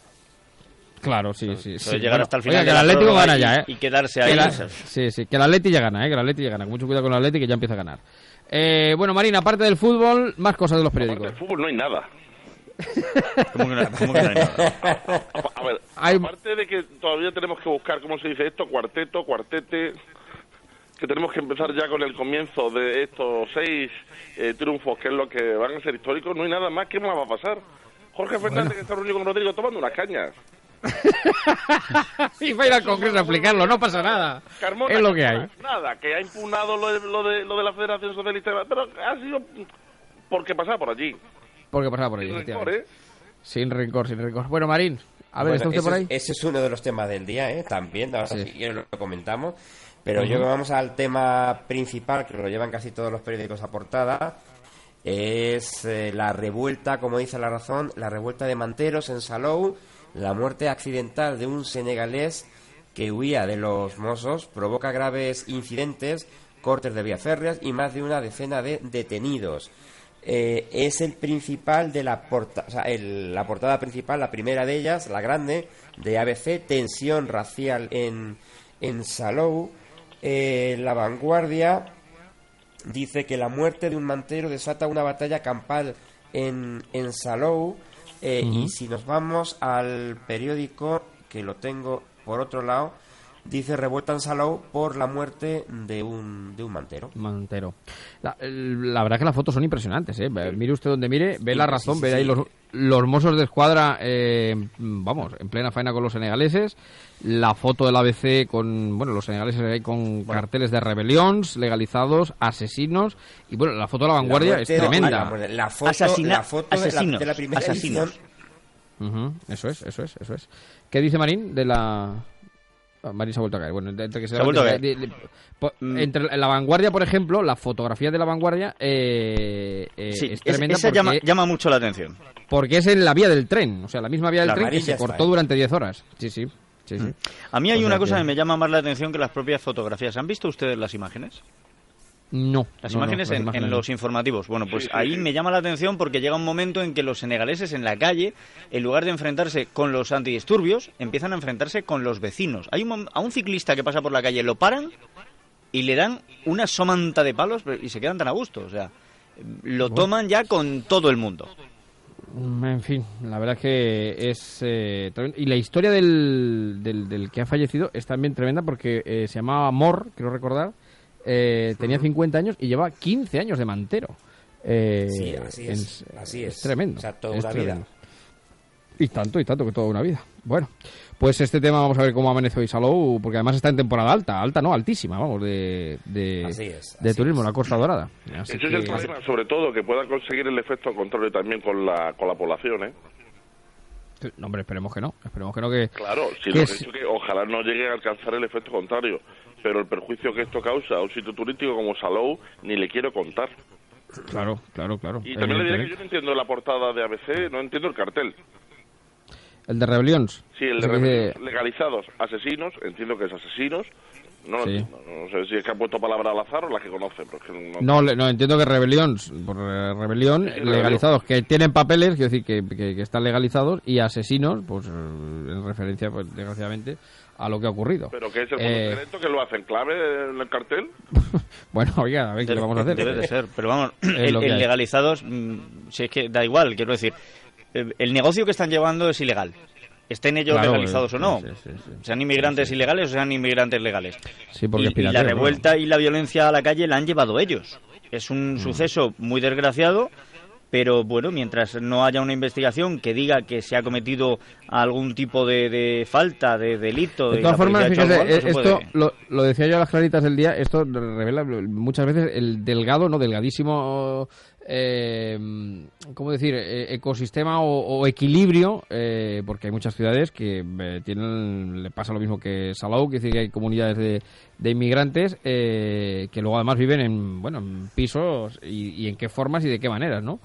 Claro, sí, sí. Puede sí. llegar Bueno, hasta el oiga, final que de el la Atlético prórroga gana y- ya, ¿eh? y quedarse Que ahí. la- o sea, sí, sí, que el Atlético ya gana, ¿eh? Que el Atlético ya gana. Mucho cuidado con el Atlético, que ya empieza a ganar. Eh, bueno, Marina, aparte del fútbol, más cosas de los periódicos. De fútbol no hay nada. ¿Cómo que no, cómo que no hay nada? A ver, Hay- aparte de que todavía tenemos que buscar, ¿cómo se dice esto? Cuarteto, cuartete, que tenemos que empezar ya con el comienzo de estos seis eh, triunfos, que es lo que van a ser históricos, no hay nada más. ¿Qué más va a pasar? Jorge Fernández, que está reunido con Rodrigo tomando unas cañas. Y va a ir al Congreso a explicarlo, no pasa nada. Carmona, Es lo que hay. Nada, que ha impugnado lo de, lo de, lo de la Federación Socialista, pero ha sido porque pasaba por allí. Porque pasaba por ahí, Sin rencor, efectivamente. ¿eh? Sin rencor, sin rencor. Bueno, Marín, a ver, Bueno, ¿está usted ese por es- ahí? Ese es uno de los temas del día, ¿eh? También, ahora Sí. si quieres lo comentamos. Pero Ujú. yo creo que vamos al tema principal, que lo llevan casi todos los periódicos a portada. Es eh, la revuelta, como dice La Razón, la revuelta de Manteros en Salou, la muerte accidental de un senegalés que huía de los Mossos, provoca graves incidentes, cortes de vías férreas y más de una decena de detenidos. Eh, es el principal de la portada, o sea, el- la portada principal, la primera de ellas, la grande, de A B C, tensión racial en, en Salou. Eh, la Vanguardia dice que la muerte de un mantero desata una batalla campal en, en Salou. Eh, Ujú. Y si nos vamos al periódico, que lo tengo por otro lado, dice revuelta en Salou por la muerte de un, de un mantero. Mantero. La, el- la verdad que las fotos son impresionantes, ¿eh? Mire usted donde mire, ve la Sí, razón, sí, ve sí, ahí sí. los, los mozos de escuadra, eh, vamos, en plena faena con los senegaleses. La foto del A B C con, bueno, los senegaleses ahí con carteles de rebelión, legalizados, asesinos. Y bueno, la foto de la vanguardia es muerte- no, tremenda. la muerte- la foto- Asesina- la foto de la- asesinos, de la primera asesinos. edición. Ujú, eso es, eso es, eso es. ¿Qué dice Marín de la...? Ah, Marín se ha vuelto a caer. Bueno, entre que se, Se ha vuelto a levante- caer. de- de- po- Mm. entre la vanguardia, por ejemplo, la fotografía de la vanguardia eh, eh, Sí, es es- tremenda esa porque, llama, llama mucho la atención. porque es en la vía del tren, o sea, la misma vía del La tren que amarilla se está cortó ahí. durante diez horas. Sí, sí, sí, sí. A mí hay O sea una cosa que- que me llama más la atención que las propias fotografías. ¿Han visto ustedes las imágenes? No. Las no, no, imágenes las en, imágenes en no. los informativos. Bueno, pues Sí, sí, ahí sí. me llama la atención porque llega un momento en que los senegaleses en la calle, en lugar de enfrentarse con los antidisturbios, empiezan a enfrentarse con los vecinos. Hay un, mom- a un ciclista que pasa por la calle, lo paran y le dan una somanta de palos pero- y se quedan tan a gusto. O sea, lo toman ya con todo el mundo. Mm, En fin, la verdad es que es... eh, tremendo. Y la historia del, del, del que ha fallecido es también tremenda porque eh, se llamaba Mor, quiero recordar, eh, tenía cincuenta años y lleva quince años de mantero. Eh, Sí, así es, así es. tremendo. O sea, toda es una vida. tremendo. Y tanto, y tanto, que toda una vida. Bueno, pues este tema vamos a ver cómo amanece hoy Salou, porque además está en temporada alta, alta no, altísima, vamos, de, de, Así es, de así turismo, es. la Costa Dorada. Así Ese que- es el problema, sobre todo, que pueda conseguir el efecto contrario también con la, con la población, ¿eh? No, hombre, esperemos que no, esperemos que no que... Claro, sí, que lo es- que he dicho que ojalá no llegue a alcanzar el efecto contrario, pero el perjuicio que esto causa a un sitio turístico como Salou ni le quiero contar. Claro, claro, claro. Y también le diré que yo evidentemente. no entiendo la portada de A B C, no entiendo el cartel. El de Rebellions. Sí, el de Ese que rebeliones dice- legalizados, asesinos, entiendo que es asesinos. No, lo Sí. entiendo, no sé si es que ha puesto palabra al azar o las que conocen. Pero es que no, No, le- no, entiendo que Rebellions, por eh, rebelión, Sí, sí, legalizados, que tienen papeles, quiero decir, que, que, que están legalizados, y asesinos, pues eh, en referencia, pues desgraciadamente, a lo que ha ocurrido. Pero que es el fondo Eh, secreto que lo hacen clave en el cartel. Bueno, oiga, a ver qué le vamos a hacer. Debe de ser, pero vamos, Es el, lo que el hay. legalizados, mm, si es que da igual, quiero decir, eh, el negocio que están llevando es ilegal. Estén ellos Claro, legalizados eh, o no, sí, sí, sí. sean inmigrantes ilegales o sean inmigrantes legales. Sí, porque y, es y la pirateo, revuelta y la violencia a la calle la han llevado ellos. Es Mm. un suceso muy desgraciado, pero bueno, mientras no haya una investigación que diga que se ha cometido algún tipo de, de falta, de delito... De y todas la formas, policía ha hecho fíjese, algo, no se esto puede- lo, lo decía yo a las claritas del día, esto revela muchas veces el delgado, no delgadísimo, eh, ¿cómo decir?, eh, ecosistema o, o equilibrio, eh, porque hay muchas ciudades que eh, tienen, le pasa lo mismo que Salou, que decir que hay comunidades de, de inmigrantes eh, que luego además viven en, bueno, en pisos y, y en qué formas y de qué maneras, ¿no?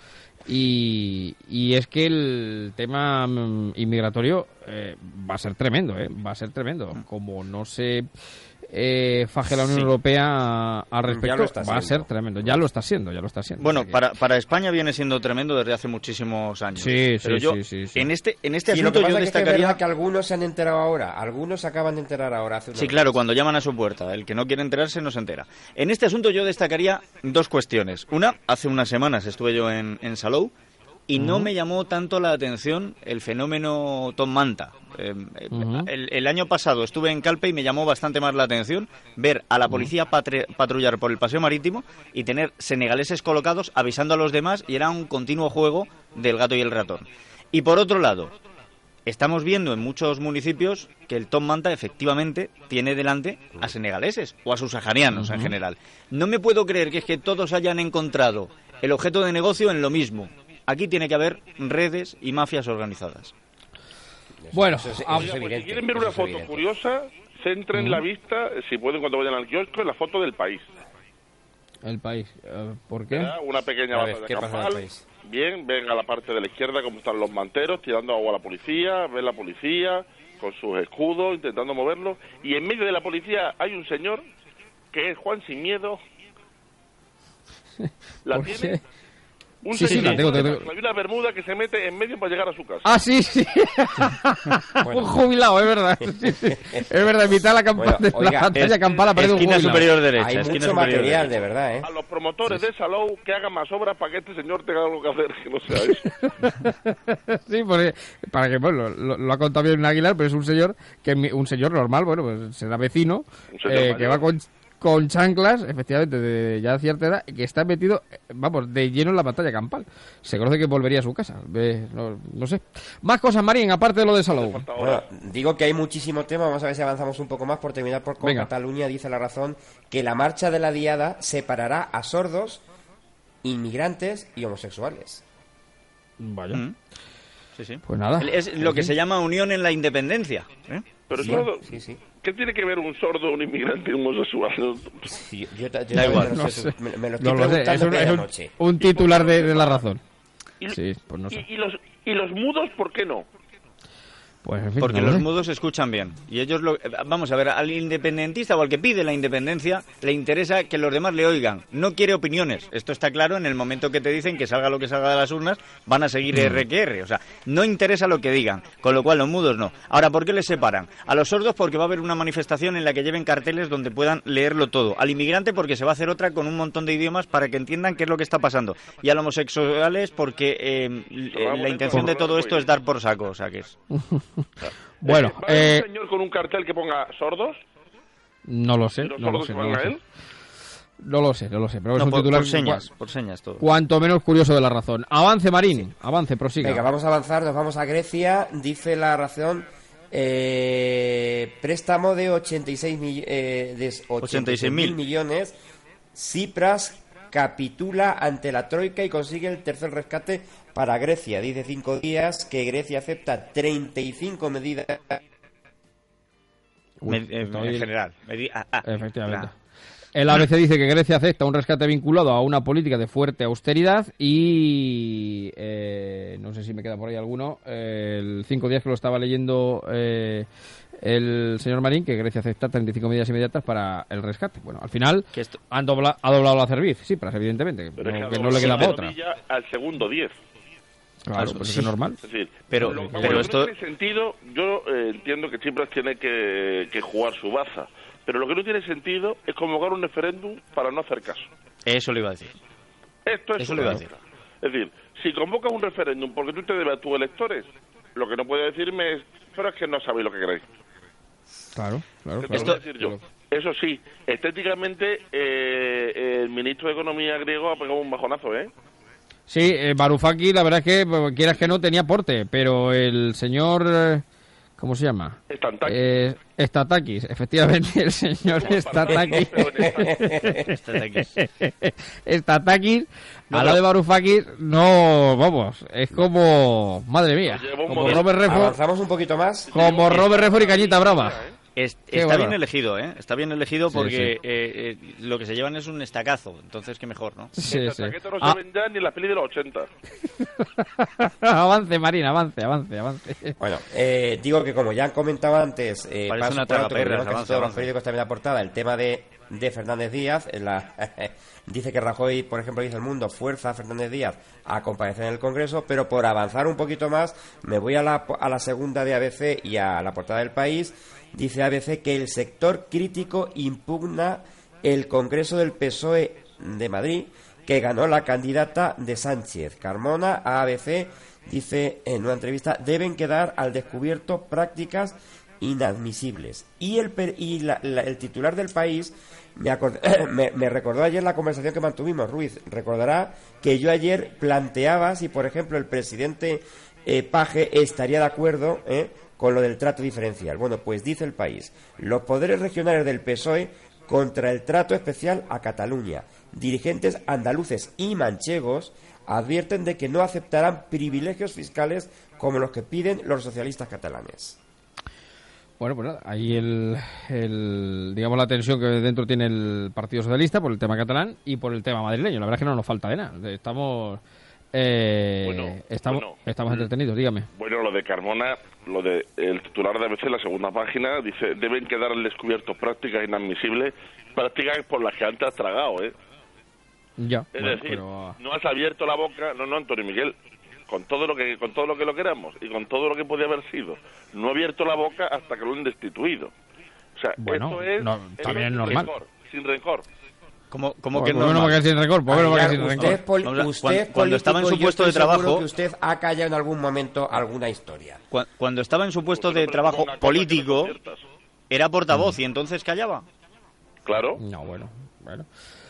Y, y es que el tema mm, inmigratorio eh, va a ser tremendo, ¿eh? Va a ser tremendo. Como no se eh, faje la Unión Sí. Europea al Ya respecto, lo está va a siendo. ser tremendo. Ya lo está siendo, ya lo está siendo. Bueno, O sea que- para, para España viene siendo tremendo desde hace muchísimos años. Sí, Pero sí, yo, sí, sí, sí. en este, en este Y lo asunto que pasa yo es que es destacaría... verdad que algunos se han enterado ahora, algunos se acaban de enterar ahora. Hace unos Sí, claro, días. cuando llaman a su puerta. El que no quiere enterarse no se entera. En este asunto yo destacaría dos cuestiones. Una, hace unas semanas estuve yo en, en Salou y no Ujú. me llamó tanto la atención el fenómeno Tom Manta. Eh, eh, Ujú. el, el año pasado estuve en Calpe y me llamó bastante más la atención ver a la policía patre- patrullar por el paseo marítimo y tener senegaleses colocados avisando a los demás, y era un continuo juego del gato y el ratón. Y por otro lado, estamos viendo en muchos municipios que el Tom Manta efectivamente tiene delante a senegaleses o a subsaharianos en Ujú. general. No me puedo creer que es que todos hayan encontrado el objeto de negocio en lo mismo. Aquí tiene que haber redes y mafias organizadas. Bueno, Eso es- ah, eso es Pues evidente, si quieren ver eso una es foto evidente. curiosa, centren la vista, si pueden cuando vayan al kiosco, en la foto del país. el país. eh, ¿Por qué? ¿Verdad? Una pequeña A ver, batalla ¿qué pasa en el campal. país? Bien, ven a la parte de la izquierda como están los manteros tirando agua a la policía, ven la policía con sus escudos intentando moverlo, y en medio de la policía hay un señor que es Juan Sin Miedo. ¿La ¿Por tiene? qué? Un Sí, sí, señor la tengo, con tengo, tengo. una bermuda que se mete en medio para llegar a su casa. Ah, sí, sí. Un jubilado, es verdad. Sí, sí. Es verdad, en mitad de la, campa- Bueno, de la oiga, pantalla es- campal aparece un esquina jubilado. superior derecha. Hay esquina mucho superior material, derecha. de verdad, ¿eh? A los promotores de Salou que hagan más obras para que este señor tenga algo que hacer que no sea eso. Sí, porque, para que, bueno, lo, lo ha contado bien Aguilar, pero es un señor que mi- un señor normal, bueno, pues será vecino, Un señor eh, mayor. que va con, con chanclas, efectivamente, de ya cierta edad, que está metido, eh, vamos, de lleno en la pantalla campal. Se conoce que volvería a su casa. Ve, no, no sé. Más cosas, Marín, aparte de lo de Salou. Bueno, digo que hay muchísimo tema, vamos a ver si avanzamos un poco más por terminar por con Venga. Cataluña. Dice La Razón que la marcha de la Diada separará a sordos, inmigrantes y homosexuales. Vaya. Mm. Sí, sí. Pues nada. Es lo que se llama unión en la independencia. ¿eh? Pero Sí, sordo, sí, sí. ¿qué tiene que ver un sordo, un inmigrante y un homosexual? No, Sí, yo, yo ta- yo Da también igual, me lo No sé, sé. me, me lo estoy No lo sé, preguntando es un, cada es un- noche. un titular de, de La Razón. Y, Sí, pues no sé. y, y los, y los mudos, ¿por qué no? Pues, en fin, Porque no lo los sé. mudos escuchan bien. Y ellos lo... Vamos a ver, al independentista o al que pide la independencia le interesa que los demás le oigan. No quiere opiniones. Esto está claro en el momento que te dicen que salga lo que salga de las urnas, van a seguir R que R. O sea, no interesa lo que digan. Con lo cual, los mudos no. Ahora, ¿por qué les separan? A los sordos porque va a haber una manifestación en la que lleven carteles donde puedan leerlo todo. Al inmigrante porque se va a hacer otra con un montón de idiomas para que entiendan qué es lo que está pasando. Y a los homosexuales porque eh, la intención de todo esto es dar por saco. O sea, que es... Bueno, ¿Va a haber eh, un señor con un cartel que ponga sordos? no lo sé, ¿Y los no lo sordos sé, que no van lo a sé. él? No lo sé, no lo sé, pero no, es un por, titular por señas, por señas todo. Cuanto menos curioso de la razón. Avance, Marín, sí. avance, prosiga. Venga, vamos a avanzar, nos vamos a Grecia. Dice la razón, eh, préstamo de ochenta y seis mil eh, de ochenta y seis mil millones. Tsipras capitula ante la Troika y consigue el tercer rescate para Grecia. Dice cinco días que Grecia acepta treinta y cinco medidas. Uy, Me, eh, en general. Medi ah, ah, Efectivamente. Nah. El A B C dice que Grecia acepta un rescate vinculado a una política de fuerte austeridad y eh, no sé si me queda por ahí alguno. Eh, el cinco días que lo estaba leyendo eh, el señor Marín, que Grecia acepta treinta y cinco medidas inmediatas para el rescate. Bueno, al final esto... han dobla, ha doblado la cerviz, sí, pero evidentemente, pero no, es que que no le queda otra. Al segundo diez. Claro, pues sí. Es normal. Es decir, pero, lo, pero lo esto... no tiene sentido, yo eh, entiendo que Tsipras tiene que, que jugar su baza, pero lo que no tiene sentido es convocar un referéndum para no hacer caso. Eso lo iba a decir. Esto es Eso lo iba a decir. Es decir, si convocas un referéndum porque tú te debes a tus electores, lo que no puede decirme es, pero es que no sabéis lo que queréis. Claro, claro. ¿Qué claro. puedo decir yo? Eso sí, estéticamente eh, el ministro de Economía griego ha pegado un bajonazo, ¿eh? Sí, eh, Varoufakis, la verdad es que, quieras que no, tenía porte, pero el señor... Eh, ¿cómo se llama? Statakis. Eh, Statakis, efectivamente, el señor Statakis. Statakis. Statakis, No, a la no. de Varoufakis, no, vamos, es como... Madre mía, como Robert Redford... Avanzamos un poquito más. Como Robert Redford y Cañita Brava. Es, Qué está bueno. bien elegido, ¿eh? Está bien elegido Sí, porque sí. Eh, eh, lo que se llevan es un estacazo, entonces qué mejor, ¿no? Sí, sí. Estaquetos no Ah. se ven ya ni en las pelis de los ochenta. Avance, Marín, avance, avance, avance. Bueno, eh, digo que como ya han comentado antes, eh, Parece paso una por alto, que tragaperras, tenemos casi avance, todos los avance. periódicos también la portada, el tema de, de Fernández Díaz. En la, dice que Rajoy, por ejemplo, dice El Mundo, fuerza a Fernández Díaz a comparecer en el Congreso, pero por avanzar un poquito más, me voy a la, a la segunda de A B C y a la portada del País. Dice A B C que el sector crítico impugna el Congreso del P S O E de Madrid, que ganó la candidata de Sánchez. Carmona, a ABC, dice en una entrevista, deben quedar al descubierto prácticas inadmisibles. Y el, per- y la- la- el titular del País me, acord- me, me recordó ayer la conversación que mantuvimos, Ruiz. Recordará que yo ayer planteaba si, por ejemplo, el presidente eh, Paje estaría de acuerdo ¿eh? con lo del trato diferencial. Bueno, pues dice el País, los poderes regionales del P S O E contra el trato especial a Cataluña. Dirigentes andaluces y manchegos advierten de que no aceptarán privilegios fiscales como los que piden los socialistas catalanes. Bueno, pues nada, ahí el, el, digamos la tensión que dentro tiene el Partido Socialista por el tema catalán y por el tema madrileño. La verdad es que no nos falta de nada. Estamos eh, Bueno, estamos bueno. estamos entretenidos, dígame. Bueno, lo de Carmona, lo de el titular de A B C, la segunda página, dice, deben quedar al descubierto prácticas inadmisibles, prácticas por las que antes has tragado, ¿eh? Ya. Es bueno, decir, pero, no has abierto la boca, no, no, Antonio Miguel, con todo lo que con todo lo que lo queramos y con todo lo que podía haber sido, no ha abierto la boca hasta que lo han destituido. O sea, Bueno, esto es, no, también es sin normal. rencor, sin rencor. ¿Cómo, cómo Pues que bueno, normal? porque sin rencor, pues bueno, porque sin usted, rencor. poli- Vamos a- usted cuando- cuando estaba en su político, puesto yo de estoy seguro trabajo- que usted ha callado en algún momento alguna historia. Cu- Cuando estaba en su puesto Pues de no, pero trabajo una cosa político, que no son ciertas. era portavoz y entonces callaba. Claro. No, bueno, bueno.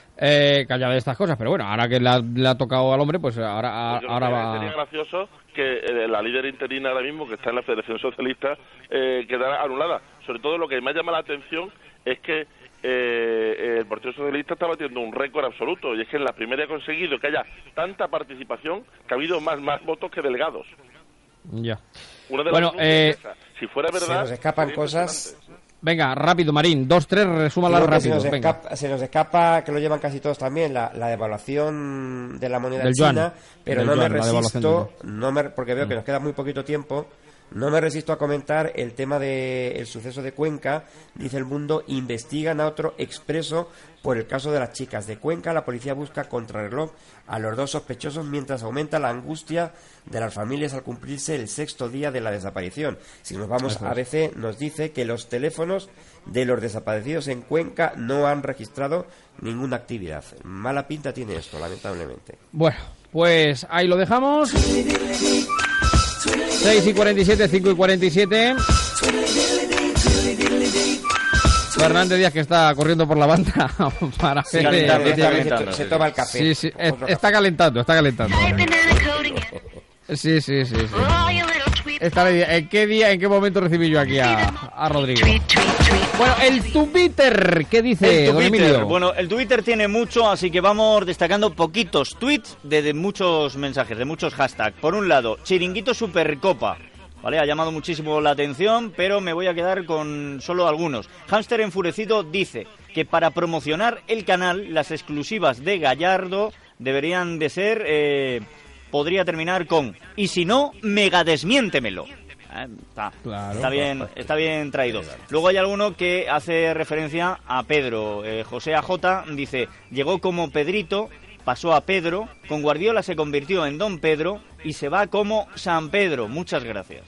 Eh, callaba de estas cosas, pero bueno, ahora que le ha, le ha tocado al hombre, pues ahora, Pues yo ahora creo que va... Sería gracioso que eh, la líder interina ahora mismo, que está en la Federación Socialista, eh, quedara anulada. Sobre todo lo que me llama la atención es que eh, el Partido Socialista está batiendo un récord absoluto, y es que en la primera ha conseguido que haya tanta participación que ha habido más, más votos que delegados. Ya. Una de Bueno, las eh, es esa. Si fuera verdad... Se nos escapan sería cosas. impresionante. Venga, rápido, Marín. Dos, tres, resúmala Digo que se rápido. nos, Venga. escapa, se nos escapa, que lo llevan casi todos también, la, la devaluación de la moneda Del yuan. china, pero Del no yuan, me la devaluación resisto, del no me, porque veo que Mm. nos queda muy poquito tiempo, no me resisto a comentar el tema del suceso de Cuenca. Dice El Mundo, investigan a otro expreso por el caso de las chicas de Cuenca. La policía busca contrarreloj a los dos sospechosos mientras aumenta la angustia de las familias al cumplirse el sexto día de la desaparición. Si nos vamos Eso a es. A B C, nos dice que los teléfonos de los desaparecidos en Cuenca no han registrado ninguna actividad. Mala pinta tiene esto, lamentablemente. Bueno, pues ahí lo dejamos. seis y cuarenta y siete, cinco y cuarenta y siete. Fernández Díaz, que está corriendo por la banda para Sí, ver... calentando, eh, está calentando, se toma el café. Sí, sí, es- está calentando, está calentando. Sí, sí, sí, sí. Está, ¿en qué día, en qué momento recibí yo aquí a, a Rodrigo? Bueno, el Twitter, ¿qué dice, El don Twitter. Emilio? Bueno, el Twitter tiene mucho, así que vamos destacando poquitos tweets de, de muchos mensajes, de muchos hashtags. Por un lado, Chiringuito Supercopa. Vale, ha llamado muchísimo la atención, pero me voy a quedar con solo algunos. Hámster Enfurecido dice que para promocionar el canal, las exclusivas de Gallardo deberían de ser... Eh, podría terminar con y si no, mega desmiéntemelo. Eh, está, Claro. está bien, está bien traído. Luego hay alguno que hace referencia a Pedro. Eh, José A J dice, llegó como Pedrito, pasó a Pedro, con Guardiola se convirtió en Don Pedro y se va como San Pedro. Muchas gracias.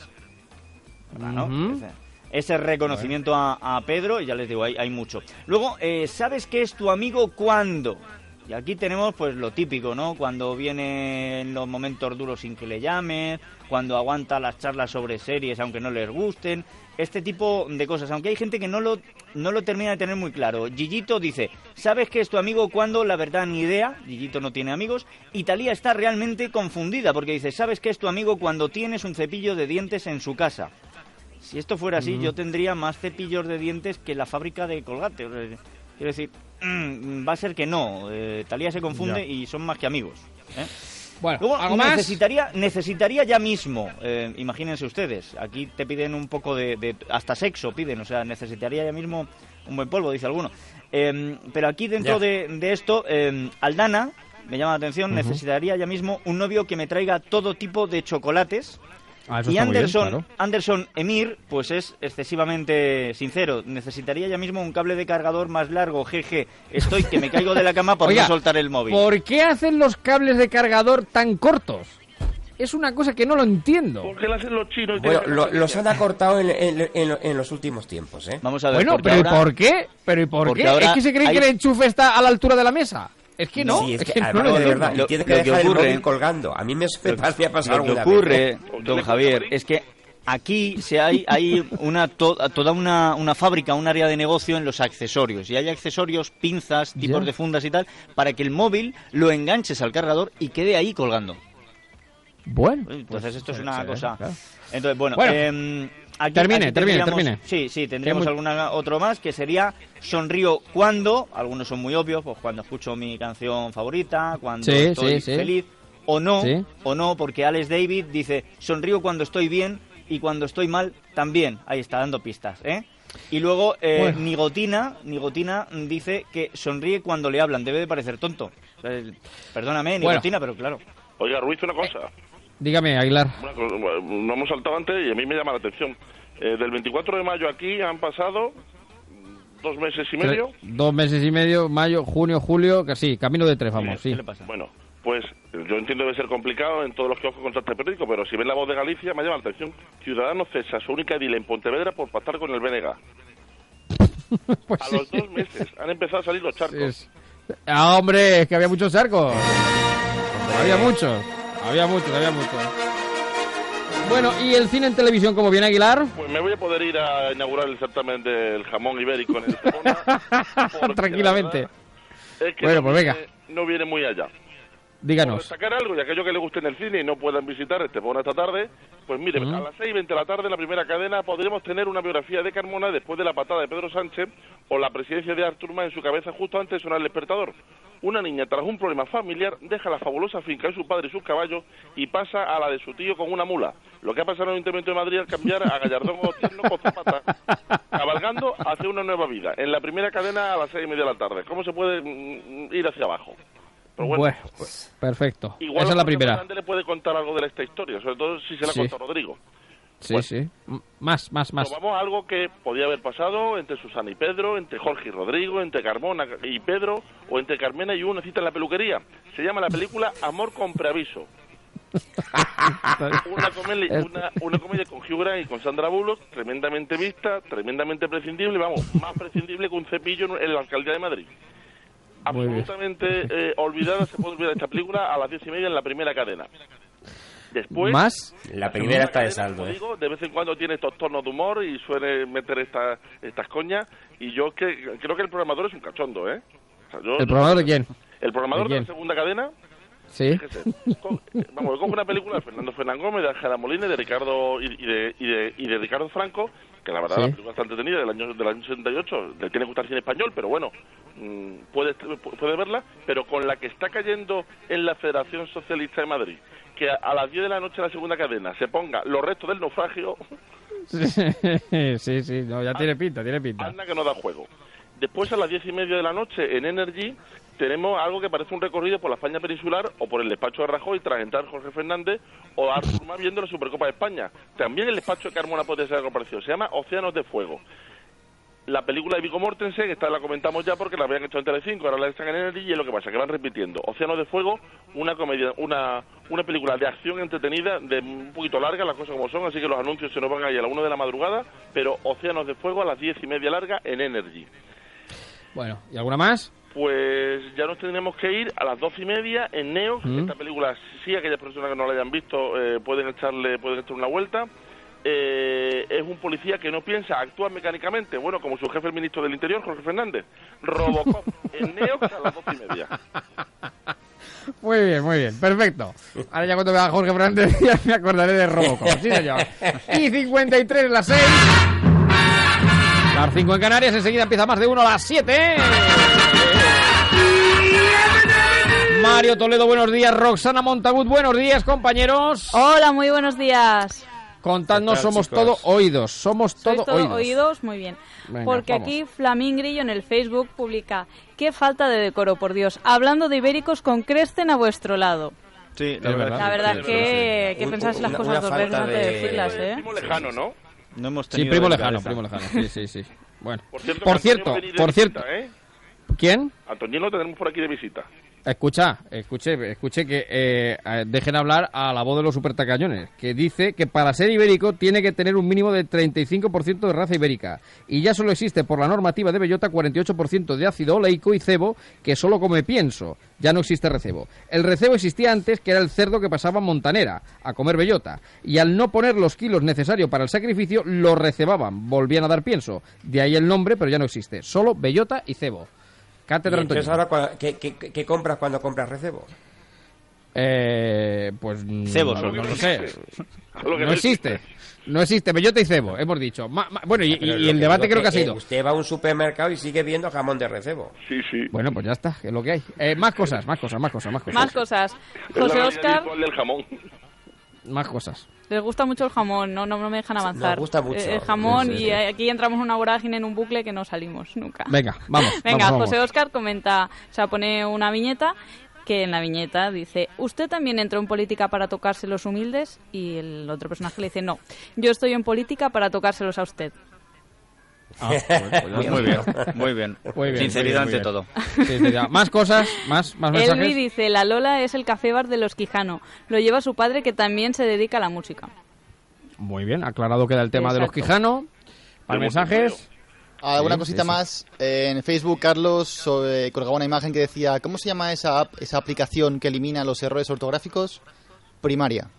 ¿No? Ujú. Ese, ese reconocimiento a, a Pedro, y ya les digo, hay, hay mucho. Luego, eh, ¿sabes qué es tu amigo cuando? Y aquí tenemos pues lo típico, ¿no? Cuando viene en los momentos duros sin que le llamen, cuando aguanta las charlas sobre series aunque no les gusten, este tipo de cosas. Aunque hay gente que no lo, no lo termina de tener muy claro. Gillito dice, ¿sabes qué es tu amigo cuando? La verdad, ni idea. Gillito no tiene amigos. Y Talía está realmente confundida porque dice, ¿sabes qué es tu amigo cuando tienes un cepillo de dientes en su casa? Si esto fuera así, Mm. yo tendría más cepillos de dientes que la fábrica de Colgate. O sea, quiero decir, mm, va a ser que no. Eh, Talía se confunde Ya. y son más que amigos. ¿eh? Bueno, Luego, ¿algo más? necesitaría, necesitaría ya mismo, eh, imagínense ustedes, aquí te piden un poco de, de... hasta sexo piden, o sea, necesitaría ya mismo un buen polvo, dice alguno. Eh, pero aquí dentro Ya. de, de esto, eh, Aldana, me llama la atención, Ujú. necesitaría ya mismo un novio que me traiga todo tipo de chocolates. Ah, eso Y está muy bien, Anderson, claro. Anderson Emir, pues es excesivamente sincero. Necesitaría ya mismo un cable de cargador más largo. Jeje, estoy que me caigo de la cama por Oiga, no soltar el móvil. ¿por qué hacen los cables de cargador tan cortos? Es una cosa que no lo entiendo. ¿Por qué lo hacen los chinos? Bueno, lo- los han acortado en, en- en- en los últimos tiempos, ¿eh? Vamos a ver, Bueno, porque pero ahora- ¿y por qué? ¿Pero y por porque qué? ahora ¿Es que se creen hay- que el enchufe está a la altura de la mesa? Es que no, Sí, es es que, que no además, lo de entiendo. verdad, y Lo- tienes que lo que dejar ocurre- el móvil colgando. A mí me, me ha pasado Lo que alguna ocurre, vez. don Javier, es que aquí se hay, hay una to- toda una, una fábrica, un área de negocio en los accesorios. Y hay accesorios, pinzas, tipos Ya. de fundas y tal, para que el móvil lo enganches al cargador y quede ahí colgando. Bueno, Entonces esto es se- una se- cosa... claro. Entonces, bueno, Bueno, em, aquí, termine, aquí termine, tendríamos- termine. Sí, sí, tendríamos muy- alguna otro más, que sería sonrío cuando, algunos son muy obvios, pues cuando escucho mi canción favorita, cuando Sí, estoy sí, sí. feliz, o no, Sí. o no, porque Alex David dice, sonrío cuando estoy bien y cuando estoy mal también. Ahí está, dando pistas, ¿eh? Y luego, eh, Bueno. Nigotina, Nigotina dice que sonríe cuando le hablan, debe de parecer tonto. Eh, Perdóname, Bueno. Nigotina, pero claro. Oiga, Ruiz, una cosa. Dígame, Aguilar. Una cosa, no hemos saltado antes y a mí me llama la atención. Eh, del veinticuatro de mayo aquí han pasado dos meses y medio. Tre- Dos meses y medio, mayo, junio, julio, que sí, camino de tres, vamos, sí. Bueno, pues yo entiendo que debe ser complicado en todos los kioscos contra este periódico, pero si ven La Voz de Galicia me llama la atención. Ciudadanos cesa su única edil en Pontevedra por pactar con el B N G. Pues A los dos meses han empezado a salir los charcos. Ah, hombre, es que había muchos charcos. Había muchos, había muchos, había muchos. Bueno, ¿y el cine en televisión cómo viene, Aguilar? Pues me voy a poder ir a inaugurar el certamen del jamón ibérico en el Estepona. Tranquilamente. Es que Bueno, no pues venga. viene- no viene muy allá. Por Díganos. destacar algo, y aquellos que les guste en el cine y no puedan visitar Estepona esta tarde, pues mire, Ujú. a las seis y veinte de la tarde en la primera cadena podremos tener una biografía de Carmona después de la patada de Pedro Sánchez o la presidencia de Artur Mas en su cabeza justo antes de sonar el despertador. Una niña, tras un problema familiar, deja la fabulosa finca de su padre y sus caballos y pasa a la de su tío con una mula. Lo que ha pasado en el Ayuntamiento de Madrid al cambiar a Gallardón o Tierno con Zapata, cabalgando hacia una nueva vida. En la primera cadena a las seis y media de la tarde. ¿Cómo se puede mm, ir hacia abajo? Pero bueno, Bueno, pues, perfecto. igual Esa es la Jorge primera. Fernández le puede contar algo de esta historia, sobre todo si se la Sí. contó Rodrigo. Sí, sí. M- Más, más, más. Pero vamos a algo que podía haber pasado entre Susana y Pedro, entre Jorge y Rodrigo, entre Carmona y Pedro, o entre Carmena y una cita en la peluquería. Se llama la película Amor con preaviso. Una comedia, una, una comedia con Hugh Grant y con Sandra Bullock, tremendamente vista, tremendamente prescindible, vamos, más prescindible que un cepillo en la alcaldía de Madrid. Muy bien. Absolutamente eh, olvidada, se puede olvidar esta película a las diez y media en la primera cadena. Después, ¿Más? La primera está de saldo, como ¿eh? digo, de vez en cuando tiene estos tonos de humor y suele meter estas estas coñas. Y yo que creo que el programador es un cachondo, ¿eh? O sea, yo- ¿El programador de quién? El programador ¿De de, quién? la segunda cadena. Sí. Fíjese, co- vamos, coge una película de Fernando Fernán Gómez, de Ángela Molina y de Ricardo y, y de, y, de, y de Ricardo Franco, que la verdad Sí. la película está entretenida, del año del año setenta y ocho, le tiene que gustar cine español, pero bueno, mmm, puede puede verla, pero con la que está cayendo en la Federación Socialista de Madrid, que a, a las diez de la noche en la segunda cadena se ponga Los restos del naufragio, Sí, sí, no, ya tiene pinta, tiene pinta. anda que no da juego. Después a las diez y media de la noche en Energy tenemos algo que parece un recorrido por la España peninsular o por el despacho de Rajoy tras entrar Jorge Fernández o Artur Mas viendo la Supercopa de España. También el despacho de Carmona puede ser algo parecido. Se llama Océanos de Fuego. La película de Viggo Mortensen, que esta la comentamos ya porque la habían hecho en Telecinco, ahora la están en Energy y es lo que pasa, que van repitiendo. Océanos de Fuego, una comedia, una una película de acción entretenida, de un poquito larga, las cosas como son, así que los anuncios se nos van a ir a la una de la madrugada, pero Océanos de Fuego a las diez y media larga en Energy. Bueno, ¿y alguna más? Pues ya nos tendremos que ir a las doce y media en Neox. Mm. Esta película, sí, aquellas personas que no la hayan visto eh, pueden echarle pueden echarle una vuelta. Eh, es un policía que no piensa, actúa mecánicamente, bueno, como su jefe, el ministro del Interior, Jorge Fernández. Robocop en Neox a las doce y media. Muy bien, muy bien, perfecto. Ahora ya cuando vea a Jorge Fernández ya me acordaré de Robocop. Sí, señor. Y cincuenta y tres, las seis. Las cinco en Canarias, enseguida empieza más de uno a las siete. Mario Toledo, buenos días. Roxana Montagut, buenos días, compañeros. Hola, muy buenos días. Contadnos, ¿Qué tal, somos chicos? todo oídos, somos ¿Sois todo todo oídos. oídos? Muy bien. Venga, Porque vamos. aquí Flamingrillo en el Facebook publica: qué falta de decoro, por Dios. Hablando de ibéricos con Crescen a vuestro lado. Sí, la verdad. La verdad es que, que Un- pensáis las una- cosas una dos veces falta antes de de- decirlas, ¿eh? Primo lejano, ¿no? No hemos Sí, tenido primo delicadeza. lejano, primo lejano. Sí, sí, sí. Bueno. Por cierto, Por que cierto, Antonio va a venir de por cierto. visita, ¿eh? ¿Quién? Antonio lo tenemos por aquí de visita. Escucha, escuche, escuche que eh, eh, dejen hablar a la voz de los supertacañones, que dice que para ser ibérico tiene que tener un mínimo de treinta y cinco por ciento de raza ibérica, y ya solo existe por la normativa de bellota cuarenta y ocho por ciento de ácido oleico y cebo, que solo come pienso, ya no existe recebo. El recebo existía antes, que era el cerdo que pasaba en Montanera a comer bellota, y al no poner los kilos necesarios para el sacrificio, lo recebaban, volvían a dar pienso, de ahí el nombre, pero ya no existe, solo bellota y cebo. Cátedra ¿Y entonces Antonio. ahora cua- ¿qué, qué, qué compras cuando compras recebo? Eh, pues mm, Cebo no, solo. no lo sé. Algo que No existe. No existe. Bellota y cebo, hemos dicho. Ma- ma- bueno, y, Pero y lo el que debate digo creo que ha sido. eh, usted va a un supermercado y sigue viendo jamón de recebo. Sí, sí. Bueno, pues ya está, que es lo que hay. Eh, más cosas, más cosas, más cosas, más cosas. Más cosas. Es la José realidad Oscar, virtual del jamón. Más cosas. les gusta mucho el jamón, no, no, no me dejan avanzar. Nos gusta mucho. Eh, El jamón, Sí, sí, y sí. aquí entramos en una vorágine, en un bucle que no salimos nunca. Venga, vamos. Venga, vamos, vamos. José Oscar comenta, o sea, pone una viñeta que en la viñeta dice: ¿usted también entró en política para tocarse los humildes? Y el otro personaje le dice: no, yo estoy en política para tocárselos a usted. Ah, pues, pues ya Muy está. bien, muy bien. Muy bien, Sinceridad muy bien, ante muy todo. bien. Sinceridad. Más cosas, más, más mensajes. Elvi dice: la Lola es el café bar de los Quijano, lo lleva su padre, que también se dedica a la música. Muy bien, aclarado queda el tema de los Exacto. Quijano. Más mensajes. Alguna Sí, cosita sí, sí. más. Eh, en Facebook, Carlos sobre- colgaba una imagen que decía: ¿cómo se llama esa app, esa aplicación que elimina los errores ortográficos? Primaria.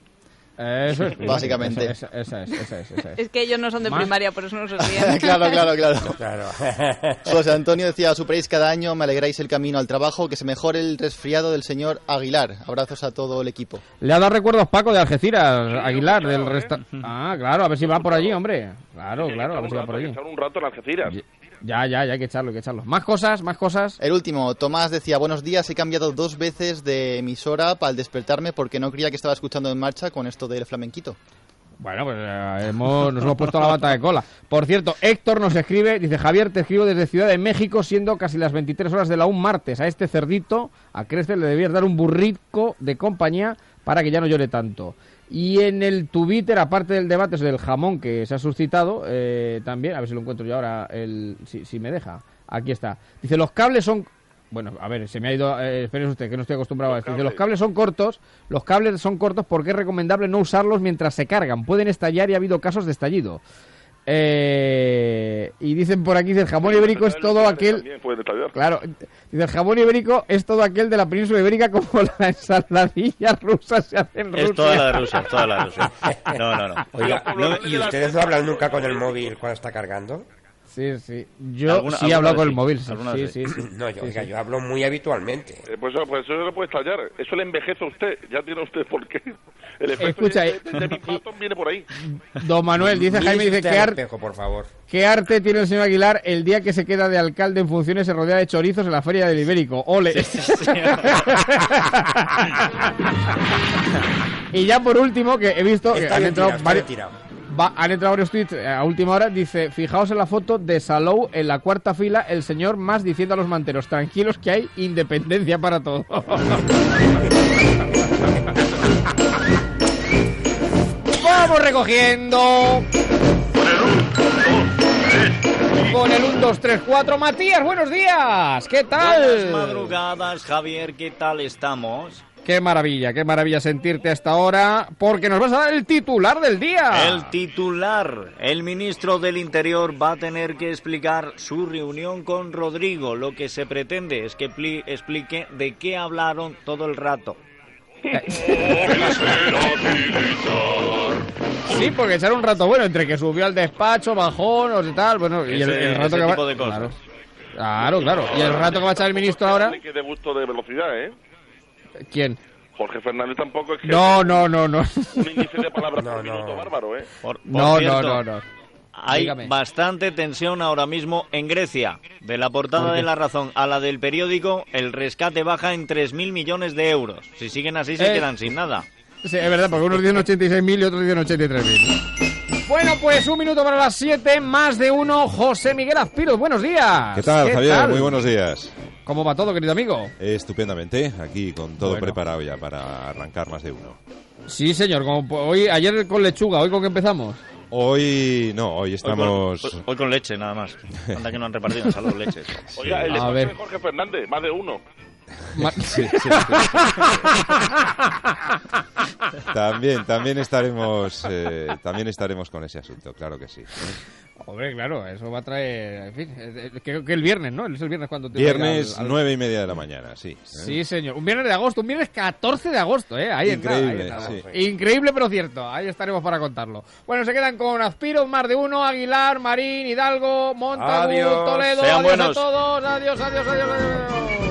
Eso es. Básicamente. Esa, esa- esa es, esa es, esa es. Es que ellos no son de ¿Más? primaria, por eso no se ríen. claro, claro, claro. Claro. José Antonio decía: superáis cada año, me alegráis el camino al trabajo, que se mejore el resfriado del señor Aguilar. Abrazos a todo el equipo. Le ha dado recuerdos Paco de Algeciras, Aguilar, del resta... Ah, claro, a ver si va por allí, hombre. Claro, claro, a ver si va por allí. Echar un rato en Algeciras. Ya, ya, ya hay que echarlo, hay que echarlo. Más cosas, más cosas. El último, Tomás decía: buenos días, he cambiado dos veces de emisora al despertarme porque no creía que estaba escuchando En Marcha con esto del flamenquito. Bueno, pues eh, hemos, nos hemos puesto la bata de cola. Por cierto, Héctor nos escribe, dice: Javier, te escribo desde Ciudad de México, siendo casi las veintitrés horas de la un martes. A este cerdito, a Crescer, le debías dar un burrico de compañía para que ya no llore tanto. Y en el Twitter, aparte del debate del jamón que se ha suscitado, eh, también, a ver si lo encuentro yo ahora, el, si, si me deja. Aquí está. Dice: los cables son... Bueno, a ver, se me ha ido... Eh, espérese usted, que no estoy acostumbrado a esto. Dice: los cables son cortos, los cables son cortos porque es recomendable no usarlos mientras se cargan. Pueden estallar y ha habido casos de estallido. Eh, y dicen por aquí, dice, el jamón ibérico es todo aquel... Claro, dice, el jamón ibérico es todo aquel de la península ibérica como la ensaladilla rusa se hace en Rusia. Es toda la de Rusia, toda la de Rusia. No, no, no. Oiga, no, ¿y ustedes no hablan nunca con el móvil cuando está cargando? Sí, sí. Yo sí he hablado con el móvil. Sí, sí, sí, sí. No, yo, Sí, oiga, sí. yo hablo muy habitualmente. Eh, pues, eso- pues eso no le puede estallar. Eso le envejece a usted. Ya tiene usted por qué. El efecto Escucha, de, eh, de, de Big Button viene por ahí. Don Manuel, dice Mire Jaime, dice, usted ¿qué, al ar- espejo, por favor. ¿qué arte tiene el señor Aguilar el día que se queda de alcalde en funciones se rodea de chorizos en la feria del Ibérico? ¡Ole! Y ya por último, que he visto que Está han bien entrado tirado, está varios... bien tirado. Va, han entrado varios tweets eh, a última hora. Dice, fijaos en la foto de Salou en la cuarta fila, el señor más diciendo a los manteros, tranquilos que hay independencia para todo. Vamos recogiendo. Con el uno, dos, tres, cuatro. Matías, buenos días. ¿Qué tal? Buenas madrugadas, Javier, ¿qué tal estamos? Qué maravilla, qué maravilla sentirte a esta hora, porque nos vas a dar el titular del día. El titular, el ministro del Interior va a tener que explicar su reunión con Rodrigo. Lo que se pretende es que pli- explique de qué hablaron todo el rato. Sí, porque echar un rato bueno entre que subió al despacho, bajó, no sé tal, bueno, y el, Ese- el rato ese que va... tipo de cosas. Claro. Claro, claro. Y el rato que va a echar el ministro ahora, Que de gusto de velocidad, ¿eh? ¿quién? Jorge Fernández tampoco es que... No, no, no, no. Un índice de palabras por minuto bárbaro, ¿eh? Por, por No, cierto, no, no, no. Hay Dígame. bastante tensión ahora mismo en Grecia. De la portada ¿Por qué? de La Razón a la del periódico, el rescate baja en tres mil millones de euros. Si siguen así, se Eh. quedan sin nada. Sí, es verdad, porque unos dicen ochenta y seis mil y otros dicen ochenta y tres mil. Bueno, pues un minuto para las siete, más de uno, José Miguel Azpiros, buenos días. ¿Qué tal, Javier? Muy buenos días. ¿Cómo va todo, querido amigo? Estupendamente, aquí con todo Bueno. preparado ya para arrancar más de uno. Sí, señor, como po- hoy, ayer con lechuga, hoy con qué empezamos. Hoy no, hoy Hoy estamos... con, hoy- hoy con leche, nada más. Anda que no han repartido en salud leches. Oiga, el A despacho ver. de Jorge Fernández, más de uno. Ma- Sí, sí, sí. También, también estaremos, eh, también estaremos con ese asunto, claro que sí. Hombre, claro, eso va a traer, en fin, eh, eh, que, que el viernes, ¿no? Es el viernes cuando te Viernes al- al- nueve y media de la mañana, sí. ¿eh? Sí, señor. Un viernes de agosto, un viernes catorce de agosto, ¿eh? Ahí está, Increíble, ahí está. sí. Increíble, pero cierto. Ahí estaremos para contarlo. Bueno, se quedan con Azpiros, más de uno, Aguilar, Marín, Hidalgo, Montagu, Adiós. Toledo. Sean Adiós buenos. a todos. Adiós, adiós, adiós, adiós.